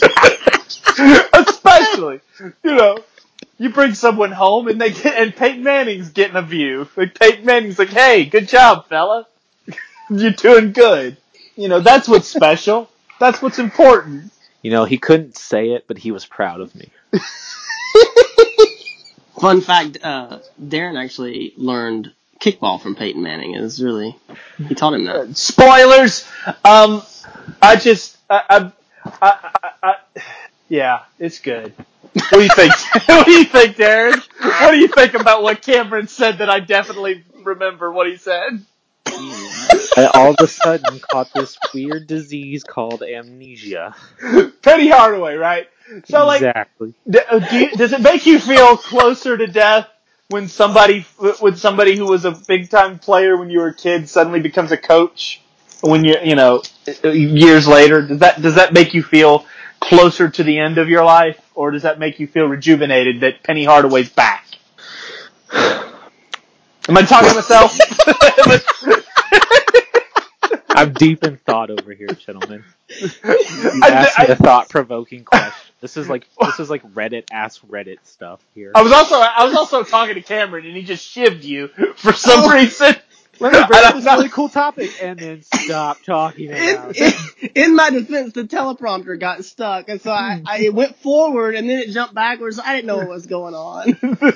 Especially, you know, you bring someone home and they get, and Peyton Manning's getting a view. Like Peyton Manning's like, "Hey, good job, fella. You're doing good." You know, that's what's special. That's what's important. You know, he couldn't say it, but he was proud of me. Fun fact, uh, Darren actually learned kickball from Peyton Manning. It was really, he taught him that. Spoilers. Um, I just, I, I, I, I, I yeah, it's good. What do you think? What do you think, Darren? What do you think about what Cameron said that I definitely remember what he said? I all of a sudden caught this weird disease called amnesia. Penny Hardaway, right? So, like, Exactly. d- uh, do you, does it make you feel closer to death when somebody, when somebody who was a big time player when you were a kid suddenly becomes a coach? When you, you know, years later, does that does that make you feel closer to the end of your life, or does that make you feel rejuvenated that Penny Hardaway's back? Am I talking to myself? I'm deep in thought over here, gentlemen. You I, asked me I, a thought-provoking question. This is like this is like Reddit ask Reddit stuff here. I was also I was also talking to Cameron, and he just shivved you for some Oh. reason. Let me I bring up don't this know. really cool topic and then stop talking about In, it. in, in my defense, the teleprompter got stuck, and so I, I it went forward and then it jumped backwards. I didn't know what was going on.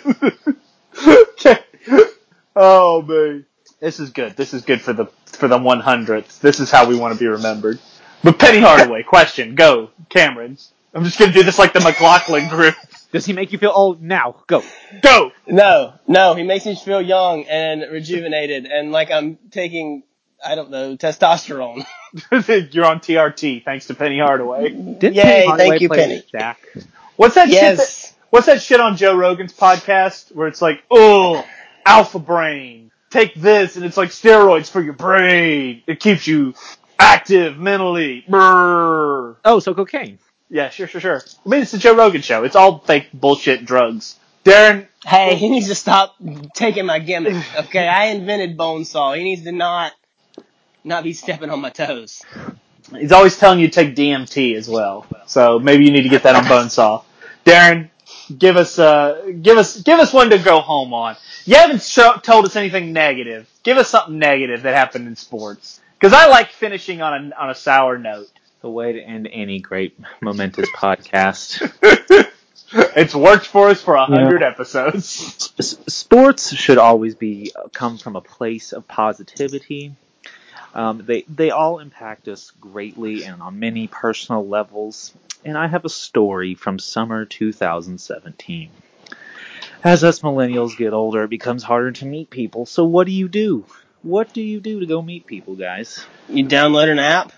Oh man, this is good. This is good for the for the one hundredth. This is how we want to be remembered. But Penny Hardaway, question, go, Cameron. I'm just gonna do this like the McLaughlin group. Does he make you feel old? Now, go. Go. No, no, he makes me feel young and rejuvenated, and like I'm taking, I don't know, testosterone. You're on T R T thanks to Penny Hardaway. Did Yay, Penny Hardaway thank you, play Penny. with Shaq? What's that shit? That, Yes. what's that shit on Joe Rogan's podcast where it's like, oh, alpha brain, take this, and it's like steroids for your brain. It keeps you active mentally. Brrr. Oh, so cocaine. Yeah, sure, sure, sure. I mean, it's the Joe Rogan show. It's all fake bullshit drugs. Darren, Hey, he needs to stop taking my gimmick. Okay, I invented Bonesaw. He needs to not not be stepping on my toes. he's always telling you to take D M T as well. So maybe you need to get that on Bonesaw. Darren, give us uh, give us give us one to go home on. You haven't show, told us anything negative. Give us something negative that happened in sports. Because I like finishing on a on a sour note. The way to end any great momentous podcast. It's worked for us for a hundred Yeah. episodes. S- sports should always be uh, come from a place of positivity. Um, they they all impact us greatly and on many personal levels. And I have a story from summer two thousand seventeen. As us millennials get older, it becomes harder to meet people. So what do you do? What do you do to go meet people, guys? You download an app?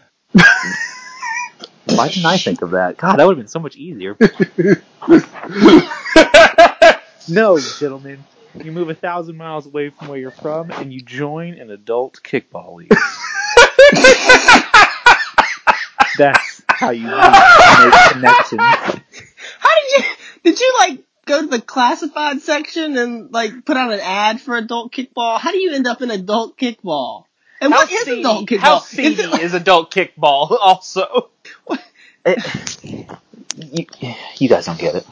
Why didn't I think of that? God, that would have been so much easier. No, gentlemen. You move a thousand miles away from where you're from, and you join an adult kickball league. That's how you meet, make connections. How did you, did you like go to the classified section and like put out an ad for adult kickball? How do you end up in adult kickball? And How what is seedy, adult kickball? how Is seedy it like- is adult kickball also? It, you, you guys don't get it.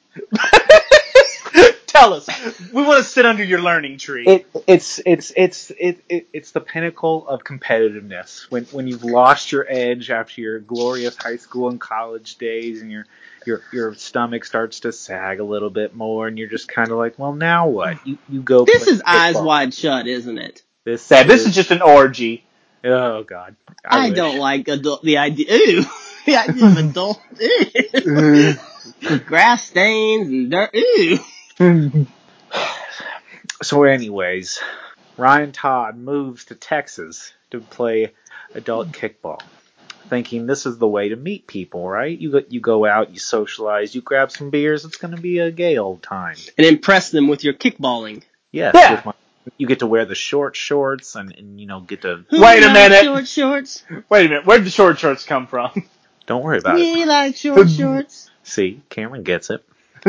Tell us. We want to sit under your learning tree. It it's it's it's it, it it's the pinnacle of competitiveness. When when you've lost your edge after your glorious high school and college days, and your your your stomach starts to sag a little bit more, and you're just kind of like, well, now what? You you go. This play is eyes kickball. wide shut, isn't it? This yeah, this is just an orgy. oh god. I, I, wish. don't like adult, the idea, ew, the idea of adult, ew. Grass stains and dirt, ew. So, anyways, Ryan Todd moves to Texas to play adult kickball, thinking this is the way to meet people, right? You go, you go out, you socialize, you grab some beers. It's going to be a gay old time. And impress them with your kickballing. Yes, Yeah. with my, you get to wear the short shorts and, and you know get to. Who Wait a likes minute. Short shorts. Wait a minute. Where did the short shorts come from? Don't worry about it. We like short shorts. See, Cameron gets it.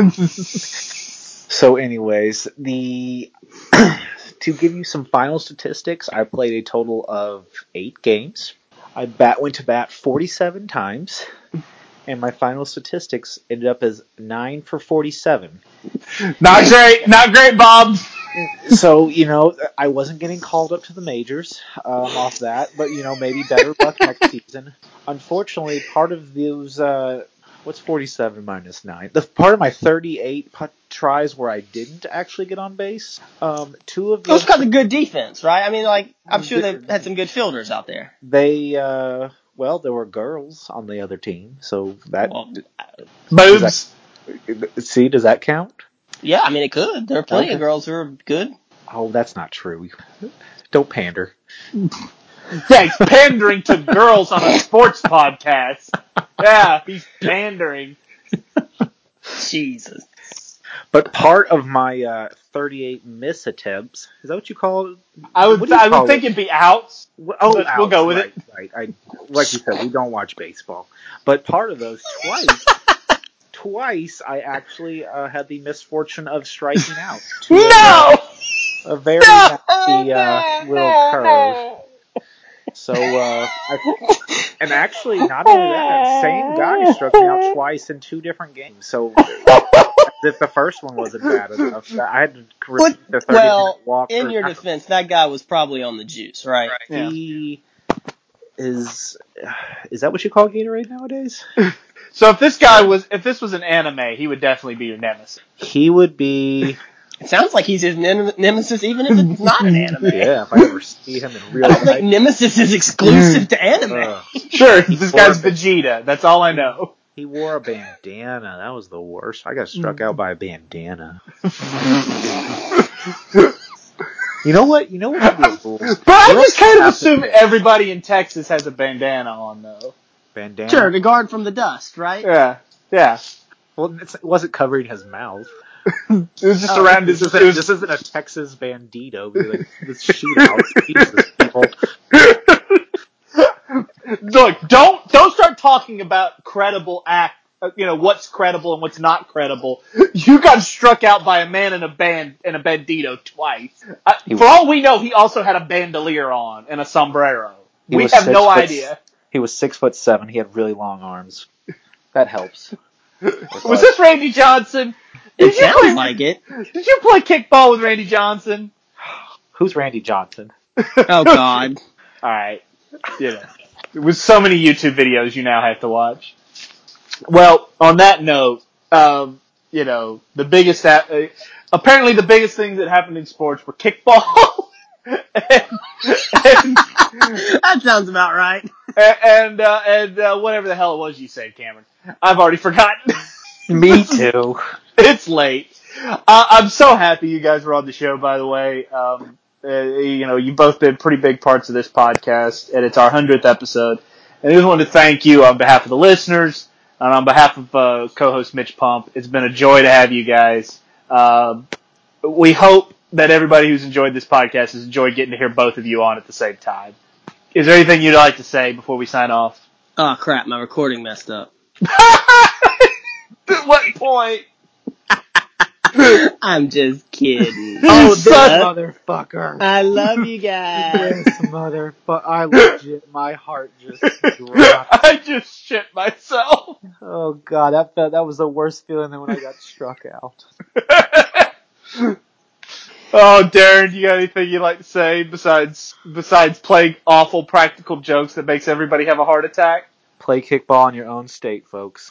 So, anyways, the to give you some final statistics, I played a total of eight games. I bat went to bat forty-seven times, and my final statistics ended up as nine for forty-seven. Not great. Not great, Bob. So, you know, I wasn't getting called up to the majors um, off that, but, you know, maybe better luck next season. Unfortunately, part of those, uh, what's forty-seven minus nine? The part of my thirty-eight put tries where I didn't actually get on base, um, two of Those them, because of good defense, right? I mean, like, I'm sure they had some good fielders out there. they, uh, well, there were girls on the other team, so that, Well, Boobs. see, does that count? yeah, I mean, it could. There are plenty Okay. of girls who are good. Oh, that's not true. Don't pander. Yeah, he's pandering to girls on a sports podcast. Yeah, he's pandering. Jesus. But part of my uh, thirty-eight miss attempts, is that what you call it? I would What do you I call would think it? it'd be outs. Oh, but we'll ouch, go with right, it. Right, I, like you said, we don't watch baseball. But part of those, twice, twice, I actually uh, had the misfortune of striking out. to No! A, a very No! nasty uh, little curve. So, uh, I, and actually, not only that, same guy struck me out twice in two different games. So, as if the first one wasn't bad enough, I had to repeat the thirty Well, minute walk. in or your not- defense, that guy was probably on the juice, right? Yeah. He is. Is that what you call Gatorade nowadays? So if this guy was, if this was an anime, he would definitely be your nemesis. He would be. It sounds like he's his nem- nemesis, even if it's not an anime. Yeah, if I ever see him in real I don't think life. Nemesis is exclusive to anime. Uh, Sure, this guy's Horrible. Vegeta. That's all I know. he wore a bandana. That was the worst. I got struck out by a bandana. You know what? You know what should be a rule? But I Girls just kind of have to assume pick. everybody in Texas has a bandana on, though. Bandana. Sure, to guard from the dust, right? Yeah, yeah. Well, it's, it wasn't covering his mouth. It was just Oh, around his. This It isn't, was, this isn't a Texas bandito. Like, this shootout. Jesus, people. Look, don't don't start talking about credible act. uh, You know what's credible and what's not credible. You got struck out by a man in a band in a bandito twice. Uh, He for was- all we know, he also had a bandolier on and a sombrero. He We was have six no foot- idea. He was six foot seven. He had really long arms. That helps. Was this Randy Johnson? It Did you sounds play? like it. Did you play kickball with Randy Johnson? Who's Randy Johnson? Oh, God. All right, you know, with so many YouTube videos you now have to watch. Well, on that note, um, you know, the biggest, uh, apparently the biggest things that happened in sports were kickball and, and, That sounds about right. and and, uh, and uh, whatever the hell it was you said, Cameron. I've already forgotten. Me too. It's late. Uh, I'm so happy you guys were on the show, by the way. Um, uh, you know, you've both been pretty big parts of this podcast, and it's our hundredth episode. And I just wanted to thank you on behalf of the listeners and on behalf of uh, co-host Mitch Pump. It's been a joy to have you guys. Uh, we hope that everybody who's enjoyed this podcast has enjoyed getting to hear both of you on at the same time. Is there anything you'd like to say before we sign off? Oh crap, my recording messed up. At what point? I'm just kidding. Oh, this Son- motherfucker. I love you guys. This motherfucker. I legit, my heart just dropped. I just shit myself. Oh god, that felt, that was the worst feeling than when I got struck out. Oh, Darren, you got anything you'd like to say besides besides playing awful practical jokes that makes everybody have a heart attack? Play kickball in your own state, folks.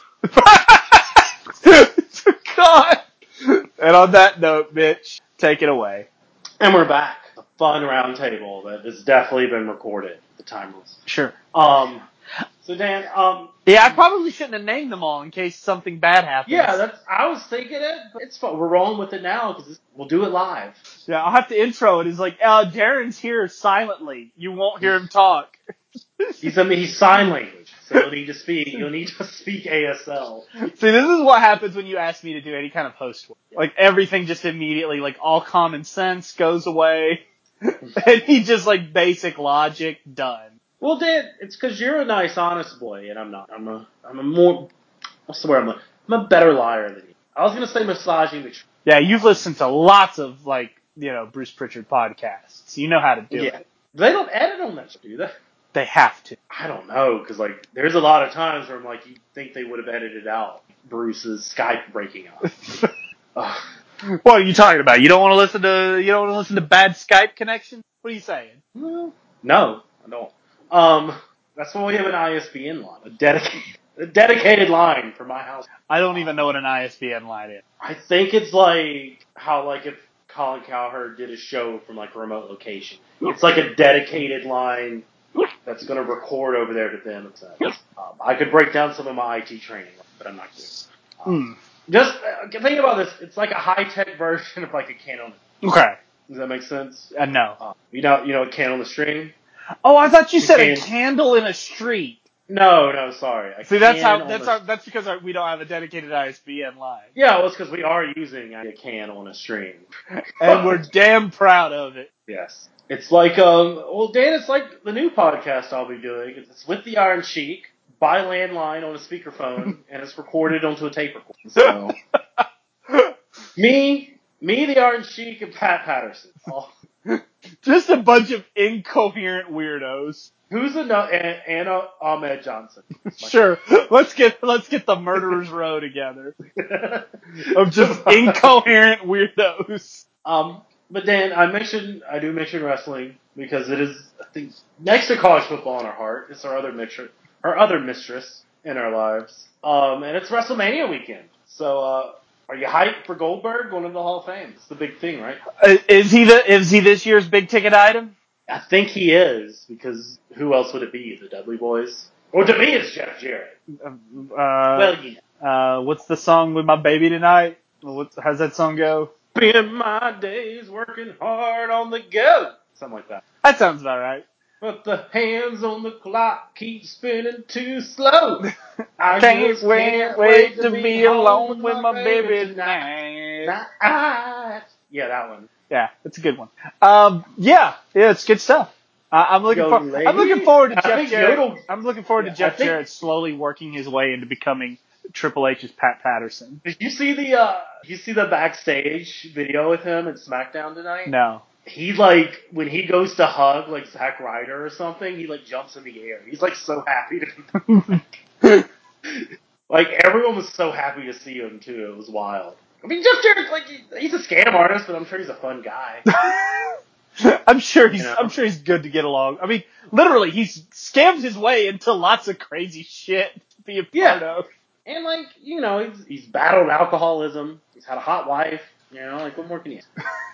God. And on that note, Mitch, take it away. And we're back. A fun round table that has definitely been recorded. The time was. Sure. Um. So Dan, um. Yeah, I probably shouldn't have named them all in case something bad happens. Yeah, that's. I was thinking it. But it's fun. We're rolling with it now because we'll do it live. Yeah, I'll have to intro it. It's like, uh, Darren's here silently. You won't hear him talk. He's I mean he's sign language, so you'll need to speak. You'll need to speak A S L. See, this is what happens when you ask me to do any kind of host work. Like, everything just immediately, like, all common sense goes away. And he just, like, basic logic, done. Well, Dan, it's because you're a nice, honest boy, and I'm not. I'm a. I'm a more. I swear, I'm a. I'm a better liar than you. I was gonna say massaging the truth. Yeah, you've listened to lots of, like, you know, Bruce Pritchard podcasts. You know how to do Yeah. it. They don't edit on that, do they? They have to. I don't know, because, like, there's a lot of times where I'm like, you think they would have edited out Bruce's Skype breaking up. Ugh. What are you talking about? You don't want to listen to, you don't want to listen to bad Skype connection? What are you saying? Well, no, I don't. Um, that's why we have an I S B N line, a dedicated, a dedicated line for my house. I don't even know what an I S B N line is. I think it's like how, like, if Colin Cowherd did a show from, like, a remote location. It's like a dedicated line that's going to record over there to them. Um, I could break down some of my I T training, but I'm not doing it. Um, Hmm. Just uh, think about this. It's like a high-tech version of, like, a can on the Okay. Does that make sense? Uh, no. Uh, you know, you know, a can on the string? Oh, I thought you You said a can- candle in a street. No, no, sorry. A See, that's can how, on that's the- how, that's because our, we don't have a dedicated I S B N line. Yeah, well, it's because we are using a can on a string. And we're damn proud of it. Yes. It's like, um, well, Dan, it's like the new podcast I'll be doing. It's with the Iron Sheik, by landline on a speakerphone, and it's recorded onto a tape recorder. So, me, me, the Iron Sheik, and Pat Patterson. Oh, Just a bunch of incoherent weirdos. who's the no- An- Anna Ahmed Johnson? Sure, let's get let's get the murderers row together of just incoherent weirdos. Um, but Dan, I mentioned, I do mention wrestling because it is, I think, next to college football in our heart. It's our other mistress, our other mistress in our lives. Um, and it's WrestleMania weekend. So, uh, are you hyped for Goldberg going into the Hall of Fame? It's the big thing, right? Uh, Is he the is he this year's big ticket item? I think he is, because who else would it be? The Dudley Boys? Or to me, it's Jeff Jarrett. Uh, Well, you know. uh, what's the song with my baby tonight? What's, how's that song go? Spend my days working hard on the go. Something like that. That sounds about right. But the hands on the clock keep spinning too slow. I Can't just wait, can't wait to be home alone with my baby tonight. tonight. Tonight. Yeah, that one. Yeah, it's a good one. Um, yeah, yeah, it's good stuff. Uh, I'm looking for, Yodelay. I'm looking forward to I Jeff think Jarrett. Yodel- I'm looking forward Yeah, to Jeff I think- Jarrett slowly working his way into becoming Triple H's Pat Patterson. Did you see the uh you see the backstage video with him at SmackDown tonight? No. He like when he goes to hug like Zack Ryder or something, he like jumps in the air. He's like so happy to be like everyone was so happy to see him too. It was wild. I mean, Jeff Jarrett's like he, he's a scam artist, but I'm sure he's a fun guy. I'm sure he's, You know? I'm sure he's good to get along. I mean, literally, he's scammed his way into lots of crazy shit to be a part Yeah. of. And like you know, he's he's battled alcoholism. He's had a hot wife. You know, like what more can you?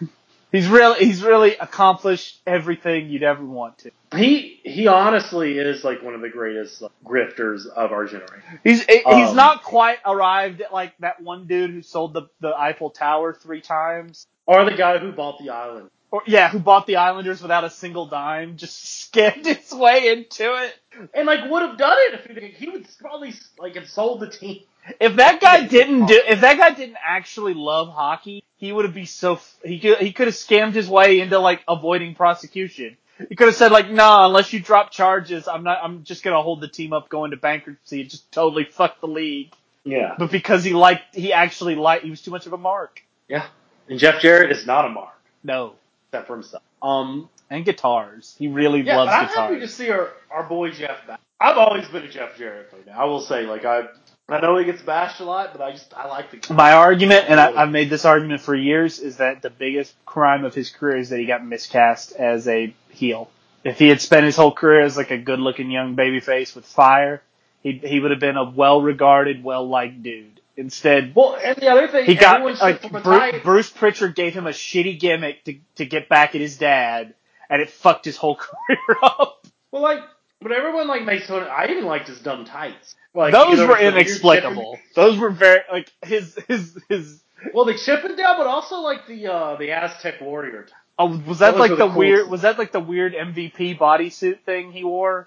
He's really he's really accomplished everything you'd ever want to. He he honestly is like one of the greatest like, grifters of our generation. He's he's Um, not quite arrived at like that one dude who sold the, the Eiffel Tower three times. Or the guy who bought the island. Or yeah, who bought the Islanders without a single dime, just scammed his way into it. And like would have done it if he, he would probably like have sold the team. If that guy didn't do, if that guy didn't actually love hockey, he would be so he could he could have scammed his way into like avoiding prosecution. He could have said like, "Nah, unless you drop charges, I'm not. I'm just gonna hold the team up going to bankruptcy and just totally fuck the league." Yeah. But because he liked, he actually liked, he was too much of a mark. Yeah. And Jeff Jarrett is not a mark, No, except for himself. Um. and guitars. He really Yeah, loves but I'm guitars. happy to see our, our boy Jeff back. I've always been a Jeff Jarrett fan. I will say, like I I know he gets bashed a lot, but I just I like the guy. My argument, and I, I've made this argument for years, is that the biggest crime of his career is that he got miscast as a heel. If he had spent his whole career as like a good-looking young babyface with fire, he he would have been a well-regarded, well-liked dude. Instead, Well, and the other thing, he got everyone like shipped from a Bruce, tight. Bruce Pritchard gave him a shitty gimmick to to get back at his dad, and it fucked his whole career up. Well, like, but everyone like makes fun. Of, I even liked his dumb tights. Like Those you know, were the weird inexplicable. Those were very like his his his. Chippendale- Well, the Chippendale, but also like the uh, the Aztec warrior. Type. Oh, was that Those like were the the weird? coolest. Was that like the weird M V P bodysuit thing he wore?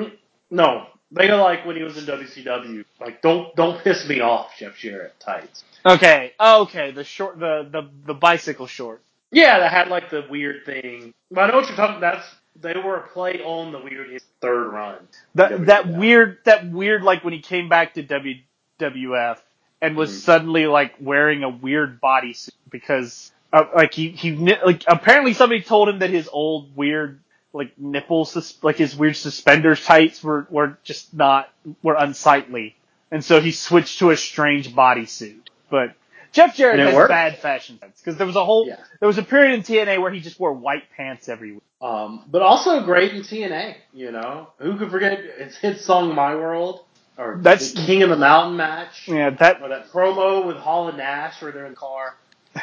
No, they go like when he was in W C W. Like, don't don't piss me off, Jeff Jarrett tights. Okay, oh, okay, the short, the the the bicycle short. Yeah, that had like the weird thing. But I know what you're talking. That's they were a play on the weird his third run. That that W W F. weird, that weird, like when he came back to W W F and was Mhm. suddenly like wearing a weird bodysuit because uh, like he he like apparently somebody told him that his old weird like nipples sus- like his weird suspenders tights were were just not were unsightly, and so he switched to a strange bodysuit. But Jeff Jarrett And it has worked? bad fashion sense because there was a whole Yeah. there was a period in T N A where he just wore white pants every week. Um, but also great in T N A. You know, who could forget his hit song "My World" or That's- the King of the Mountain match, Yeah, that or that promo with Hall and Nash where they're in the car.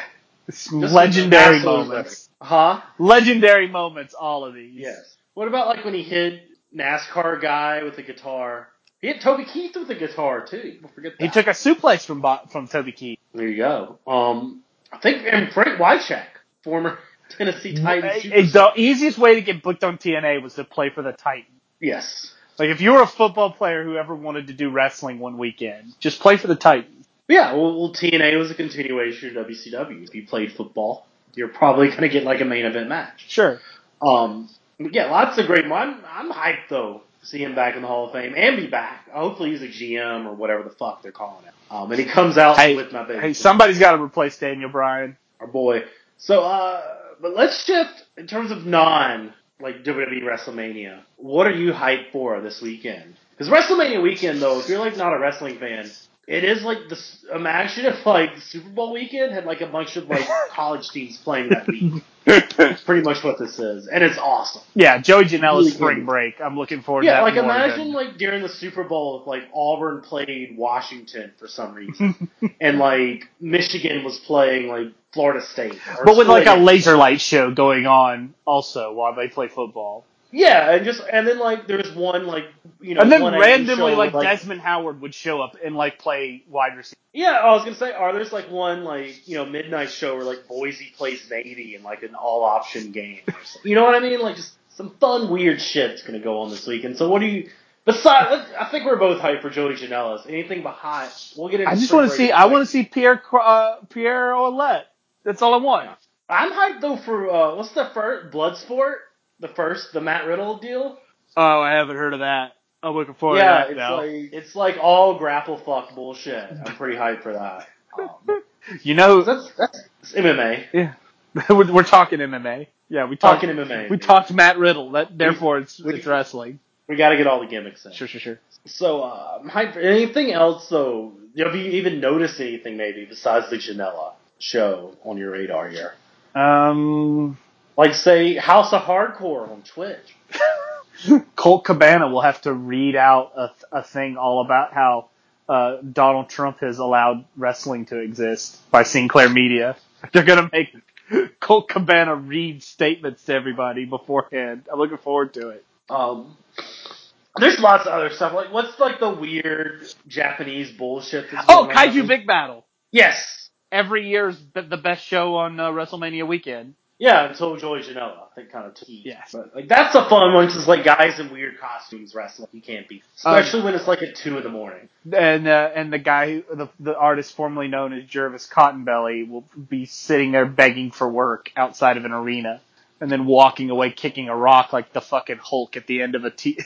Just legendary absolute moments. Huh? Legendary moments, all of these. Yes. What about like when he hit NASCAR guy with the guitar? He hit Toby Keith with the guitar too. Don't forget that. He took a suplex from Bo- from Toby Keith. There you go. Um, I think and Frank Wycheck, former Tennessee Titans. Uh, The easiest way to get booked on T N A was to play for the Titans. Yes. Like if you were a football player who ever wanted to do wrestling one weekend, just play for the Titans. Yeah, well, well, T N A was a continuation of W C W. If you played football, you're probably going to get like a main event match. Sure. Um, but yeah, lots of great. I'm, I'm hyped though to see him back in the Hall of Fame and be back. Hopefully he's a G M or whatever the fuck they're calling it. Um, and he comes out Hey, with my baby. hey, somebody's got to replace Daniel Bryan. Our boy. So, uh, but let's shift in terms of non like W W E WrestleMania. What are you hyped for this weekend? Because WrestleMania weekend though, if you're like not a wrestling fan. It is like this. Imagine if like Super Bowl weekend had like a bunch of like college teams playing that week. That's pretty much what this is, and it's awesome. Yeah, Joey Janela's Really spring good. break. I'm looking forward to Yeah, that like more imagine than- like during the Super Bowl, if like Auburn played Washington for some reason, and like Michigan was playing like Florida State, or But with like a State. laser light show going on also while they play football. Yeah, and just and then like there's one like you know And then one randomly, show like, with, Desmond Howard would show up and like play wide receiver. Yeah, I was gonna say, are there's like one like you know midnight show where like Boise plays Navy in like an all option game or something. You know what I mean? Like just some fun weird shit's gonna go on this weekend. So what do you? Besides, let's, I think we're both hyped for Joey Janela's. Anything behind? We'll get into. I just spring want to break see. in I a want to see Pierre uh, Pierre Ouellette. That's all I want. I'm hyped though for uh, what's the first Bloodsport? The first, the Matt Riddle deal. Oh, I haven't heard of that. I'm looking forward Yeah, to it's that now. like it's like all grapple fuck bullshit. I'm pretty hyped for that. Um, You know, that's that's it's M M A. yeah, we're, we're talking M M A. Yeah, we talked Talking M M A. We talked Matt Riddle. That therefore it's we- it's wrestling. We got to get all the gimmicks in. Sure, sure, sure. So, uh, I'm hyped for anything else, though? Have you even noticed anything, maybe, besides the Janela show on your radar here? Um, Like, say, House of Hardcore on Twitch. Colt Cabana will have to read out a, a thing all about how uh, Donald Trump has allowed wrestling to exist by Sinclair Media. They're gonna make Colt Cabana read statements to everybody beforehand. I'm looking forward to it. Um, there's lots of other stuff. Like, what's like the weird Japanese bullshit that's Oh, going on? Kaiju Big Battle. Yes. Every year's the the best show on uh, WrestleMania weekend. Yeah, until Joey Janela. I think kind of took. Yes. But like that's a fun one because like guys in weird costumes wrestling. You can't beat, especially um, when it's like at two in the morning. And uh, and the guy, who, the the artist formerly known as Jervis Cottonbelly, will be sitting there begging for work outside of an arena, and then walking away kicking a rock like the fucking Hulk at the end of a t-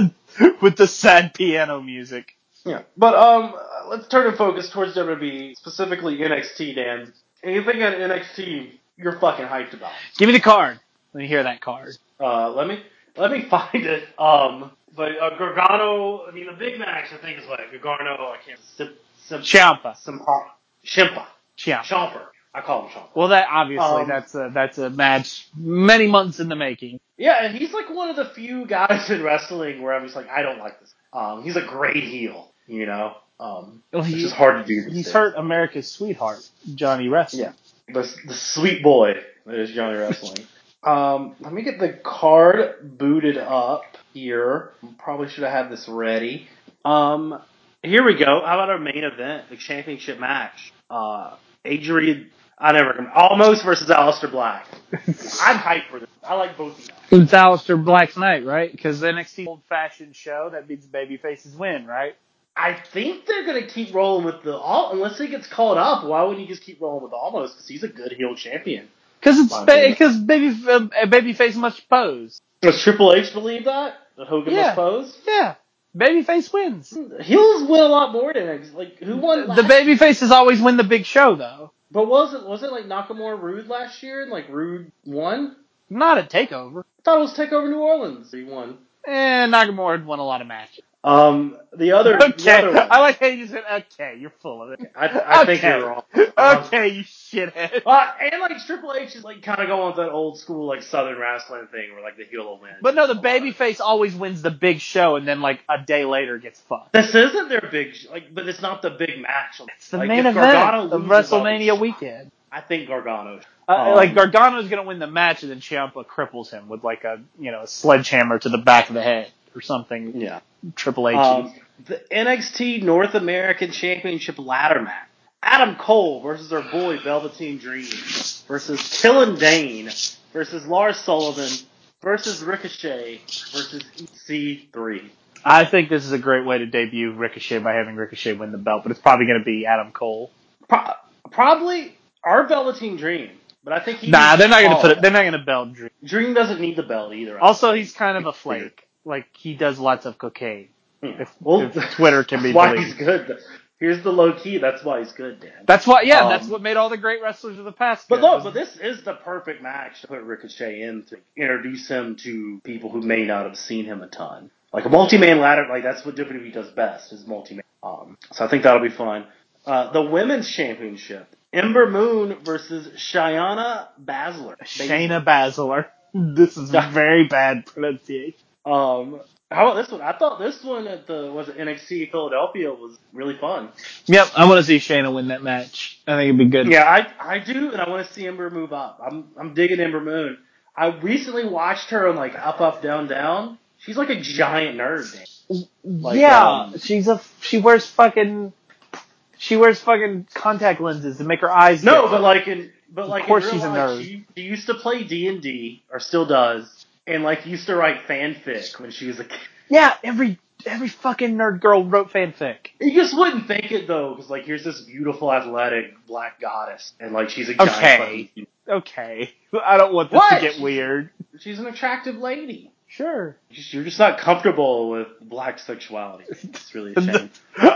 with the sad piano music. Yeah, but um, let's turn and focus towards W W E, specifically N X T. Dan, anything on N X T you're fucking hyped about? Give me the card. Let me hear that card. Uh, let me let me find it. Um, but uh, Gargano. I mean, the big match I think is what Gargano. I can't. Sim, sim, Ciampa. Simpa. Shimpa. Ciampa. Chomper. I call him Chomper. Well, that obviously um, that's a that's a match many months in the making. Yeah, and he's like one of the few guys in wrestling where I'm just like, I don't like this. Um, he's a great heel, you know. Um, well, he, which is hard to do. He's days. hurt America's sweetheart, Johnny Wrestling. Yeah. The, the sweet boy that is Johnny Wrestling. um, let me get the card booted up here. Probably should have had this ready. Um, here we go. How about our main event, the championship match? Uh, Adrian, I never come. Almost versus Aleister Black. I'm hyped for this. I like both of them. It's Aleister Black's night, right? Because the N X T old-fashioned show that means babyfaces win, right? I think they're going to keep rolling with the all unless he gets called up. Why wouldn't you just keep rolling with Almost? Because he's a good heel champion. Because it's because ba- baby uh, babyface must pose. Does Triple H believe that that Hogan yeah. must pose? Yeah, babyface wins. Heels win a lot more than it. Like who won? The babyfaces always win the big show, though. But was it was it like Nakamura Rude last year and like Rude won? Not at Takeover. I thought it was Takeover New Orleans. He won. Eh, Nakamura won a lot of matches. Um, the other, okay. the other one. I like how you just said, okay, you're full of it. I, I okay. think you're wrong. Um, okay, you shithead. Uh, and like Triple H is like kind of going with that old school like Southern wrestling thing where like the heel will win. But no, the babyface always wins the big show and then like a day later gets fucked. This isn't their big, sh- like, but it's not the big match. It's the like, main event of WrestleMania weekend. I think Gargano. Uh, um, like Gargano's gonna win the match and then Ciampa cripples him with like a, you know, a sledgehammer to the back of the head or something. Yeah. Triple H. Um, the N X T North American Championship ladder match. Adam Cole versus our boy Velveteen Dream versus Killian Dane versus Lars Sullivan versus Ricochet versus E C three. I think this is a great way to debut Ricochet by having Ricochet win the belt, but it's probably going to be Adam Cole. Pro- probably our Velveteen Dream, but I think he. Nah, they're not going to put it. They're not going to belt Dream. Dream doesn't need the belt either. Also, he's kind of a flake. Like he does lots of cocaine. Hmm. If, well, if Twitter can be that's why believed. he's good. Here's the low key. That's why he's good, Dan. That's why. Yeah, um, that's what made all the great wrestlers of the past. But good. look, but this is the perfect match to put Ricochet in to introduce him to people who may not have seen him a ton. Like a multi-man ladder, like that's what W W E does best is multi-man. Um, so I think that'll be fun. Uh, the women's championship: Ember Moon versus Shayna Baszler. Shayna Baszler. This is very bad pronunciation. Um, how about this one? I thought this one at the was it N X T Philadelphia was really fun. Yep, I want to see Shayna win that match. I think it'd be good. Yeah, I I do, and I want to see Ember move up. I'm I'm digging Ember Moon. I recently watched her on like Up Up Down Down. She's like a giant nerd. Man. Like, yeah, um, she's a she wears fucking she wears fucking contact lenses to make her eyes. No, different. but like in but like of course in real she's a life, nerd. She, she used to play D and D, or still does, and like used to write fanfic when she was a kid. Yeah, every every fucking nerd girl wrote fanfic. You just wouldn't think it though, because like here's this beautiful, athletic black goddess, and like she's a giant. Okay, fucking... okay. I don't want this What? to get weird. She's an attractive lady. Sure. You're just not comfortable with black sexuality. It's really a shame.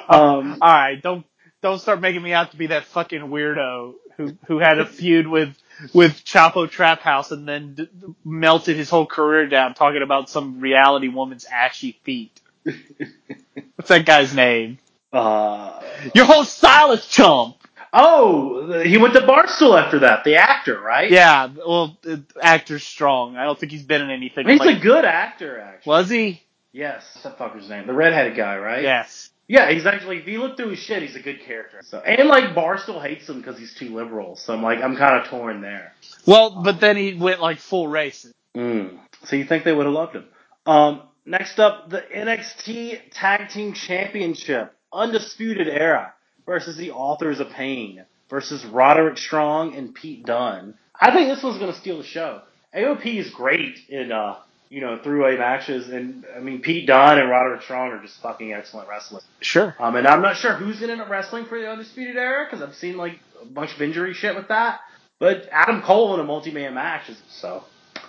um, All right, don't don't start making me out to be that fucking weirdo who who had a feud with with Chapo Trap House and then d- melted his whole career down talking about some reality woman's ashy feet. What's that guy's name? Uh, Your whole style is chump. oh, he went to Barstool after that. The actor, right? Yeah, well, uh, actor's strong. I don't think he's been in anything. He's like, a good actor, actually. was he? Yes. What's that fucker's name? The redheaded guy, right? Yes. Yeah, he's actually, if you look through his shit, he's a good character. So, and like, Barstool hates him because he's too liberal. So I'm like, I'm kind of torn there. Well, but then he went like full racist. Mm. So you think they would have loved him? Um, next up, the N X T Tag Team Championship, Undisputed Era versus the Authors of Pain versus Roderick Strong and Pete Dunne. I think this one's going to steal the show. A O P is great in, uh, you know, three-way matches, and I mean, Pete Dunne and Roderick Strong are just fucking excellent wrestlers. Sure. Um, and I'm not sure who's going to end up wrestling for the Undisputed Era, because I've seen, like, a bunch of injury shit with that. But Adam Cole in a multi-man match is, so.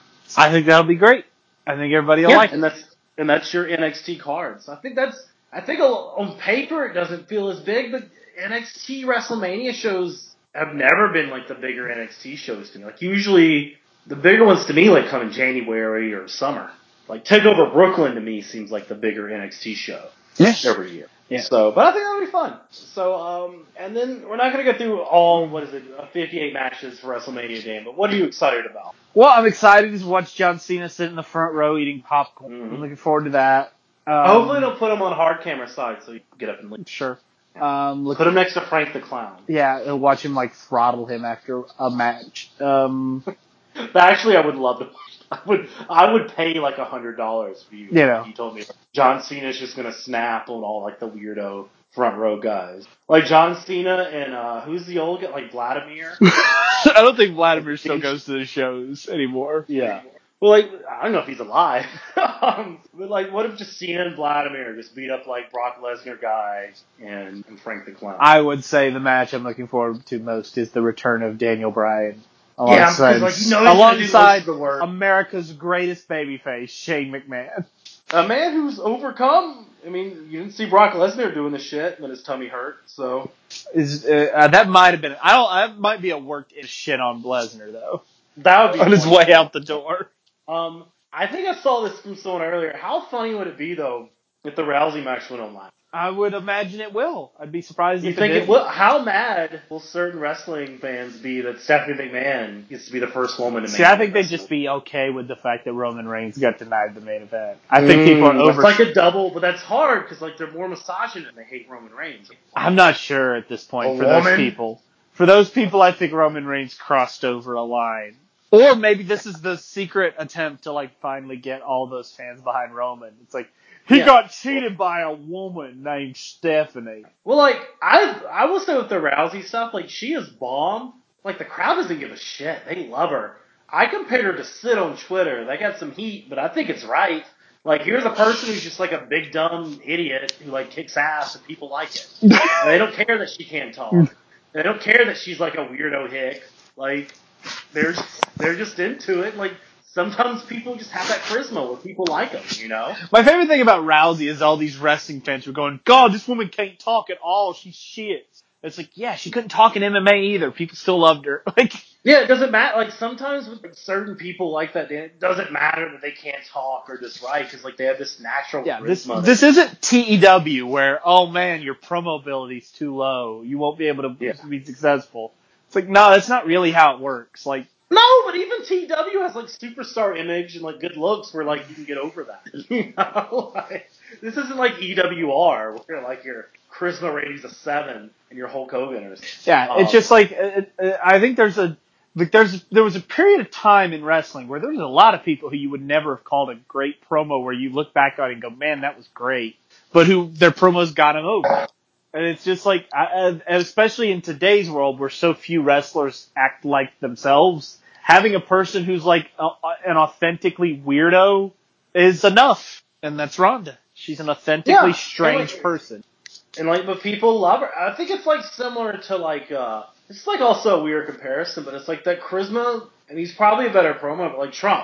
I think that'll be great. I think everybody will Yeah, like and it. that's, and that's your N X T card. So I think that's, I think on paper it doesn't feel as big, but N X T WrestleMania shows have never been like the bigger N X T shows to me. Like usually, the bigger ones to me like come in January or summer. Like TakeOver Brooklyn to me seems like the bigger N X T show Yes. every year. Yeah. So, but I think that'll be fun. So, um, and then we're not going to go through all, what is it, uh, fifty-eight matches for WrestleMania Day, but what are you excited about? Well, I'm excited to watch John Cena sit in the front row eating popcorn. Mhm. I'm looking forward to that. Um, Hopefully they'll put him on hard camera side so you can get up and leave. Sure. Um, look, Put him next to Frank the Clown. yeah, and watch him like throttle him after a match. Um, But actually, I would love to. I would. I would pay like a hundred dollars for you. You know. If you told me John Cena's just gonna snap on all like the weirdo front row guys, like John Cena and uh who's the old guy, like Vladimir. I don't think Vladimir still goes to the shows anymore. Yeah. Well, like I don't know if he's alive. um, but like, what if just Cena and Vladimir just beat up like Brock Lesnar guy and, and Frank the Clown? I would say the match I'm looking forward to most is the return of Daniel Bryan. Yeah, Alongside, because like you know he's gonna do most alongside of the work. America's greatest babyface, Shane McMahon. A man who's overcome. I mean, you didn't see Brock Lesnar doing the shit when his tummy hurt, so. Is uh, uh, that might have been? I don't. That might be a worked in shit on Lesnar though. That would be On his funny. way out the door. Um, I think I saw this from someone earlier. How funny would it be though if the Rousey match went online? I would imagine it will. I'd be surprised You if think it it didn't. will? How mad will certain wrestling fans be that Stephanie McMahon gets to be the first woman to See, make I it think they'd wrestle? just be okay with the fact that Roman Reigns got denied the main event. I think people are Mm, over. It's like a double, but that's hard because like they're more misogynist and they hate Roman Reigns. I'm not sure at this point A for those woman? people. For those people, I think Roman Reigns crossed over a line. Or maybe this is the secret attempt to like finally get all those fans behind Roman. It's like he Yeah. got cheated by a woman named Stephanie. Well, like I, I will say with the Rousey stuff, like she is bomb. Like the crowd doesn't give a shit. They love her. I compared her to Sid on Twitter. They got some heat, but I think it's right. Like here's a person who's just like a big dumb idiot who like kicks ass and people like it. And they don't care that she can't talk. They don't care that she's like a weirdo hick. Like they're just, they're just into it. Like sometimes people just have that charisma where people like them, you know? My favorite thing about Rousey is all these wrestling fans were going, God, this woman can't talk at all. She's shit. It's like, yeah, she couldn't talk in M M A either. People still loved her. Like, Yeah, it doesn't matter. Like sometimes with like, certain people like that, Dan, it doesn't matter that they can't talk or just write because like they have this natural yeah, this charisma. this isn't T E W where, oh man, your promo ability's too low. You won't be able to Yeah. be successful. It's like, no, that's not really how it works. Like, No, but even T W has like superstar image and like good looks where like you can get over that. You know, like, this isn't like E W R where like your charisma rating's a seven and you're Hulk Hogan or something. yeah, Um, it's just like, uh, uh, I think there's a, like there's, there was a period of time in wrestling where there was a lot of people who you would never have called a great promo where you look back on it and go, man, that was great. But who, their promos got them over. And it's just like, I, and especially in today's world where so few wrestlers act like themselves, having a person who's like a, an authentically weirdo is enough. And that's Rhonda. She's an authentically Yeah, strange and like- person. And like, but people love her. I think it's like similar to like, uh, it's like also a weird comparison, but it's like that charisma, and he's probably a better promo, but like Trump.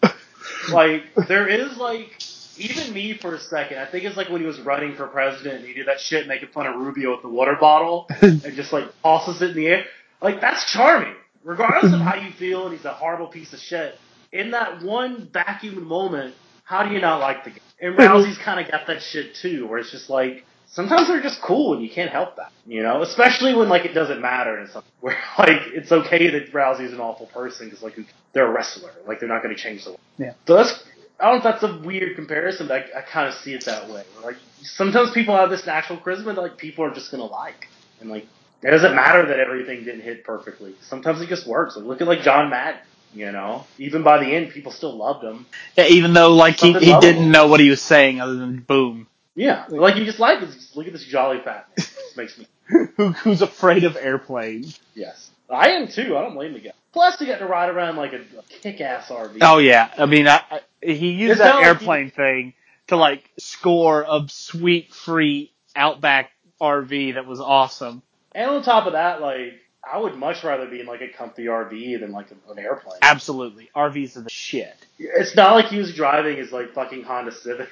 Like, there is like, even me for a second, I think it's like when he was running for president and he did that shit making fun of Rubio with the water bottle and just like tosses it in the air. Like, that's charming. Regardless of how you feel and he's a horrible piece of shit, in that one vacuum moment, how do you not like the guy? And Rousey's kind of got that shit too, where it's just like, sometimes they're just cool and you can't help that, you know? Especially when, like, it doesn't matter and something where, like, it's okay that Rousey's an awful person because, like, they're a wrestler. Like, they're not going to change the world. Yeah. So that's, I don't know if that's a weird comparison, but I, I kind of see it that way. Like sometimes people have this natural charisma that like people are just gonna like, and like it doesn't matter that everything didn't hit perfectly. Sometimes it just works. Like, look at like John Madden. You know, even by the end, people still loved him. Yeah, even though like he, Something he lovable. didn't know what he was saying other than boom. Yeah, like you just like it. Just look at this jolly fat man. It just makes me. Who who's afraid of airplanes? Yes, I am too. I don't blame the guy. Plus, he got to ride around like a, a kick-ass R V. Oh yeah, I mean, I, I, he used It's that not like airplane he- thing to like score a sweet free Outback R V that was awesome. And on top of that, like I would much rather be in like a comfy R V than like an airplane. Absolutely, R Vs are the shit. It's not like he was driving his like fucking Honda Civic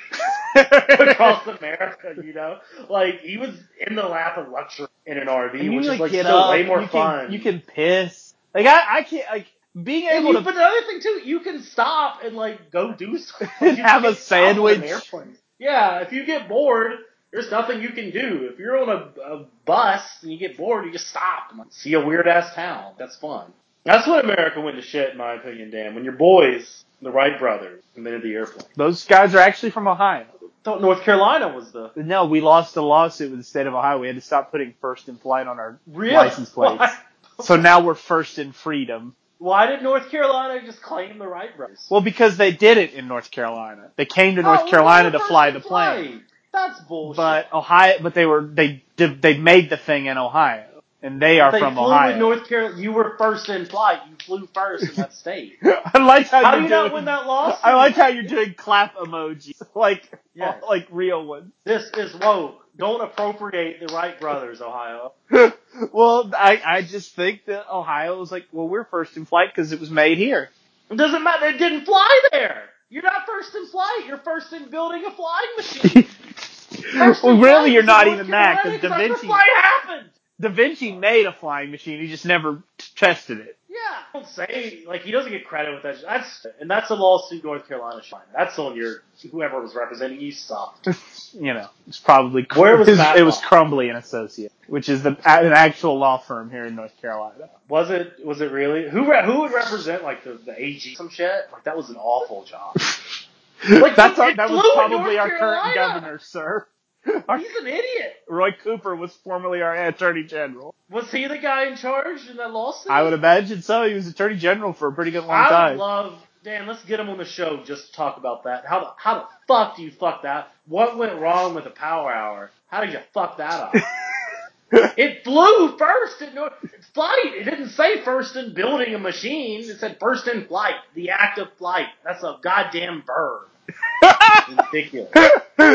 across America, you know. Like he was in the lap of luxury in an R V, And you which like is like get still up, way more you fun. Can, you can piss. Like I, I can't like being And able you, to but the other thing too, you can stop and like go do something. And You have can't a stop on an sandwich. airplane. Yeah, if you get bored, there's nothing you can do. If you're on a, a bus and you get bored, you just stop and like, see a weird ass town. That's fun. That's what America went to shit, in my opinion, Dan. When your boys, the Wright brothers, invented the airplane. Those guys are actually from Ohio. Thought North Carolina was the No, we lost a lawsuit with the state of Ohio. We had to stop putting first in flight on our real license plates. Why, So now we're first in freedom. why did North Carolina just claim the Wright brothers? Well, because they did it in North Carolina. They came to Oh, North well, Carolina they to were fly first the in plane. flight. That's bullshit. But Ohio, but they were they did they made the thing in Ohio, and they are they from flew Ohio. in North Carolina. You were first in flight. You flew first in that state. I like how, How you're do you doing, not win that lawsuit? I like how you're doing clap emojis, like Yes. like real ones. This is woke. Don't appropriate the Wright brothers, Ohio. Well, I I just think that Ohio was like, well, we're first in flight because it was made here. It doesn't matter. It didn't fly there. You're not first in flight. You're first in building a flying machine. First Well, in really, flight you're was not in even North that, Carolina, 'cause Da that's where Vinci- flight happened. Da Vinci made a flying machine. He just never t- tested it. Yeah, don't say like he doesn't get credit with that. That's and that's a lawsuit North Carolina should. That's on your whoever was representing you sucked. You know, it's probably Where was it, Matt it was Law? Crumbly and Associates, which is the an actual law firm here in North Carolina. Was it? Was it really? Who re- who would represent like the the A G some shit? Like that was an awful job. Like That's our, it that was flew in probably North our current Carolina. governor, sir. He's an idiot. Roy Cooper was formerly our Attorney General. Was he the guy in charge in that lawsuit? I would imagine so. He was Attorney General for a pretty good long I would time. love Dan. Let's get him on the show just to talk about that. How the how the fuck do you fuck that? What went wrong with the Power Hour? How did you fuck that up? It flew first in North flight. It didn't say first in building a machine. It said first in flight. The act of flight. That's a goddamn verb. Ridiculous.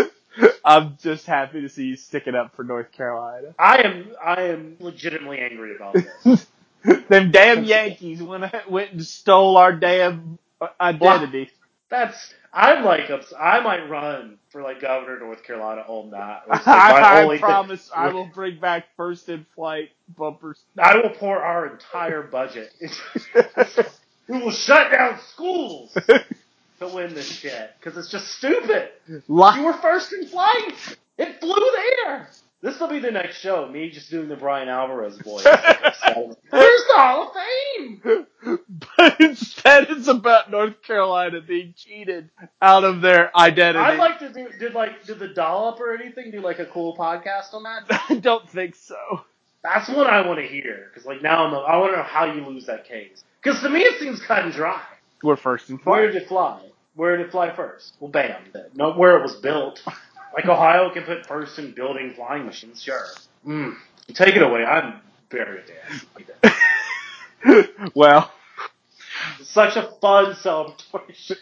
I'm just happy to see you sticking up for North Carolina. I am I am legitimately angry about this. Them damn Yankees went went and stole our damn identity. That's I'm like ups- I might run for like governor of North Carolina on that. It's like my I, only I thing. promise I will bring back first in flight bumpers. I will pour our entire budget. We will shut down schools to win this shit because it's just stupid. Li- You were first in flight. It flew there. This will be the next show. Me just doing the Brian Alvarez voice. Where's the Hall of Fame? But instead it's about North Carolina being cheated out of their identity. I'd like to do. Did like did the Dollop or anything do like a cool podcast on that? I don't think so. That's what I want to hear because like now I'm. A, I want to know how you lose that case because to me it seems cut and dry. We're first in Where flight. did it fly? Where did it fly first? Well, bam. No, where it was built. Like Ohio can put first in building flying machines, sure. Mm. Take it away. I'm very damn. Well, It's such a fun celebratory show.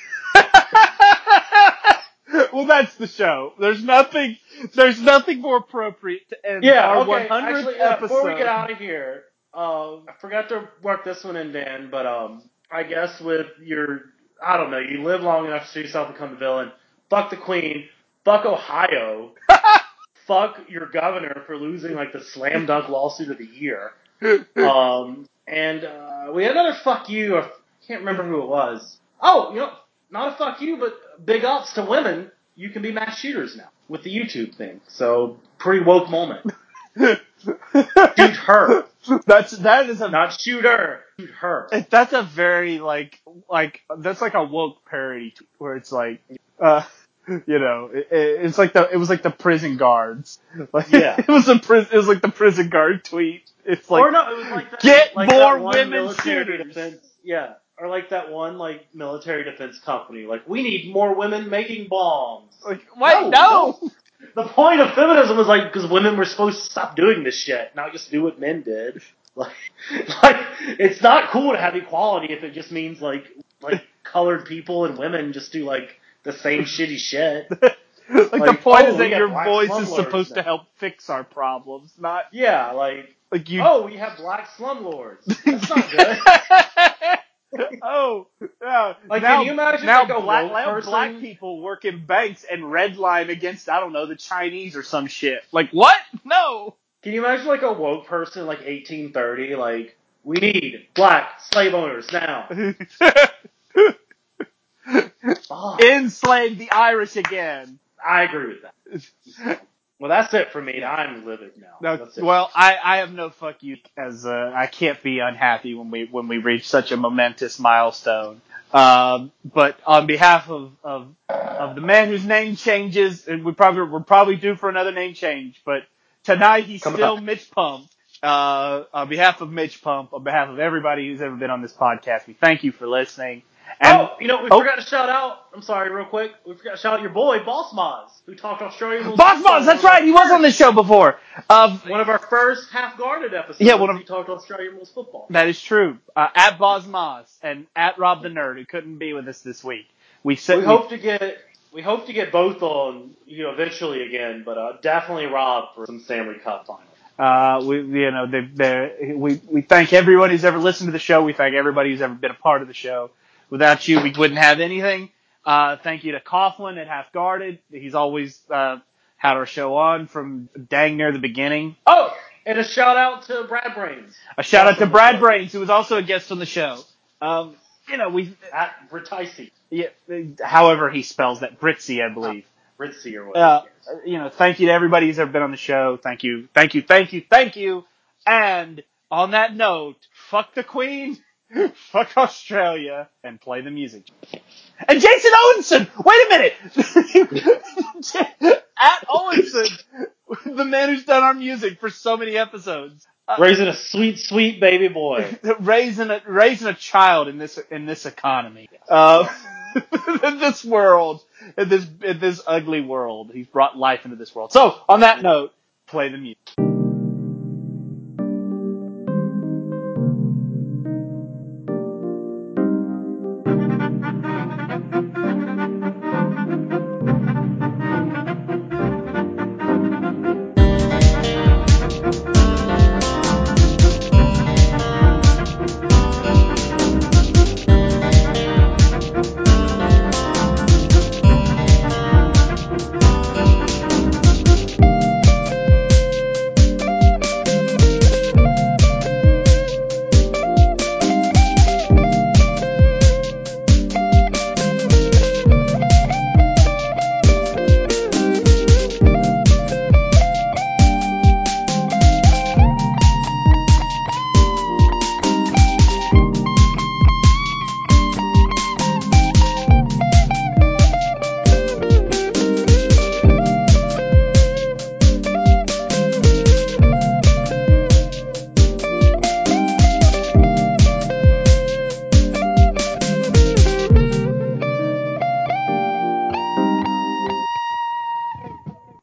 well, that's the show. There's nothing. There's nothing more appropriate to end Yeah, our okay. one hundredth Actually, uh, episode. before we get out of here, uh, I forgot to work this one in, Dan, but um, I guess with your, I don't know, you live long enough to see yourself become the villain. Fuck the Queen. Fuck Ohio. Fuck your governor for losing like the slam dunk lawsuit of the year. Um, and uh, we had another fuck you. I can't remember who it was. Oh, you know, not a fuck you, but big ups to women. You can be mass shooters now with the YouTube thing. So pretty woke moment. Shoot her. That's that is a Not shoot her, shoot her. that's a very like like that's like a woke parody tweet where it's like uh you know it, it's like the it was like the prison guards. Like, Yeah. it was a prison it was like the prison guard tweet. It's like or no, it was like that, get like more that one women military shooters. defense. Yeah, or like that one like military defense company. Like we need more women making bombs. Like wait no. no. The point of feminism was like because women were supposed to stop doing this shit, not just do what men did. Like, like it's not cool to have equality if it just means like like colored people and women just do like the same shitty shit. like, Like, the point oh, is we that have your black voice is slumlords supposed now. to help fix our problems, not Yeah, like like you. oh, we have black slumlords. That's not good. oh, yeah. Like, now, can you imagine, now like, a black, woke now person- black people work in banks and redline against, I don't know, the Chinese or some shit. Like, what? No! Can you imagine like a woke person like eighteen thirty, like, we need black slave owners now. Oh, Enslave the Irish again. I agree with that. Well, that's it for me. I'm livid now. No, That's it. well, I, I have no fuck you as uh, I can't be unhappy when we when we reach such a momentous milestone. Um, but on behalf of, of of the man whose name changes, and we probably we're probably due for another name change, but tonight he's Come still on. Mitch Pump. Uh, on behalf of Mitch Pump, on behalf of everybody who's ever been on this podcast, we thank you for listening. And, oh, you know, we oh. forgot to shout out, I'm sorry, real quick, we forgot to shout out your boy, Boss Moz, who talked Australian rules. Boss Moz, that's right, he was on this show before. Uh, One of our first half-guarded episodes, Yeah, one of- he talked Australian rules football. That is true. Uh, at Boz Moz and at Rob the Nerd, who couldn't be with us this week. We said We we, hope to get, we hope to get both on, you know, eventually again, but uh, definitely Rob for some Stanley Cup final. uh, we, you know, they, they, we, we thank everyone who's ever listened to the show. We thank everybody who's ever been a part of the show. Without you, we wouldn't have anything. Uh, thank you to Coughlin at Half Guarded. He's always, uh, had our show on from dang near the beginning. Oh, and a shout out to Brad Brains. A shout out Also to on the Brad show. Brains, who was also a guest on the show. Um, you know, we, At Briticey. yeah, however he spells that, Britzy, I believe. Ritzy or Uh, whatever. you know, thank you to everybody who's ever been on the show. Thank you, thank you, thank you, thank you. And on that note, fuck the Queen, fuck Australia, and play the music. And Jason Owenson! Wait a minute! At Owenson, the man who's done our music for so many episodes. Uh, Raising a sweet, sweet baby boy. raising a raising a child in this in this economy, uh, in this world, in this in this ugly world. He's brought life into this world. So, on that note, play the music.